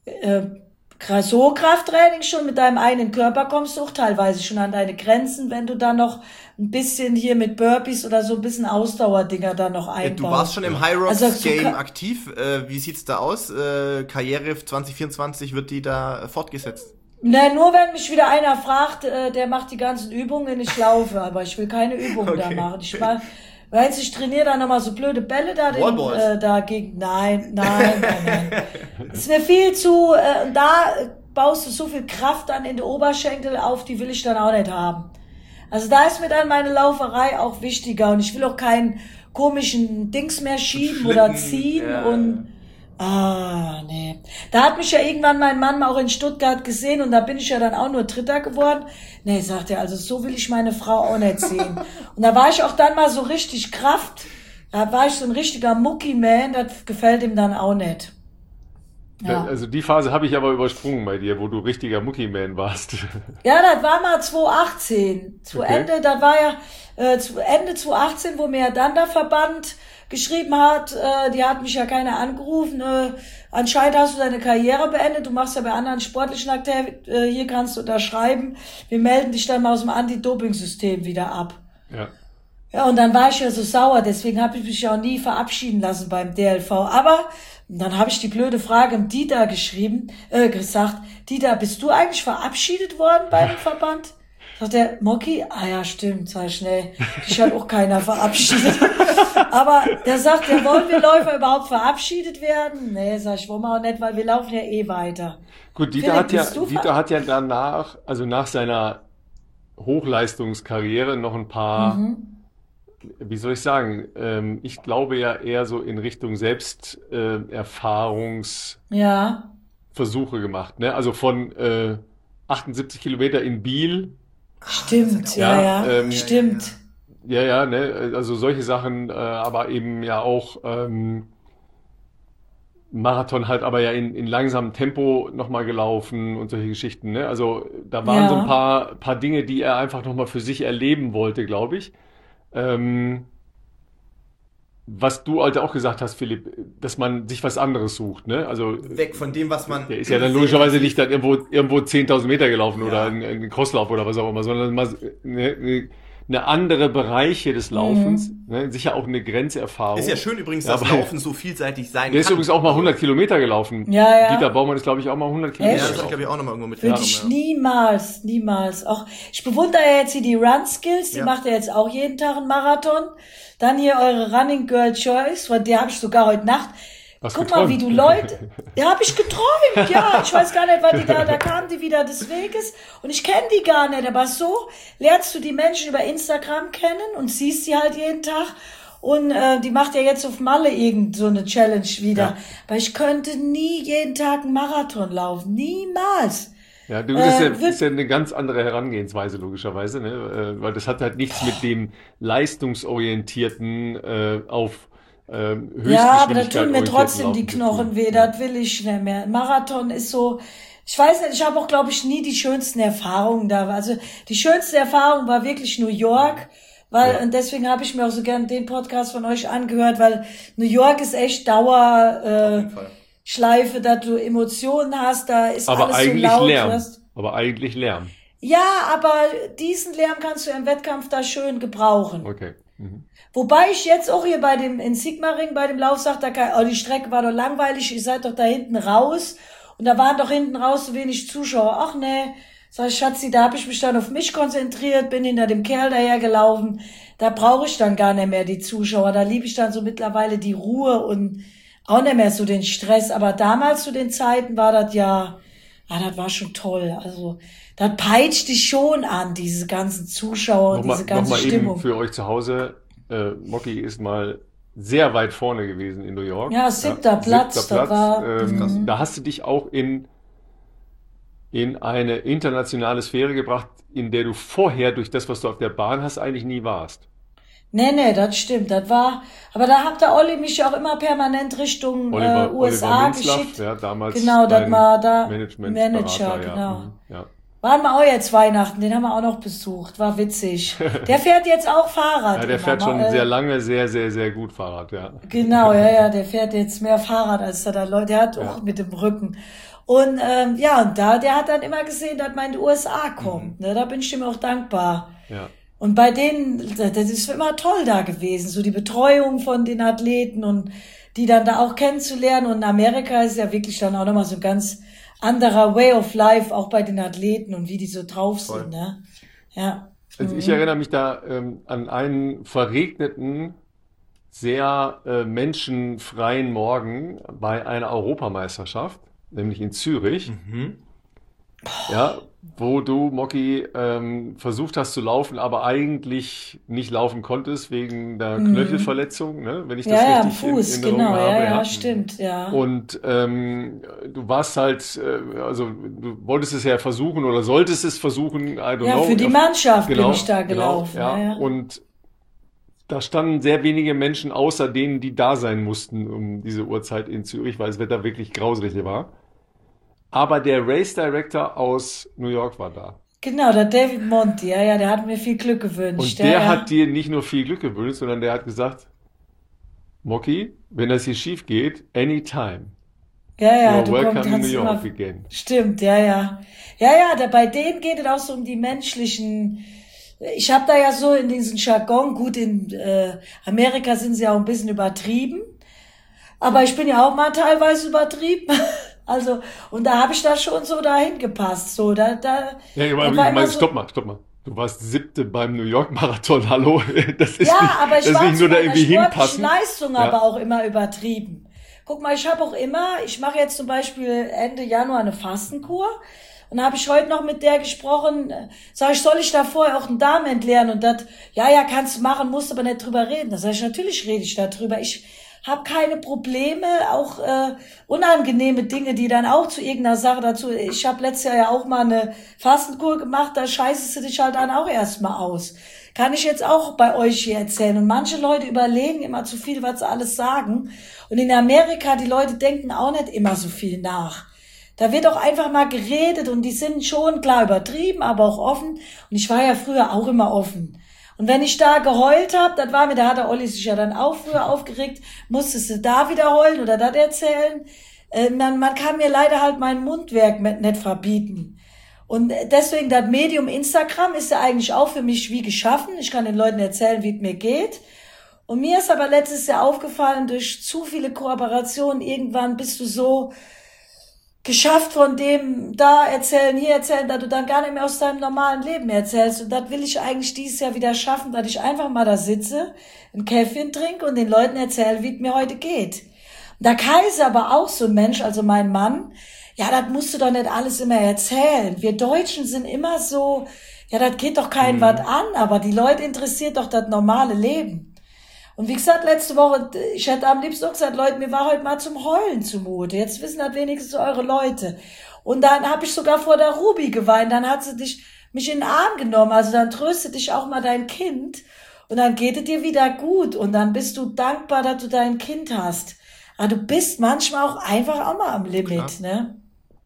Speaker 3: so Krafttraining schon mit deinem eigenen Körper kommst du auch teilweise schon an deine Grenzen, wenn du dann noch ein bisschen hier mit Burpees oder so ein bisschen Ausdauerdinger da noch einbaust.
Speaker 2: Du warst schon im High Rocks
Speaker 3: Also,
Speaker 2: Game aktiv. Wie sieht's da aus? Karriere 2024, wird die da fortgesetzt?
Speaker 3: Ne, nur wenn mich wieder einer fragt, der macht die ganzen Übungen, ich laufe, aber ich will keine Übungen da
Speaker 2: Okay.
Speaker 3: machen. Weißt du, ich trainiere dann nochmal so blöde Bälle dagegen. Nein. Das ist mir viel zu, da baust du so viel Kraft dann in die Oberschenkel auf, die will ich dann auch nicht haben. Also da ist mir dann meine Lauferei auch wichtiger und ich will auch keinen komischen Dings mehr schieben oder ziehen und nee. Da hat mich ja irgendwann mein Mann auch in Stuttgart gesehen und da bin ich ja dann auch nur Dritter geworden. Nee, sagt er, also so will ich meine Frau auch nicht sehen. Und da war ich auch dann mal so richtig Kraft. Da war ich so ein richtiger Mucki-Man, das gefällt ihm dann auch nicht.
Speaker 1: Ja. Also die Phase habe ich aber übersprungen bei dir, wo du richtiger Mucki-Man warst.
Speaker 3: Ja, das war mal 2018. Ende 2018, wo mir ja dann der Verband geschrieben hat, die hat mich ja keiner angerufen, anscheinend hast du deine Karriere beendet, du machst ja bei anderen sportlichen Akteuren, hier kannst du unterschreiben, wir melden dich dann mal aus dem Anti-Doping-System wieder ab. Ja, und dann war ich ja so sauer, deswegen habe ich mich ja auch nie verabschieden lassen beim DLV, aber dann habe ich die blöde Frage im Dieter gesagt, Dieter, bist du eigentlich verabschiedet worden beim Verband? Sagt der, Mocky? Ah ja, stimmt, sei schnell. Dich hat auch keiner verabschiedet. Aber der sagt, ja, wollen wir Läufer überhaupt verabschiedet werden? Nee, sag ich, wollen wir auch nicht, weil wir laufen ja eh weiter.
Speaker 1: Gut, Dieter hat ja danach, also nach seiner Hochleistungskarriere noch ein paar, wie soll ich sagen, ich glaube ja eher so in Richtung Selbsterfahrungsversuche gemacht, ne? Also von 78 Kilometer in Biel.
Speaker 3: Stimmt, stimmt.
Speaker 1: Ja, ne, also solche Sachen, aber eben ja auch Marathon halt, aber ja in langsamem Tempo nochmal gelaufen und solche Geschichten, ne? Also da waren so ein paar Dinge, die er einfach nochmal für sich erleben wollte, glaube ich. Was du halt auch gesagt hast, Philipp, dass man sich was anderes sucht, ne? Also
Speaker 2: weg von dem, was man...
Speaker 1: Der ist ja dann logischerweise nicht dann irgendwo 10.000 Meter gelaufen oder ein Crosslauf oder was auch immer, sondern mal eine andere Bereiche des Laufens, ne? Sicher auch eine Grenzerfahrung.
Speaker 2: Ist ja schön übrigens, dass Laufen so vielseitig sein kann.
Speaker 1: Der ist übrigens auch mal 100 Kilometer gelaufen.
Speaker 3: Ja.
Speaker 1: Dieter Baumann ist, glaube ich, auch mal 100 Kilometer
Speaker 2: gelaufen. Ja, das habe ich, glaube ich, auch nochmal irgendwo mit.
Speaker 3: Würde ich niemals. Auch, ich bewundere ja jetzt hier die Run-Skills, die macht ja jetzt auch jeden Tag einen Marathon. Dann hier eure Running Girl Choice, von der habe ich sogar heute Nacht. Guck mal, wie du Leute, ja, habe ich geträumt, ja, ich weiß gar nicht, weil da kamen die wieder des Weges und ich kenne die gar nicht, aber so lernst du die Menschen über Instagram kennen und siehst sie halt jeden Tag und die macht ja jetzt auf Malle irgend so eine Challenge wieder, weil ich könnte nie jeden Tag einen Marathon laufen, niemals.
Speaker 1: Ja, das ist ja eine ganz andere Herangehensweise, logischerweise, ne? Weil das hat halt nichts mit dem leistungsorientierten auf
Speaker 3: ja, aber da tun mir trotzdem die Knochen weh, das will ich nicht mehr. Marathon ist so, ich weiß nicht, ich habe auch, glaube ich, nie die schönsten Erfahrungen da. Also die schönste Erfahrung war wirklich New York, und deswegen habe ich mir auch so gern den Podcast von euch angehört, weil New York ist echt Schleife, dass du Emotionen hast, da ist
Speaker 1: aber
Speaker 3: alles so laut.
Speaker 1: Aber eigentlich Lärm.
Speaker 3: Ja, aber diesen Lärm kannst du im Wettkampf da schön gebrauchen.
Speaker 1: Okay.
Speaker 3: Wobei ich jetzt auch hier in Sigmaringen bei dem Lauf sagte, die Strecke war doch langweilig, ihr seid doch da hinten raus und da waren doch hinten raus so wenig Zuschauer. Ach nee, sag ich, Schatzi, da habe ich mich dann auf mich konzentriert, bin hinter dem Kerl dahergelaufen, da brauche ich dann gar nicht mehr die Zuschauer, da liebe ich dann so mittlerweile die Ruhe und auch nicht mehr so den Stress, aber damals zu den Zeiten war das das war schon toll, also das peitscht dich schon an, diese ganzen Zuschauer und diese ganze Stimmung.
Speaker 1: Eben für euch zu Hause, Mocky ist mal sehr weit vorne gewesen in New York.
Speaker 3: Ja, siebter Platz.
Speaker 1: Da hast du dich auch in eine internationale Sphäre gebracht, in der du vorher durch das, was du auf der Bahn hast, eigentlich nie warst.
Speaker 3: Nee, das stimmt. Das war, aber da hat der Olli mich ja auch immer permanent Richtung USA geschickt.
Speaker 1: Ja, damals
Speaker 3: genau, das war da
Speaker 1: Manager,
Speaker 3: genau.
Speaker 1: Ja.
Speaker 3: Waren wir auch jetzt Weihnachten, den haben wir auch noch besucht, war witzig. Der fährt jetzt auch Fahrrad.
Speaker 1: Ja, der fährt schon sehr lange, sehr, sehr, sehr gut Fahrrad, ja.
Speaker 3: Genau, ja, der fährt jetzt mehr Fahrrad als da Leute, der hat auch mit dem Rücken. Und der hat dann immer gesehen, dass man in die USA kommt, ne, da bin ich ihm auch dankbar.
Speaker 1: Ja.
Speaker 3: Und bei denen, das ist immer toll da gewesen, so die Betreuung von den Athleten und die dann da auch kennenzulernen. Und in Amerika ist ja wirklich dann auch nochmal so ein ganz anderer Way of Life, auch bei den Athleten und wie die so drauf sind, ne? Ja.
Speaker 1: Also ich erinnere mich da an einen verregneten sehr menschenfreien Morgen bei einer Europameisterschaft, nämlich in Zürich. Ja, wo du, Moki, versucht hast zu laufen, aber eigentlich nicht laufen konntest wegen der Knöchelverletzung, ne? Wenn ich das
Speaker 3: Ja, ja, am
Speaker 1: richtig in
Speaker 3: Fuß,
Speaker 1: Erinnerung
Speaker 3: genau,
Speaker 1: habe,
Speaker 3: ja, ja, stimmt, ja.
Speaker 1: Und du warst halt, also du wolltest es ja versuchen oder solltest es versuchen, I don't
Speaker 3: Ja,
Speaker 1: know.
Speaker 3: für die Mannschaft bin
Speaker 1: Genau,
Speaker 3: ich da
Speaker 1: genau,
Speaker 3: gelaufen,
Speaker 1: ja.
Speaker 3: ja, ja.
Speaker 1: Und da standen sehr wenige Menschen außer denen, die da sein mussten um diese Uhrzeit in Zürich, weil das Wetter wirklich grauslich war. Aber der Race Director aus New York war da.
Speaker 3: Genau, der David Monti, ja, ja, der hat mir viel Glück gewünscht,
Speaker 1: Und
Speaker 3: ja,
Speaker 1: der
Speaker 3: ja.
Speaker 1: hat dir nicht nur viel Glück gewünscht, sondern der hat gesagt, Moki, wenn das hier schief geht, anytime.
Speaker 3: Ja, ja,
Speaker 1: You're
Speaker 3: du
Speaker 1: welcome in
Speaker 3: kannst
Speaker 1: New York
Speaker 3: immer,
Speaker 1: again.
Speaker 3: stimmt, ja, ja. Ja, ja, bei denen geht es auch so um die menschlichen, ich habe da ja so in diesen Jargon, gut, in Amerika sind sie auch ein bisschen übertrieben, aber ich bin ja auch mal teilweise übertrieben. Also, und da habe ich da schon so dahin gepasst. So,
Speaker 1: Ja,
Speaker 3: da
Speaker 1: aber
Speaker 3: war
Speaker 1: ich
Speaker 3: immer
Speaker 1: meine,
Speaker 3: so,
Speaker 1: stopp mal. Du warst 7. beim New York Marathon, hallo? Das ist
Speaker 3: ja, aber ich
Speaker 1: das ist
Speaker 3: war
Speaker 1: nicht
Speaker 3: zu
Speaker 1: nur da
Speaker 3: meiner
Speaker 1: irgendwie
Speaker 3: sportlichen
Speaker 1: hinpassen.
Speaker 3: Leistung
Speaker 1: Ja.
Speaker 3: aber auch immer übertrieben. Guck mal, ich mache jetzt zum Beispiel Ende Januar eine Fastenkur. Und da habe ich heute noch mit der gesprochen, sag ich, soll ich da vorher auch einen Darm entleeren? Und das, ja, kannst du machen, musst aber nicht drüber reden. Da sag ich, natürlich rede ich darüber. Ich habe keine Probleme, auch unangenehme Dinge, die dann auch zu irgendeiner Sache dazu. Ich habe letztes Jahr ja auch mal eine Fastenkur gemacht, da scheißest du dich halt dann auch erstmal aus. Kann ich jetzt auch bei euch hier erzählen. Und manche Leute überlegen immer zu viel, was sie alles sagen. Und in Amerika, die Leute denken auch nicht immer so viel nach. Da wird auch einfach mal geredet und die sind schon klar übertrieben, aber auch offen. Und ich war ja früher auch immer offen. Und wenn ich da geheult habe, da hat der Olli sich ja dann auch früher aufgeregt, musstest du da wieder heulen oder das erzählen. Man kann mir leider halt mein Mundwerk nicht verbieten. Und deswegen, das Medium Instagram ist ja eigentlich auch für mich wie geschaffen. Ich kann den Leuten erzählen, wie es mir geht. Und mir ist aber letztes Jahr aufgefallen, durch zu viele Kooperationen, irgendwann bist du so geschafft von dem da erzählen, hier erzählen, dass du dann gar nicht mehr aus deinem normalen Leben erzählst. Und das will ich eigentlich dieses Jahr wieder schaffen, dass ich einfach mal da sitze, ein Käffchen trinke und den Leuten erzähle, wie es mir heute geht. Und der Kaiser aber auch so ein Mensch, also mein Mann, ja, das musst du doch nicht alles immer erzählen. Wir Deutschen sind immer so, ja, das geht doch keinem was an, aber die Leute interessiert doch das normale Leben. Und wie gesagt, letzte Woche, ich hätte am liebsten auch gesagt, Leute, mir war heute mal zum Heulen zumute. Jetzt wissen das wenigstens eure Leute. Und dann habe ich sogar vor der Ruby geweint. Dann hat sie mich in den Arm genommen. Also dann tröstet dich auch mal dein Kind. Und dann geht es dir wieder gut. Und dann bist du dankbar, dass du dein Kind hast. Aber du bist manchmal auch einfach auch mal am Limit, ne?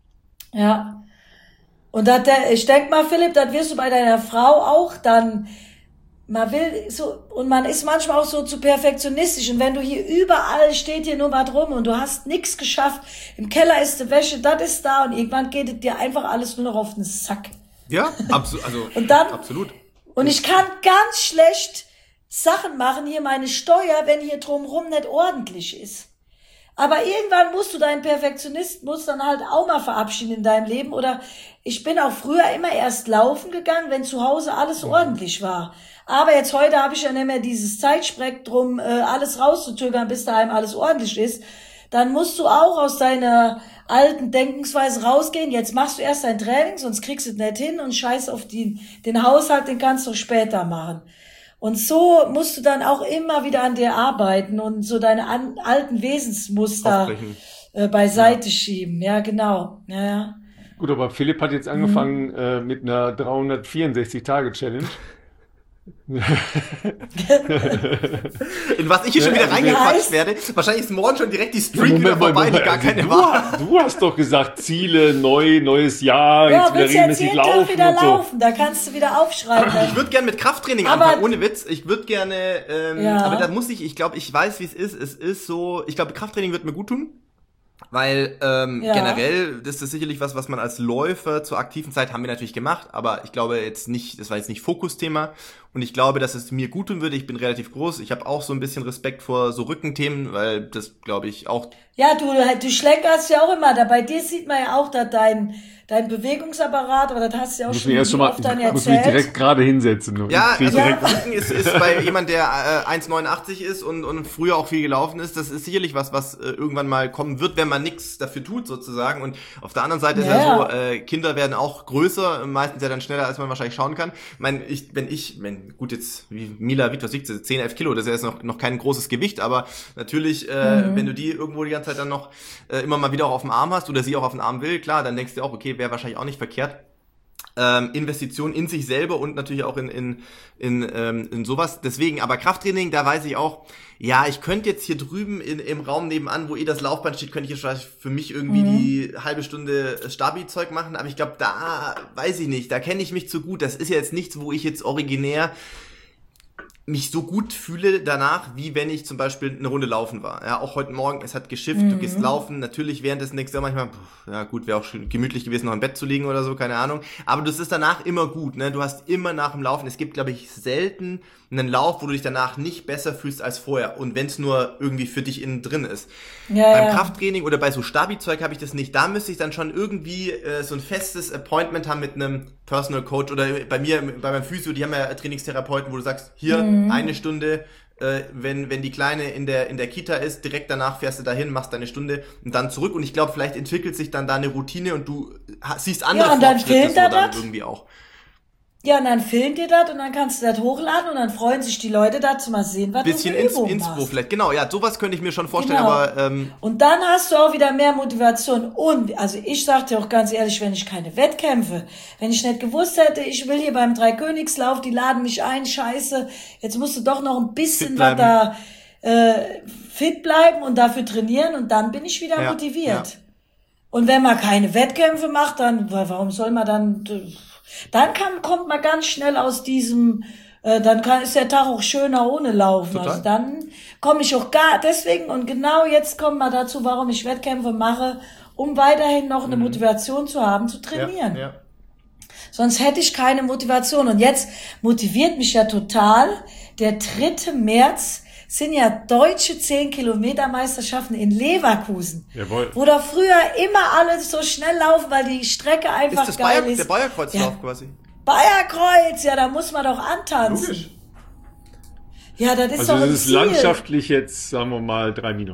Speaker 3: Ja. Und ich denk mal, Philipp, das wirst du bei deiner Frau auch dann. Man will so, und man ist manchmal auch so zu perfektionistisch. Und wenn du hier überall steht hier nur was rum und du hast nichts geschafft, im Keller ist die Wäsche, das ist da und irgendwann geht es dir einfach alles nur noch auf den Sack.
Speaker 2: Ja, also
Speaker 3: Und dann,
Speaker 2: absolut.
Speaker 3: und ich kann ganz schlecht Sachen machen, hier meine Steuer, wenn hier drumherum nicht ordentlich ist. Aber irgendwann musst du deinen Perfektionismus dann halt auch mal verabschieden in deinem Leben. Oder ich bin auch früher immer erst laufen gegangen, wenn zu Hause alles ordentlich war. Aber jetzt heute habe ich ja nicht mehr dieses Zeitspektrum, alles rauszuzögern, bis daheim alles ordentlich ist. Dann musst du auch aus deiner alten Denkensweise rausgehen. Jetzt machst du erst dein Training, sonst kriegst du es nicht hin und scheiß auf den Haushalt, den kannst du später machen. Und so musst du dann auch immer wieder an dir arbeiten und so deine alten Wesensmuster beiseite schieben. Ja, genau. Ja.
Speaker 1: Gut, aber Philipp hat jetzt angefangen mit einer 364-Tage-Challenge.
Speaker 2: In was ich hier schon wieder reingequatscht werde. Wahrscheinlich ist morgen schon direkt die Streak wieder vorbei, die gar keine war.
Speaker 1: Du hast doch gesagt, Ziele, neues Jahr,
Speaker 3: Ja,
Speaker 1: jetzt wieder
Speaker 3: willst du jetzt
Speaker 1: regelmäßig
Speaker 3: jeden Tag
Speaker 1: laufen
Speaker 3: wieder
Speaker 1: und so.
Speaker 3: laufen? Da kannst du wieder aufschreiben.
Speaker 2: Ich würde gerne mit Krafttraining
Speaker 3: Aber-
Speaker 2: anfangen, ohne Witz. Ich würde gerne,
Speaker 3: Ja.
Speaker 2: aber da muss ich glaube, ich weiß, wie es ist. Es ist so, ich glaube, Krafttraining wird mir gut tun. Weil generell, das ist sicherlich was man als Läufer zur aktiven Zeit haben wir natürlich gemacht, aber ich glaube jetzt nicht, das war jetzt nicht Fokusthema. und ich glaube, dass es mir gut tun würde. Ich bin relativ groß. Ich habe auch so ein bisschen Respekt vor so Rückenthemen, weil das, glaube ich, auch...
Speaker 3: Ja, du schlenkerst ja auch immer. Bei dir sieht man ja auch, dass dein Bewegungsapparat, aber das hast du ja auch
Speaker 1: Muss
Speaker 3: schon
Speaker 1: mich erst schon mal,
Speaker 3: oft dann
Speaker 1: ich muss mich
Speaker 3: erzählt.
Speaker 1: direkt gerade hinsetzen.
Speaker 2: Ja,
Speaker 1: Ich krieg
Speaker 2: also
Speaker 1: direkt-
Speaker 2: Rücken ist bei jemand, der 1,89 ist und früher auch viel gelaufen ist, das ist sicherlich was irgendwann mal kommen wird, wenn man nichts dafür tut, sozusagen. Und auf der anderen Seite ist ja so, Kinder werden auch größer, meistens ja dann schneller, als man wahrscheinlich schauen kann. Gut, jetzt, wie Mila wiegt, was wiegt sie? 10, 11 Kilo, das ist ja jetzt noch kein großes Gewicht, aber natürlich, wenn du die irgendwo die ganze Zeit dann noch immer mal wieder auch auf dem Arm hast oder sie auch auf dem Arm will, klar, dann denkst du auch, okay, wäre wahrscheinlich auch nicht verkehrt. Investition in sich selber und natürlich auch in sowas. Deswegen, aber Krafttraining, da weiß ich auch, ja, ich könnte jetzt hier drüben im Raum nebenan, wo das Laufband steht, könnte ich jetzt vielleicht für mich irgendwie die halbe Stunde Stabi-Zeug machen, aber ich glaube, da weiß ich nicht, da kenne ich mich zu gut. Das ist ja jetzt nichts, wo ich jetzt originär mich so gut fühle danach, wie wenn ich zum Beispiel eine Runde laufen war. Ja, auch heute Morgen, es hat geschifft, du gehst laufen, natürlich währenddessen denkst du manchmal, ja gut, wäre auch schön gemütlich gewesen, noch im Bett zu liegen oder so, keine Ahnung. Aber das ist danach immer gut, ne? Du hast immer nach dem Laufen, es gibt, glaube ich, selten einen Lauf, wo du dich danach nicht besser fühlst als vorher. Und wenn es nur irgendwie für dich innen drin ist. Beim Krafttraining oder bei so Stabi-Zeug habe ich das nicht. Da müsste ich dann schon irgendwie so ein festes Appointment haben mit einem Personal Coach oder bei meinem Physio, die haben ja Trainingstherapeuten, wo du sagst, hier eine Stunde, wenn die Kleine in der Kita ist, direkt danach fährst du dahin, machst deine Stunde und dann zurück. Und ich glaube, vielleicht entwickelt sich dann da eine Routine und du siehst andere
Speaker 3: und dann
Speaker 2: Fortschritte
Speaker 3: filmt er
Speaker 2: dann
Speaker 3: das?
Speaker 2: irgendwie auch.
Speaker 3: Ja, und dann filmt ihr das und dann kannst du das hochladen und dann freuen sich die Leute dazu mal sehen, was
Speaker 2: Bisschen
Speaker 3: du für Übungen
Speaker 2: Inspo
Speaker 3: machst.
Speaker 2: vielleicht. Genau, ja, sowas könnte ich mir schon vorstellen,
Speaker 3: Genau.
Speaker 2: aber
Speaker 3: Und dann hast du auch wieder mehr Motivation. Und, also ich sag dir auch ganz ehrlich, wenn ich keine Wettkämpfe, wenn ich nicht gewusst hätte, ich will hier beim Dreikönigslauf, die laden mich ein, scheiße, jetzt musst du doch noch ein bisschen
Speaker 2: Fit
Speaker 3: was
Speaker 2: bleiben.
Speaker 3: da fit bleiben und dafür trainieren und dann bin ich wieder
Speaker 2: Ja,
Speaker 3: motiviert.
Speaker 2: ja.
Speaker 3: Und wenn man keine Wettkämpfe macht, dann, warum soll man dann kommt man ganz schnell aus diesem, ist der Tag auch schöner ohne Laufen.
Speaker 2: Total.
Speaker 3: Also dann komme ich auch deswegen und genau jetzt kommen wir dazu, warum ich Wettkämpfe mache, um weiterhin noch eine Motivation zu haben, zu trainieren.
Speaker 2: ja.
Speaker 3: Sonst hätte ich keine Motivation. Und jetzt motiviert mich ja total, der 3. März sind ja deutsche 10-Kilometer-Meisterschaften in Leverkusen.
Speaker 1: Jawohl.
Speaker 3: Wo doch früher immer alle so schnell laufen, weil die Strecke einfach
Speaker 2: Ist das
Speaker 3: geil ist.
Speaker 2: der Bayerkreuzlauf quasi?
Speaker 3: Bayerkreuz, ja, da muss man doch antanzen.
Speaker 2: Logisch.
Speaker 3: Ja, das ist
Speaker 1: Also
Speaker 3: doch
Speaker 1: das
Speaker 3: ein
Speaker 1: ist
Speaker 3: Ziel.
Speaker 1: landschaftlich jetzt, sagen wir mal, 3 Minus.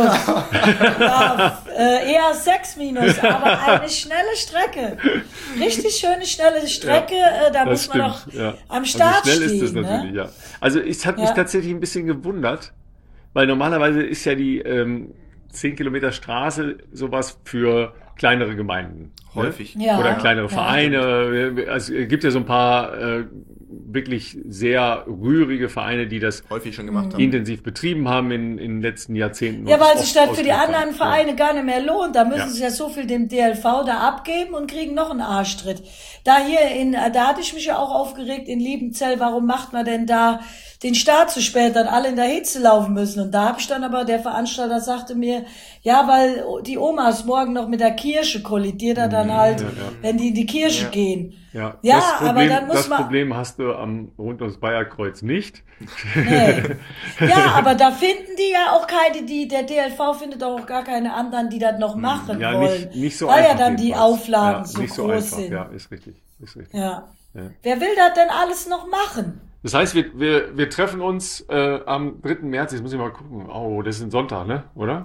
Speaker 3: Ja, eher 6 Minus, aber eine schnelle Strecke. Richtig schöne, schnelle Strecke, da muss man doch am Start
Speaker 1: also schnell
Speaker 3: stehen.
Speaker 1: ist das natürlich,
Speaker 3: ne?
Speaker 1: ja. Also es hat mich tatsächlich ein bisschen gewundert, weil normalerweise ist ja die 10 Kilometer Straße sowas für kleinere Gemeinden.
Speaker 2: Häufig.
Speaker 1: Ne?
Speaker 3: Ja.
Speaker 1: Oder kleinere
Speaker 3: Ja.
Speaker 1: Vereine. Also es gibt ja so ein paar wirklich sehr rührige Vereine, die das
Speaker 2: Häufig schon gemacht haben.
Speaker 1: intensiv betrieben haben in den letzten Jahrzehnten.
Speaker 3: Ja,
Speaker 1: und
Speaker 3: weil
Speaker 1: oft
Speaker 3: sich das für die
Speaker 1: ausgeübt
Speaker 3: anderen
Speaker 1: haben.
Speaker 3: Vereine gar nicht mehr lohnt. Da müssen
Speaker 1: Ja.
Speaker 3: sie ja so viel dem DLV da abgeben und kriegen noch einen Arschtritt. Da hatte ich mich ja auch aufgeregt in Liebenzell, warum macht man denn da den Start zu spät, dann alle in der Hitze laufen müssen. Und da habe ich dann aber, der Veranstalter sagte mir, ja, weil die Omas morgen noch mit der Kirche kollidiert er dann halt, wenn die in die Kirche gehen.
Speaker 1: Ja,
Speaker 3: Ja,
Speaker 1: das Problem,
Speaker 3: aber dann muss
Speaker 1: das
Speaker 3: man-
Speaker 1: Problem hast du rund ums Bayerkreuz nicht.
Speaker 3: Nee. Ja, aber da finden die ja auch keine, der DLV findet auch gar keine anderen, die das noch machen
Speaker 1: Ja,
Speaker 3: wollen.
Speaker 1: nicht so
Speaker 3: weil
Speaker 1: einfach.
Speaker 3: ja dann die
Speaker 1: jedenfalls.
Speaker 3: Auflagen
Speaker 1: ja,
Speaker 3: so
Speaker 1: nicht so
Speaker 3: groß
Speaker 1: einfach.
Speaker 3: sind.
Speaker 1: Ja, ist richtig.
Speaker 3: Ja.
Speaker 1: Ja.
Speaker 3: Wer will das denn alles noch machen?
Speaker 1: Das heißt, wir treffen uns am 3. März, jetzt muss ich mal gucken. Oh, das ist ein Sonntag, ne? Oder?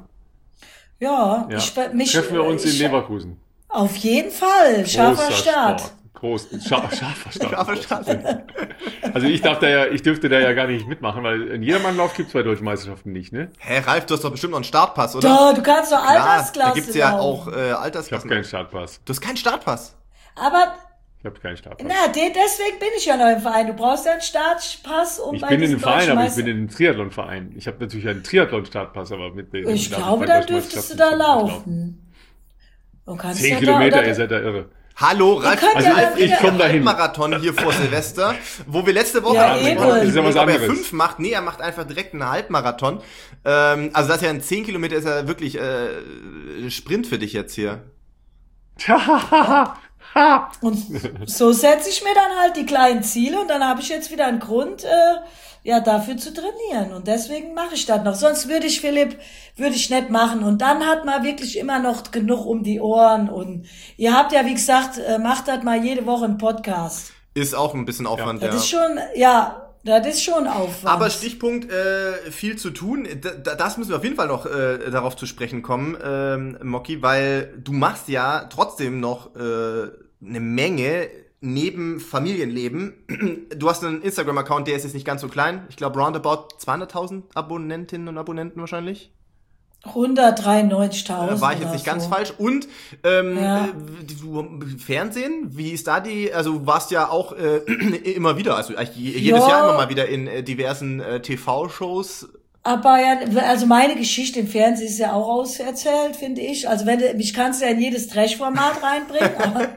Speaker 3: Ja,
Speaker 1: Ja.
Speaker 3: mich,
Speaker 1: Treffen wir uns in
Speaker 3: ich-
Speaker 1: Leverkusen.
Speaker 3: Auf jeden Fall. Scharfer
Speaker 1: Großer
Speaker 3: Start.
Speaker 1: Sport. Scharfer Start.
Speaker 2: Scharfer Start.
Speaker 1: Also ich dürfte da ja gar nicht mitmachen, weil in Jedermannlauf gibt's bei deutschen Meisterschaften nicht, ne?
Speaker 2: Hä, Ralf, du hast doch bestimmt noch einen Startpass, oder?
Speaker 3: Da, du kannst doch
Speaker 2: Klar,
Speaker 3: Altersklasse
Speaker 2: da gibt's ja
Speaker 3: laufen.
Speaker 2: auch
Speaker 1: Ich habe
Speaker 2: Altersklassen.
Speaker 1: keinen Startpass.
Speaker 2: Du hast keinen Startpass.
Speaker 3: Aber,
Speaker 1: Ich habe keinen Startpass.
Speaker 3: deswegen bin ich ja noch im Verein. Du brauchst ja einen Startpass, um
Speaker 1: Ich
Speaker 3: bei
Speaker 1: bin in
Speaker 3: diesem
Speaker 1: einem Verein,
Speaker 3: deutschen
Speaker 1: aber ich
Speaker 3: Meister-
Speaker 1: bin in einem Triathlon-Verein. Ich habe natürlich einen Triathlon-Startpass, aber mit dem
Speaker 3: Ich
Speaker 1: darf
Speaker 3: glaube,
Speaker 1: bei
Speaker 3: da
Speaker 1: deutschen
Speaker 3: dürftest du
Speaker 1: Meisterschaften
Speaker 3: da
Speaker 1: nicht
Speaker 3: laufen. Du kannst
Speaker 1: 10
Speaker 3: ja
Speaker 1: Kilometer,
Speaker 3: da,
Speaker 1: ihr seid da irre.
Speaker 2: Hallo, Ralf,
Speaker 3: könnt ja
Speaker 2: Ralf,
Speaker 3: dann wieder-
Speaker 1: Ich komme dahin.
Speaker 2: Marathon hier vor Silvester, wo wir letzte Woche
Speaker 3: Ja,
Speaker 2: angesprochen
Speaker 3: eben.
Speaker 2: haben,
Speaker 1: Das ist ja was
Speaker 2: ob er
Speaker 1: anderes.
Speaker 2: 5 macht. Nee, er macht einfach direkt einen Halbmarathon. Also das ist ja ein 10 Kilometer, ist ja wirklich Sprint für dich jetzt hier.
Speaker 1: Ha!
Speaker 3: Und so setze ich mir dann halt die kleinen Ziele und dann habe ich jetzt wieder einen Grund, dafür zu trainieren. Und deswegen mache ich das noch. Sonst würde ich nicht machen. Und dann hat man wirklich immer noch genug um die Ohren. Und ihr habt ja, wie gesagt, macht das mal jede Woche einen Podcast.
Speaker 2: Ist auch ein bisschen Aufwand,
Speaker 3: Das ist schon Aufwand.
Speaker 2: Aber Stichpunkt, viel zu tun, das müssen wir auf jeden Fall noch darauf zu sprechen kommen, Moki, weil du machst ja trotzdem noch eine Menge neben Familienleben. Du hast einen Instagram-Account, der ist jetzt nicht ganz so klein. Ich glaube roundabout 200.000 Abonnentinnen und Abonnenten wahrscheinlich.
Speaker 3: 193.000.
Speaker 2: War ich jetzt nicht ganz falsch. Und du Fernsehen, wie ist da also du warst ja auch immer wieder, also eigentlich jedes Jahr immer mal wieder in diversen TV-Shows.
Speaker 3: Aber ja, also meine Geschichte im Fernsehen ist ja auch auserzählt, finde ich. Also mich kannst du ja in jedes Trash-Format reinbringen,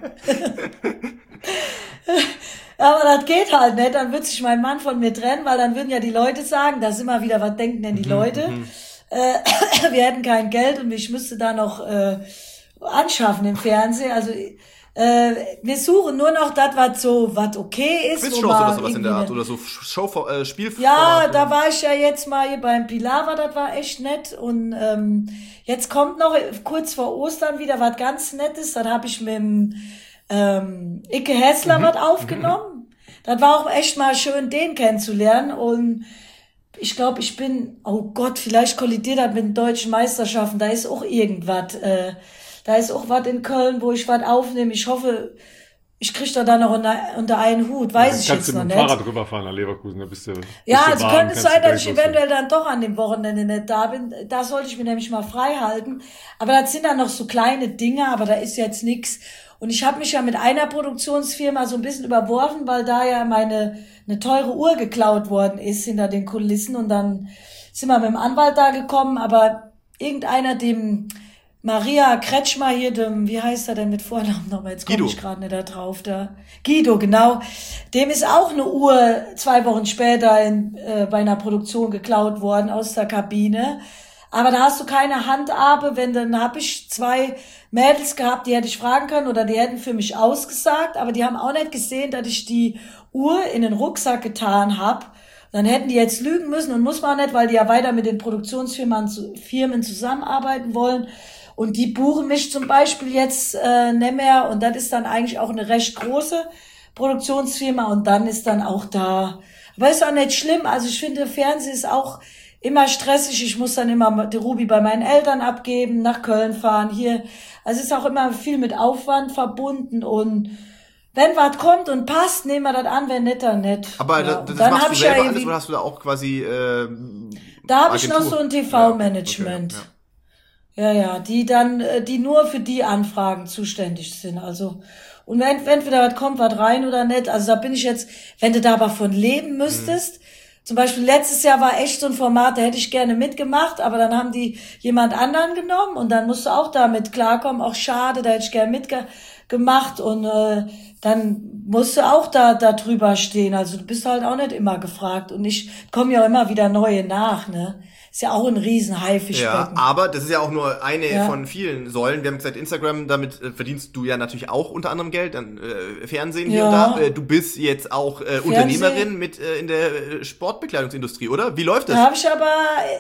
Speaker 3: aber das geht halt nicht. Dann wird sich mein Mann von mir trennen, weil dann würden ja die Leute sagen, das ist immer wieder, was denken denn die Leute? Wir hätten kein Geld und ich müsste da noch anschaffen im Fernsehen. Also wir suchen nur noch das, was okay ist.
Speaker 2: Quizshows oder sowas in der Art oder so Spielformate.
Speaker 3: Ja, da war ich ja jetzt mal hier beim Pilawa, das war echt nett. Und jetzt kommt noch kurz vor Ostern wieder was ganz Nettes. Das habe ich mit dem Icke Hessler was aufgenommen. Das war auch echt mal schön, den kennenzulernen. Und ich glaube, oh Gott, vielleicht kollidiert das mit den deutschen Meisterschaften. Da ist auch irgendwas. Da ist auch was in Köln, wo ich was aufnehme. Ich hoffe, ich kriege da dann noch unter einen Hut. Weiß ich jetzt noch nicht.
Speaker 1: Kannst du mit dem Fahrrad rüberfahren nach Leverkusen, da bist du.
Speaker 3: Ja, also könnte es sein, dass ich eventuell dann doch an dem Wochenende nicht da bin. Da sollte ich mir nämlich mal frei halten. Aber das sind dann noch so kleine Dinge, aber da ist jetzt nichts. Und ich habe mich ja mit einer Produktionsfirma so ein bisschen überworfen, weil da ja eine teure Uhr geklaut worden ist hinter den Kulissen. Und dann sind wir mit dem Anwalt da gekommen, aber irgendeiner, dem Maria Kretschmer hier, wie heißt er denn mit Vornamen nochmal? Jetzt komme ich gerade nicht da drauf. Guido, genau. Dem ist auch eine Uhr 2 Wochen später bei einer Produktion geklaut worden aus der Kabine. Aber da hast du keine Handhabe, dann habe ich 2 Mädels gehabt, die hätte ich fragen können oder die hätten für mich ausgesagt, aber die haben auch nicht gesehen, dass ich die Uhr in den Rucksack getan habe. Dann hätten die jetzt lügen müssen und muss man nicht, weil die ja weiter mit den Firmen zusammenarbeiten wollen. Und die buchen mich zum Beispiel jetzt nicht mehr. Und das ist dann eigentlich auch eine recht große Produktionsfirma. Und dann ist dann auch da. Aber ist auch nicht schlimm. Also ich finde, Fernsehen ist auch immer stressig. Ich muss dann immer die Ruby bei meinen Eltern abgeben, nach Köln fahren, hier. Also es ist auch immer viel mit Aufwand verbunden. Und wenn was kommt und passt, nehmen wir das an, wenn nicht, dann nicht.
Speaker 2: Aber
Speaker 3: ja.
Speaker 2: das machst du selber alles oder hast du da auch quasi
Speaker 3: da habe ich noch so ein TV-Management.
Speaker 2: Ja, okay,
Speaker 3: ja, die nur für die Anfragen zuständig sind. Also, und wenn wieder was kommt, was rein oder nicht, also da bin ich jetzt, wenn du da aber von leben müsstest, zum Beispiel letztes Jahr war echt so ein Format, da hätte ich gerne mitgemacht, aber dann haben die jemand anderen genommen und dann musst du auch damit klarkommen, auch schade, da hätte ich gerne mitgemacht und dann musst du auch da drüber stehen, also du bist halt auch nicht immer gefragt und ich komme ja immer wieder neue nach, ne? Ist ja auch ein riesen Haifischbecken.
Speaker 2: Ja, aber das ist ja auch nur eine von vielen Säulen. Wir haben gesagt, Instagram, damit verdienst du ja natürlich auch unter anderem Geld, dann Fernsehen hier und da. Du bist jetzt auch Unternehmerin mit in der Sportbekleidungsindustrie, oder? Wie läuft das?
Speaker 3: Da habe ich aber,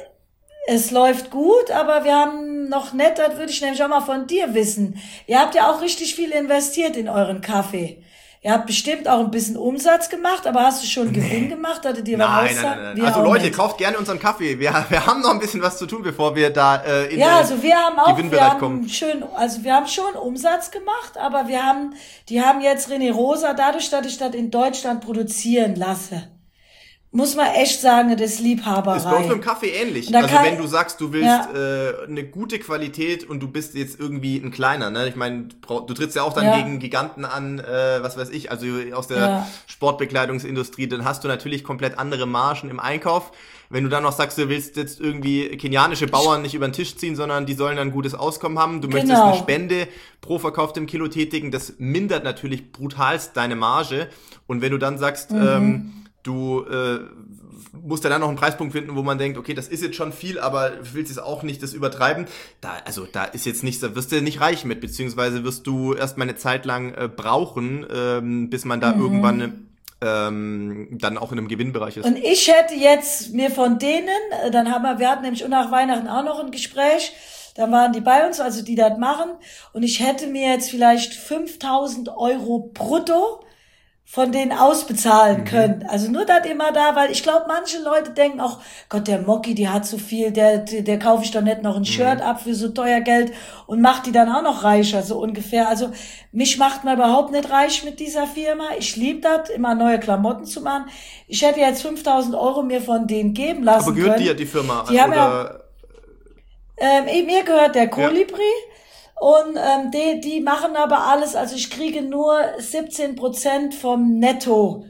Speaker 3: es läuft gut, aber wir haben noch nicht, das würde ich nämlich auch mal von dir wissen. Ihr habt ja auch richtig viel investiert in euren Kaffee. Ihr habt bestimmt auch ein bisschen Umsatz gemacht, aber hast du schon Gewinn gemacht? Hattet ihr
Speaker 2: Nein. Also Leute, nicht. Kauft gerne unseren Kaffee. Wir haben noch ein bisschen was zu tun, bevor wir da in den Gewinnbereich kommen.
Speaker 3: Wir haben schon Umsatz gemacht, aber die haben jetzt René Rosa, dadurch, dass ich das in Deutschland produzieren lasse. Muss man echt sagen, das ist Liebhaberei.
Speaker 2: Ist bei uns beim Kaffee ähnlich. Also wenn du sagst, du willst eine gute Qualität und du bist jetzt irgendwie ein kleiner, ne? Ich meine, du trittst ja auch dann gegen Giganten an, was weiß ich, also aus der Sportbekleidungsindustrie, dann hast du natürlich komplett andere Margen im Einkauf. Wenn du dann noch sagst, du willst jetzt irgendwie kenianische Bauern nicht über den Tisch ziehen, sondern die sollen dann ein gutes Auskommen haben, du möchtest eine Spende pro verkauftem Kilo tätigen, das mindert natürlich brutalst deine Marge. Und wenn du dann sagst, du musst ja dann noch einen Preispunkt finden, wo man denkt, okay, das ist jetzt schon viel, aber du willst jetzt auch nicht das übertreiben. Da ist jetzt nichts, da wirst du nicht reich mit, beziehungsweise wirst du erstmal eine Zeit lang brauchen, bis man da irgendwann dann auch in einem Gewinnbereich ist.
Speaker 3: Und ich hätte jetzt mir von denen, wir hatten nämlich nach Weihnachten auch noch ein Gespräch, dann waren die bei uns, also die das machen, und ich hätte mir jetzt vielleicht 5.000 € brutto von denen ausbezahlen können. Also nur das immer da, weil ich glaube, manche Leute denken auch, Gott, der Mocki, die hat so viel, der kaufe ich doch nicht noch ein Shirt ab für so teuer Geld und macht die dann auch noch reicher, so ungefähr. Also mich macht man überhaupt nicht reich mit dieser Firma. Ich liebe das, immer neue Klamotten zu machen. Ich hätte jetzt 5.000 € mir von denen geben lassen können.
Speaker 2: Aber gehört dir die Firma?
Speaker 3: Die haben mir gehört der Kolibri. Und die machen aber alles, also ich kriege nur 17% vom Netto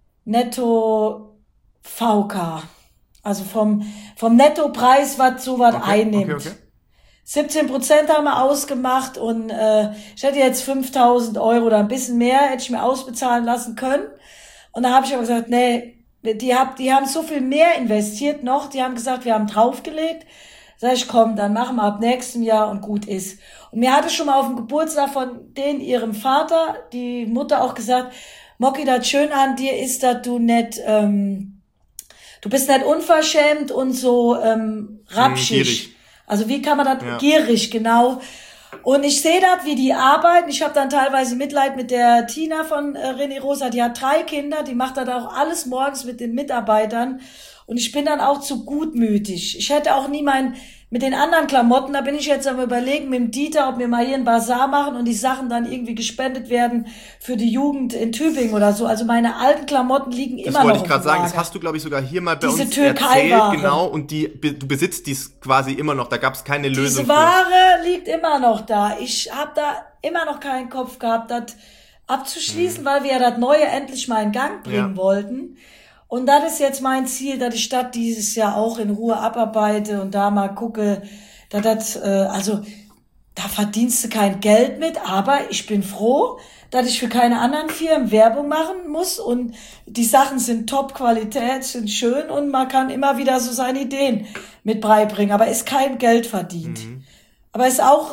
Speaker 3: VK. Also vom Nettopreis, was sowas einnimmt.
Speaker 2: Okay.
Speaker 3: 17% haben wir ausgemacht und ich hätte jetzt 5.000 € oder ein bisschen mehr, hätte ich mir ausbezahlen lassen können. Und da habe ich aber gesagt, nee, die haben so viel mehr investiert noch, die haben gesagt, wir haben draufgelegt. Sag ich, komm, dann machen wir ab nächstem Jahr und gut ist. Und mir hatte schon mal auf dem Geburtstag von ihrem Vater, die Mutter auch gesagt, Mocki, das Schöne an dir ist, dass du nicht, du bist nicht unverschämt und so rapschig.
Speaker 2: Gierig.
Speaker 3: Also wie kann man das, gierig, genau. Und ich sehe das, wie die arbeiten. Ich habe dann teilweise Mitleid mit der Tina von René Rosa, die hat 3 Kinder, die macht das auch alles morgens mit den Mitarbeitern. Und ich bin dann auch zu gutmütig. Ich hätte auch nie mit den anderen Klamotten, da bin ich jetzt am Überlegen mit dem Dieter, ob wir mal hier einen Bazar machen und die Sachen dann irgendwie gespendet werden für die Jugend in Tübingen oder so. Also meine alten Klamotten liegen immer noch.
Speaker 2: Das wollte ich gerade sagen, das hast du, glaube ich, sogar hier mal bei uns erzählt, genau, und du besitzt dies quasi immer noch, da gab es keine Lösung.
Speaker 3: Diese Ware liegt immer noch da. Ich habe da immer noch keinen Kopf gehabt, das abzuschließen, weil wir ja das Neue endlich mal in Gang bringen wollten. Und das ist jetzt mein Ziel, dass ich das dieses Jahr auch in Ruhe abarbeite und da mal gucke, also da verdienst du kein Geld mit, aber ich bin froh, dass ich für keine anderen Firmen Werbung machen muss und die Sachen sind Top-Qualität, sind schön und man kann immer wieder so seine Ideen mit beibringen, aber ist kein Geld verdient. Aber ist auch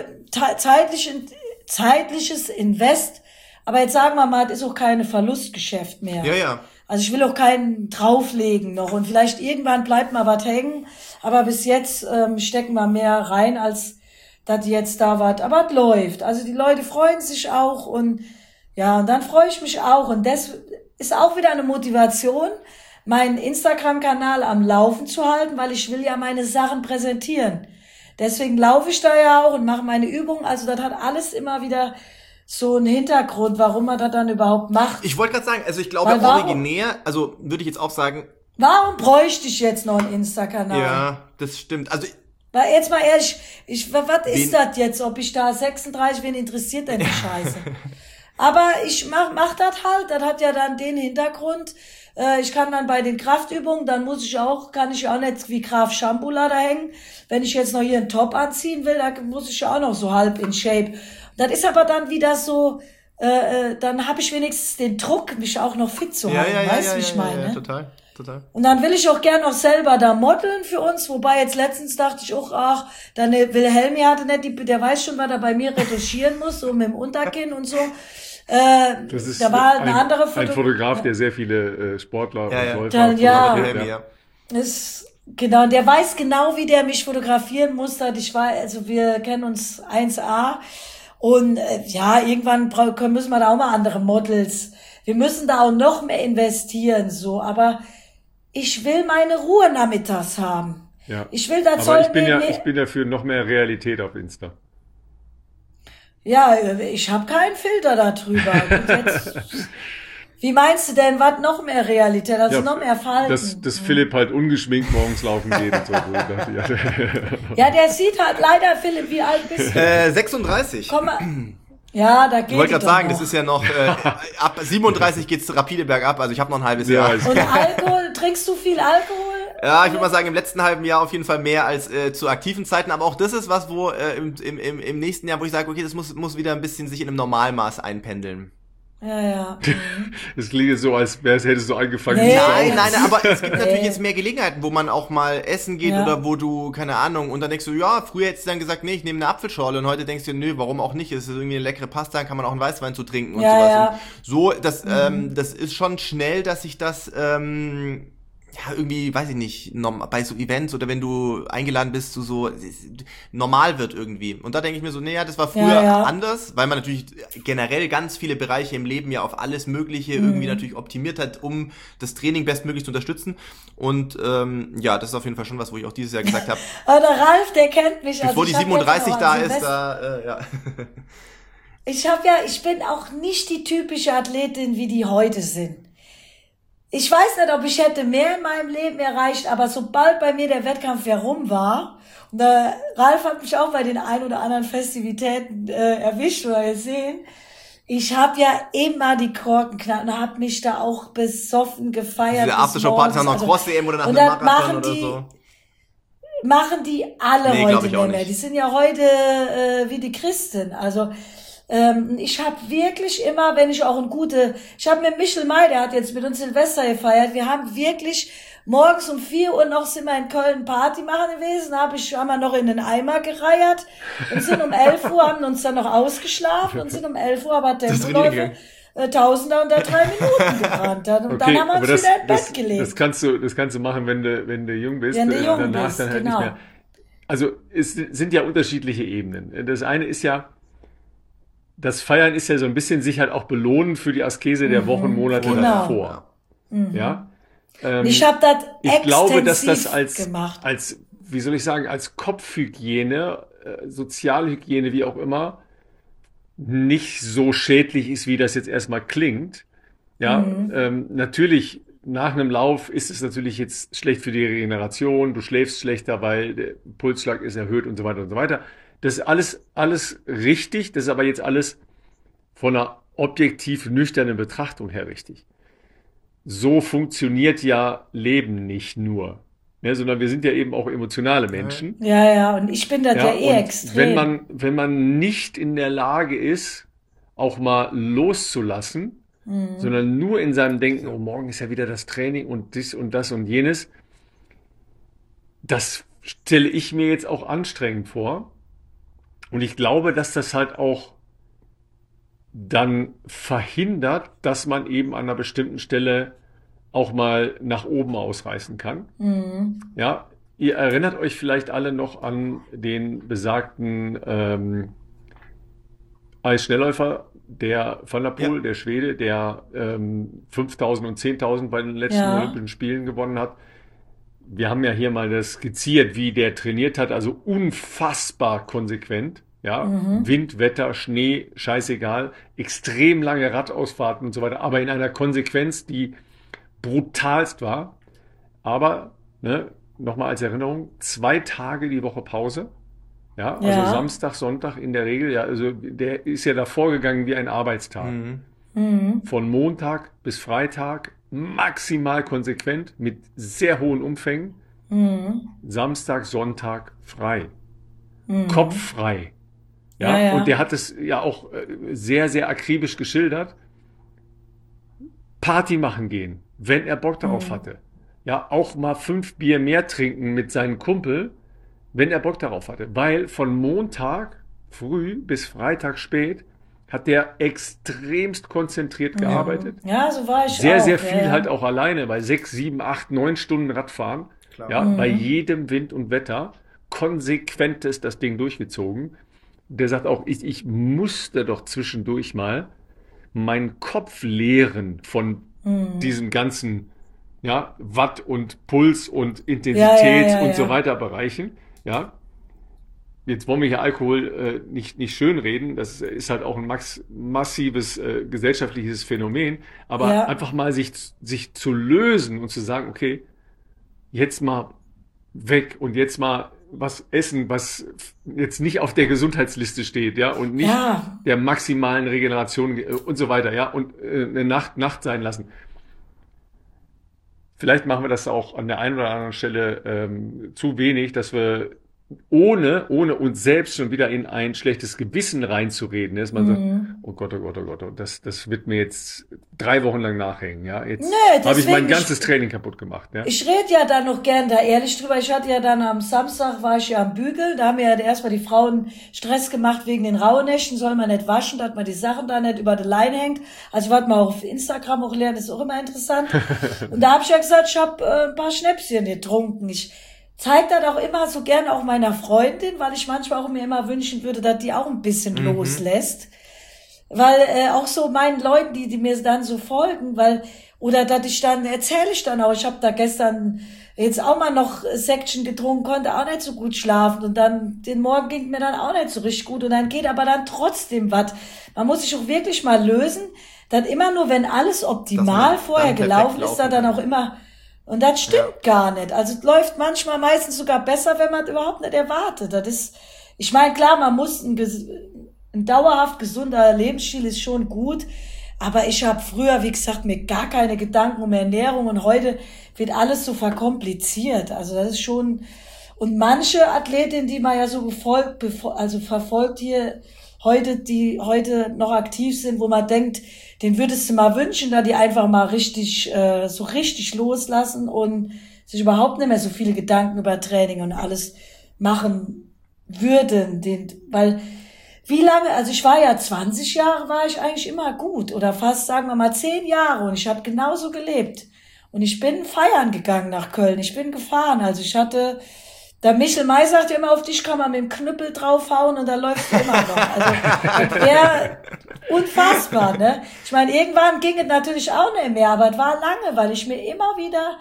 Speaker 3: zeitliches Invest, aber jetzt sagen wir mal, das ist auch keine Verlustgeschäft mehr.
Speaker 2: Ja.
Speaker 3: Also ich will auch keinen drauflegen noch und vielleicht irgendwann bleibt mal was hängen, aber bis jetzt stecken wir mehr rein, als dass jetzt da was, aber es läuft. Also die Leute freuen sich auch und ja, und dann freue ich mich auch und das ist auch wieder eine Motivation, meinen Instagram-Kanal am Laufen zu halten, weil ich will ja meine Sachen präsentieren. Deswegen laufe ich da ja auch und mache meine Übungen, also das hat alles immer wieder so ein Hintergrund, warum man das dann überhaupt macht.
Speaker 2: Ich wollte gerade sagen, also ich glaube originär, also würde ich jetzt auch sagen.
Speaker 3: Warum bräuchte ich jetzt noch einen Insta-Kanal?
Speaker 2: Ja, das stimmt. Also
Speaker 3: weil jetzt mal ehrlich, was ist das jetzt, ob ich da 36, wen interessiert denn die Scheiße? Aber ich mach das halt, das hat ja dann den Hintergrund, ich kann dann bei den Kraftübungen, dann kann ich auch nicht wie Graf Schambula da hängen. Wenn ich jetzt noch hier einen Top anziehen will, dann muss ich ja auch noch so halb in Shape. Das ist aber dann wieder so, dann habe ich wenigstens den Druck, mich auch noch fit zu halten. Weißt du, wie ich meine?
Speaker 2: Ja, total.
Speaker 3: Und dann will ich auch gern noch selber da modeln für uns, wobei jetzt letztens dachte ich auch, dann Wilhelmi hatte nicht, der weiß schon, was er bei mir retuschieren muss, so mit dem Unterkinn und so.
Speaker 1: Das ist
Speaker 3: da war eine andere
Speaker 1: ein Fotograf, der sehr viele Sportler und
Speaker 3: Läufer genau, der weiß genau, wie der mich fotografieren muss. Also wir kennen uns 1A und irgendwann müssen wir da auch mal andere Models. Wir müssen da auch noch mehr investieren, so, aber ich will meine Ruhe nachmittags haben.
Speaker 1: Ja.
Speaker 3: Ich will, das
Speaker 1: aber ich bin ja für noch mehr Realität auf Insta.
Speaker 3: Ja, ich habe keinen Filter da drüber. Wie meinst du denn, was noch mehr Realität, also noch mehr Falten?
Speaker 1: Dass Philipp halt ungeschminkt morgens laufen geht und so.
Speaker 3: Ja, der sieht halt leider, Philipp, wie alt bist du?
Speaker 2: 36.
Speaker 3: Komm mal. Ja, da geht es.
Speaker 2: Ich wollte gerade sagen, das ist ja noch, ab 37 geht's rapide bergab, also ich habe noch ein halbes Jahr.
Speaker 3: Und Alkohol, trinkst du viel Alkohol?
Speaker 2: Ja, ich würde mal sagen, im letzten halben Jahr auf jeden Fall mehr als zu aktiven Zeiten, aber auch das ist was, wo im nächsten Jahr, wo ich sage, okay, das muss wieder ein bisschen sich in einem Normalmaß einpendeln.
Speaker 3: Ja, ja.
Speaker 1: Das klingt jetzt so, als hättest du angefangen.
Speaker 3: Nee.
Speaker 2: Nein, aber es gibt natürlich jetzt mehr Gelegenheiten, wo man auch mal essen geht oder wo du, keine Ahnung, und dann denkst du, ja, früher hättest du dann gesagt, nee, ich nehme eine Apfelschorle und heute denkst du, nö, warum auch nicht? Es ist irgendwie eine leckere Pasta, dann kann man auch einen Weißwein zu trinken und sowas.
Speaker 3: Ja.
Speaker 2: Und so, das ist schon schnell, dass sich das ja, irgendwie, weiß ich nicht, bei so Events oder wenn du eingeladen bist, so normal wird irgendwie. Und da denke ich mir so, nee, ja, das war früher anders, weil man natürlich generell ganz viele Bereiche im Leben ja auf alles Mögliche irgendwie natürlich optimiert hat, um das Training bestmöglich zu unterstützen. Und ja, das ist auf jeden Fall schon was, wo ich auch dieses Jahr gesagt habe.
Speaker 3: Aber der Ralf, der kennt mich.
Speaker 2: Bevor die 37 da ist, ja.
Speaker 3: Ich bin auch nicht die typische Athletin, wie die heute sind. Ich weiß nicht, ob ich hätte mehr in meinem Leben erreicht, aber sobald bei mir der Wettkampf herum war, und der Ralf hat mich auch bei den ein oder anderen Festivitäten erwischt oder gesehen, ich habe ja immer die Korken knallt und habe mich da auch besoffen gefeiert.
Speaker 2: Diese Aftershow-Partys haben noch Cross-EM oder nach einem Marathon oder so.
Speaker 3: Machen die alle heute nicht mehr. Die sind ja heute wie die Christen, also ich habe wirklich immer, wenn ich auch ich habe mit Michel May, der hat jetzt mit uns Silvester gefeiert, wir haben wirklich morgens um 4 Uhr noch sind wir in Köln Party machen gewesen, haben wir noch in den Eimer gereiert und sind um 11 Uhr, haben uns dann noch ausgeschlafen und sind um 11 Uhr aber Tempoläufe Tausender unter 3 Minuten gerannt. Und dann haben wir uns wieder ins Bett gelegt.
Speaker 1: Das kannst du machen, wenn du jung bist.
Speaker 3: Wenn du jung
Speaker 1: danach
Speaker 3: bist,
Speaker 1: dann halt
Speaker 3: genau.
Speaker 1: nicht mehr. Also es sind ja unterschiedliche Ebenen. Das eine ist ja, das Feiern ist ja so ein bisschen sich halt auch belohnen für die Askese der Wochen, Monate davor. Ja.
Speaker 3: Ich habe das
Speaker 1: ich glaube, dass das
Speaker 3: gemacht.
Speaker 1: als, wie soll ich sagen, als Kopfhygiene, Sozialhygiene, wie auch immer, nicht so schädlich ist, wie das jetzt erstmal klingt. Ja, natürlich, nach einem Lauf ist es natürlich jetzt schlecht für die Regeneration, du schläfst schlechter, weil der Pulsschlag ist erhöht und so weiter und so weiter. Das ist alles richtig, das ist aber jetzt alles von einer objektiv nüchternen Betrachtung her richtig. So funktioniert ja Leben nicht nur, ne, sondern wir sind ja eben auch emotionale Menschen.
Speaker 3: Ja, und ich bin da ja extrem.
Speaker 1: Wenn man nicht in der Lage ist, auch mal loszulassen, sondern nur in seinem Denken, oh, morgen ist ja wieder das Training und dies und das und jenes, das stelle ich mir jetzt auch anstrengend vor. Und ich glaube, dass das halt auch dann verhindert, dass man eben an einer bestimmten Stelle auch mal nach oben ausreißen kann. Ja, ihr erinnert euch vielleicht alle noch an den besagten Eisschnellläufer, der Van der Poel, der Schwede, der 5.000 und 10.000 bei den letzten Olympischen Spielen gewonnen hat. Wir haben ja hier mal das skizziert, wie der trainiert hat, also unfassbar konsequent. Ja, Wind, Wetter, Schnee, scheißegal, extrem lange Radausfahrten und so weiter, aber in einer Konsequenz, die brutalst war. Aber, ne, nochmal als Erinnerung, 2 Tage die Woche Pause. Ja, also Samstag, Sonntag in der Regel, ja, also der ist ja da vorgegangen wie ein Arbeitstag. Von Montag bis Freitag maximal konsequent mit sehr hohen Umfängen. Samstag, Sonntag frei. Kopffrei. Ja, und der hat es ja auch sehr, sehr akribisch geschildert. Party machen gehen, wenn er Bock darauf hatte. Ja, auch mal 5 Bier mehr trinken mit seinem Kumpel, wenn er Bock darauf hatte. Weil von Montag früh bis Freitag spät hat der extremst konzentriert gearbeitet.
Speaker 3: Ja, so war ich
Speaker 1: sehr,
Speaker 3: auch.
Speaker 1: Sehr viel halt auch alleine, bei 6, 7, 8, 9 Stunden Radfahren. Klar. Ja, bei jedem Wind und Wetter. Konsequentes das Ding durchgezogen. Der sagt auch, ich musste doch zwischendurch mal meinen Kopf leeren von diesen ganzen Watt und Puls und Intensität und so weiter Bereichen. Ja, jetzt wollen wir hier Alkohol nicht schönreden, das ist halt auch ein massives gesellschaftliches Phänomen, aber einfach mal sich zu lösen und zu sagen, okay, jetzt mal weg und jetzt mal was essen, was jetzt nicht auf der Gesundheitsliste steht, ja, und nicht der maximalen Regeneration und so weiter, ja, und eine Nacht sein lassen. Vielleicht machen wir das auch an der einen oder anderen Stelle zu wenig, dass wir ohne uns selbst schon wieder in ein schlechtes Gewissen reinzureden, dass man sagt, oh Gott, oh Gott, oh Gott, das wird mir jetzt 3 Wochen lang nachhängen, ja. Jetzt habe ich mein ganzes Training kaputt gemacht, ja.
Speaker 3: Ich rede ja dann noch gern da ehrlich drüber. Ich hatte ja dann am Samstag, war ich ja am Bügeln, da haben mir ja erstmal die Frauen Stress gemacht wegen den Rauhnächten, soll man nicht waschen, dass man die Sachen da nicht über die Leine hängt. Also ich wollte mal auf Instagram auch lernen, das ist auch immer interessant. Und da habe ich ja gesagt, ich habe ein paar Schnäpschen getrunken. Ich zeige das auch immer so gerne auch meiner Freundin, weil ich manchmal auch mir immer wünschen würde, dass die auch ein bisschen loslässt. Weil auch so meinen Leuten, die mir dann so folgen, oder dass ich dann, erzähle ich dann auch, ich habe da gestern jetzt auch mal noch Section getrunken, konnte auch nicht so gut schlafen und dann den Morgen ging mir dann auch nicht so richtig gut und dann geht aber dann trotzdem was. Man muss sich auch wirklich mal lösen, dass immer nur, wenn alles optimal vorher gelaufen ist, dann auch immer. Und das stimmt gar nicht. Also es läuft meistens sogar besser, wenn man es überhaupt nicht erwartet. Ich meine, klar, man muss ein dauerhaft gesunder Lebensstil ist schon gut. Aber ich habe früher, wie gesagt, mir gar keine Gedanken um Ernährung und heute wird alles so verkompliziert. Also das ist schon, und manche Athletinnen, die man ja so verfolgt hier heute, die heute noch aktiv sind, wo man denkt, den würdest du mal wünschen, da die einfach mal richtig loslassen und sich überhaupt nicht mehr so viele Gedanken über Training und alles machen würden, weil wie lange, also ich war ja 20 Jahre, war ich eigentlich immer gut oder fast, sagen wir mal 10 Jahre und ich habe genauso gelebt und ich bin feiern gegangen nach Köln, ich bin gefahren, also der Michel May sagt ja immer, auf dich kann man mit dem Knüppel draufhauen und da läuft es immer noch. Also das wäre unfassbar, ne? Ich meine, irgendwann ging es natürlich auch nicht mehr, aber es war lange, weil ich mir immer wieder,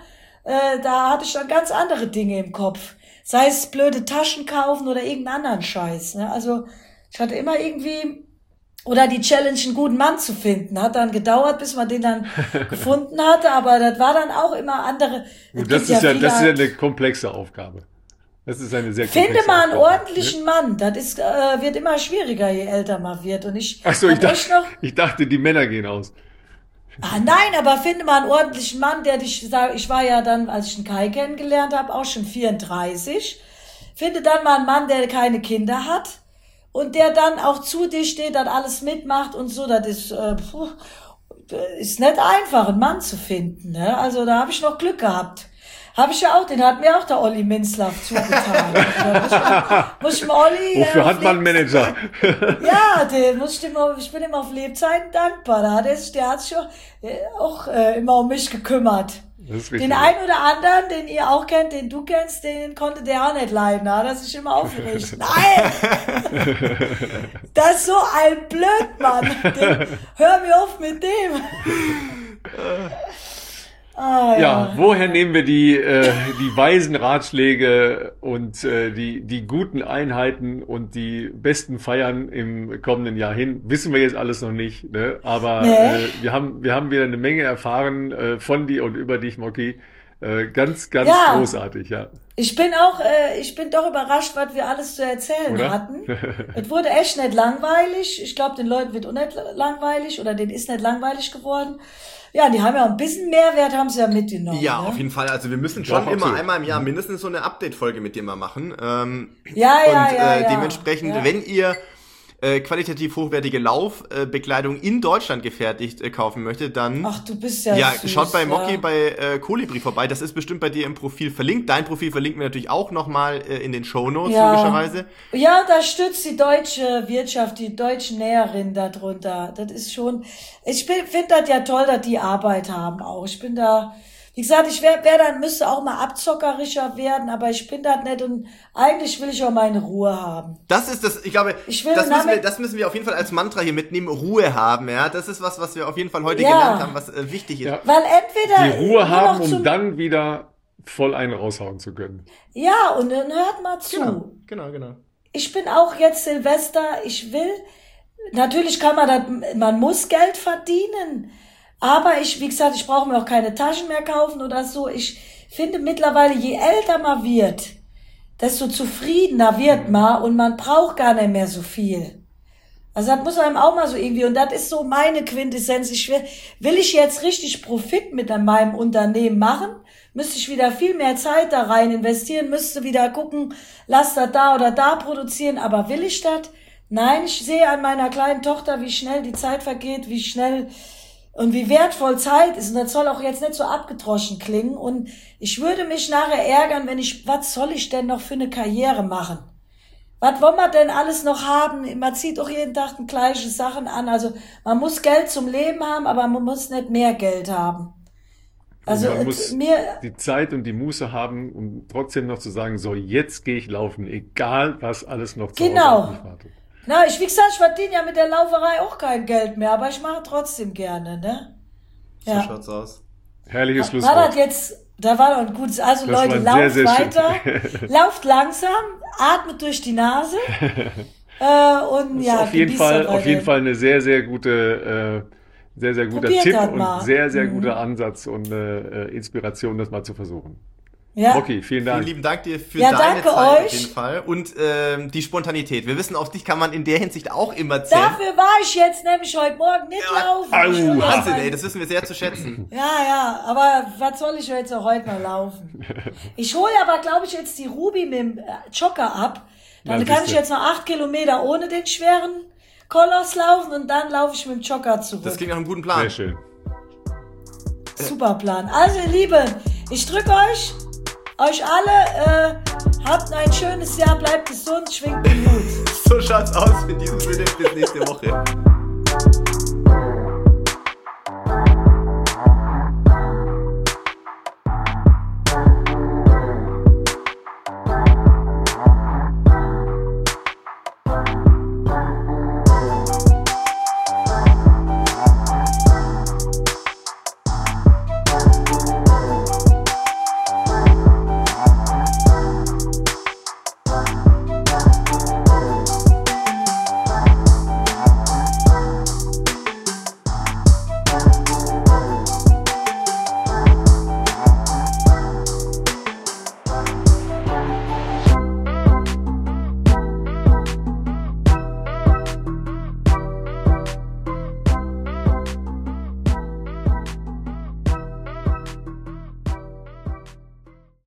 Speaker 3: da hatte ich dann ganz andere Dinge im Kopf. Sei es blöde Taschen kaufen oder irgendeinen anderen Scheiß, ne? Also ich hatte immer irgendwie, oder die Challenge, einen guten Mann zu finden. Hat dann gedauert, bis man den dann gefunden hatte, aber das war dann auch immer andere.
Speaker 1: Das ist ja eine komplexe Aufgabe. Das ist eine sehr komplexe
Speaker 3: Finde mal einen
Speaker 1: Aufgabe,
Speaker 3: ordentlichen Mann. Das ist, wird immer schwieriger, je älter man wird. Und ich
Speaker 1: dachte, die Männer gehen aus.
Speaker 3: Nein, aber finde mal einen ordentlichen Mann, der dich sagt, ich war ja dann, als ich den Kai kennengelernt habe, auch schon 34. Finde dann mal einen Mann, der keine Kinder hat und der dann auch zu dir steht, dann alles mitmacht und so. Das ist nicht einfach, einen Mann zu finden, ne? Also da habe ich noch Glück gehabt. Habe ich ja auch, den hat mir auch der Olli Minzlaff zugetan. Muss ich dem Olli,
Speaker 1: wofür hat man einen Manager?
Speaker 3: Ja, ich bin ihm auf Lebzeiten dankbar. Der hat sich auch immer um mich gekümmert. Den einen oder anderen, den ihr auch kennt, den du kennst, den konnte der auch nicht leiden. Da hat er sich immer aufgeregt. Nein! Das ist so ein Blödmann. Hör mir auf mit dem.
Speaker 1: Ja, woher nehmen wir die weisen Ratschläge und die guten Einheiten und die besten Feiern im kommenden Jahr hin? Wissen wir jetzt alles noch nicht, ne? Aber wir haben wieder eine Menge erfahren von dir und über dich, Moki. Ganz großartig, ja.
Speaker 3: Ich bin doch überrascht, was wir alles zu erzählen hatten. Es wurde echt nicht langweilig. Ich glaube, den Leuten wird auch nicht langweilig oder denen ist nicht langweilig geworden. Ja, die haben ja auch ein bisschen Mehrwert, haben sie ja mitgenommen.
Speaker 2: Ja,
Speaker 3: ne?
Speaker 2: Auf jeden Fall. Also wir müssen schon immer einmal im Jahr mindestens so eine Update-Folge mit dir mal machen. Dementsprechend, wenn ihr qualitativ hochwertige Laufbekleidung in Deutschland gefertigt kaufen möchte, dann
Speaker 3: ach, du bist ja süß,
Speaker 2: schaut bei Moki bei Kolibri vorbei. Das ist bestimmt bei dir im Profil verlinkt. Dein Profil verlinken wir natürlich auch nochmal in den Shownotes, logischerweise. Ja,
Speaker 3: da stützt die deutsche Wirtschaft, die deutschen Näherinnen darunter. Das ist schon, ich finde das ja toll, dass die Arbeit haben auch. Ich bin da, wie gesagt, ich müsste auch mal abzockerischer werden, aber ich bin das nicht und eigentlich will ich auch meine Ruhe haben.
Speaker 2: Das ist das, ich glaube, das müssen wir auf jeden Fall als Mantra hier mitnehmen, Ruhe haben, ja. Das ist was wir auf jeden Fall heute gelernt haben, was wichtig ist.
Speaker 1: Ja.
Speaker 3: Weil entweder
Speaker 1: die Ruhe haben, um dann wieder voll einen raushauen zu können.
Speaker 3: Ja, und dann hört mal zu.
Speaker 2: Genau.
Speaker 3: Ich bin auch jetzt Silvester, natürlich man muss Geld verdienen. Aber wie gesagt, ich brauche mir auch keine Taschen mehr kaufen oder so. Ich finde mittlerweile, je älter man wird, desto zufriedener wird man und man braucht gar nicht mehr so viel. Also das muss einem auch mal so irgendwie, und das ist so meine Quintessenz. Will ich jetzt richtig Profit mit meinem Unternehmen machen, müsste ich wieder viel mehr Zeit da rein investieren, müsste wieder gucken, lass das da oder da produzieren, aber will ich das? Nein, ich sehe an meiner kleinen Tochter, wie schnell die Zeit vergeht, wie schnell und wie wertvoll Zeit ist. Und das soll auch jetzt nicht so abgedroschen klingen. Und ich würde mich nachher ärgern, was soll ich denn noch für eine Karriere machen? Was wollen wir denn alles noch haben? Man zieht auch jeden Tag die gleichen Sachen an. Also man muss Geld zum Leben haben, aber man muss nicht mehr Geld haben. Also
Speaker 1: man muss die Zeit und die Muße haben, um trotzdem noch zu sagen, so jetzt gehe ich laufen, egal was alles noch zu Hause auf mich wartet.
Speaker 3: Na, wie gesagt, ich verdiene ja mit der Lauferei auch kein Geld mehr, aber ich mache trotzdem gerne, ne?
Speaker 2: Ja. So schaut's aus.
Speaker 1: Herrliches Schlusswort.
Speaker 3: War das jetzt, da war doch ein gutes, also das Leute, lauft sehr weiter, lauft langsam, atmet durch die Nase, und ja,
Speaker 1: auf jeden Fall eine sehr, sehr gute, sehr, sehr guter Tipp und sehr, sehr guter Ansatz und Inspiration, das mal zu versuchen.
Speaker 3: Ja.
Speaker 1: Rocky, vielen Dank.
Speaker 2: Vielen lieben Dank dir für deine Zeit auf jeden Fall und die Spontanität. Wir wissen, auf dich kann man in der Hinsicht auch immer zählen.
Speaker 3: Dafür war ich jetzt nämlich heute Morgen nicht laufen.
Speaker 2: Wahnsinn, ey, das wissen wir sehr zu schätzen.
Speaker 3: Ja, aber was soll ich jetzt auch heute noch laufen? Ich hole aber, glaube ich, jetzt die Ruby mit dem Jogger ab. Dann kann ich jetzt noch 8 Kilometer ohne den schweren Koloss laufen und dann laufe ich mit dem Jogger zurück.
Speaker 2: Das klingt nach einem guten Plan.
Speaker 1: Sehr schön.
Speaker 3: Super Plan. Also, ihr Lieben, ich drücke euch alle, habt ein schönes Jahr, bleibt gesund, schwingt den Mut.
Speaker 2: So schaut's aus. In diesem Sinne, bis nächste Woche.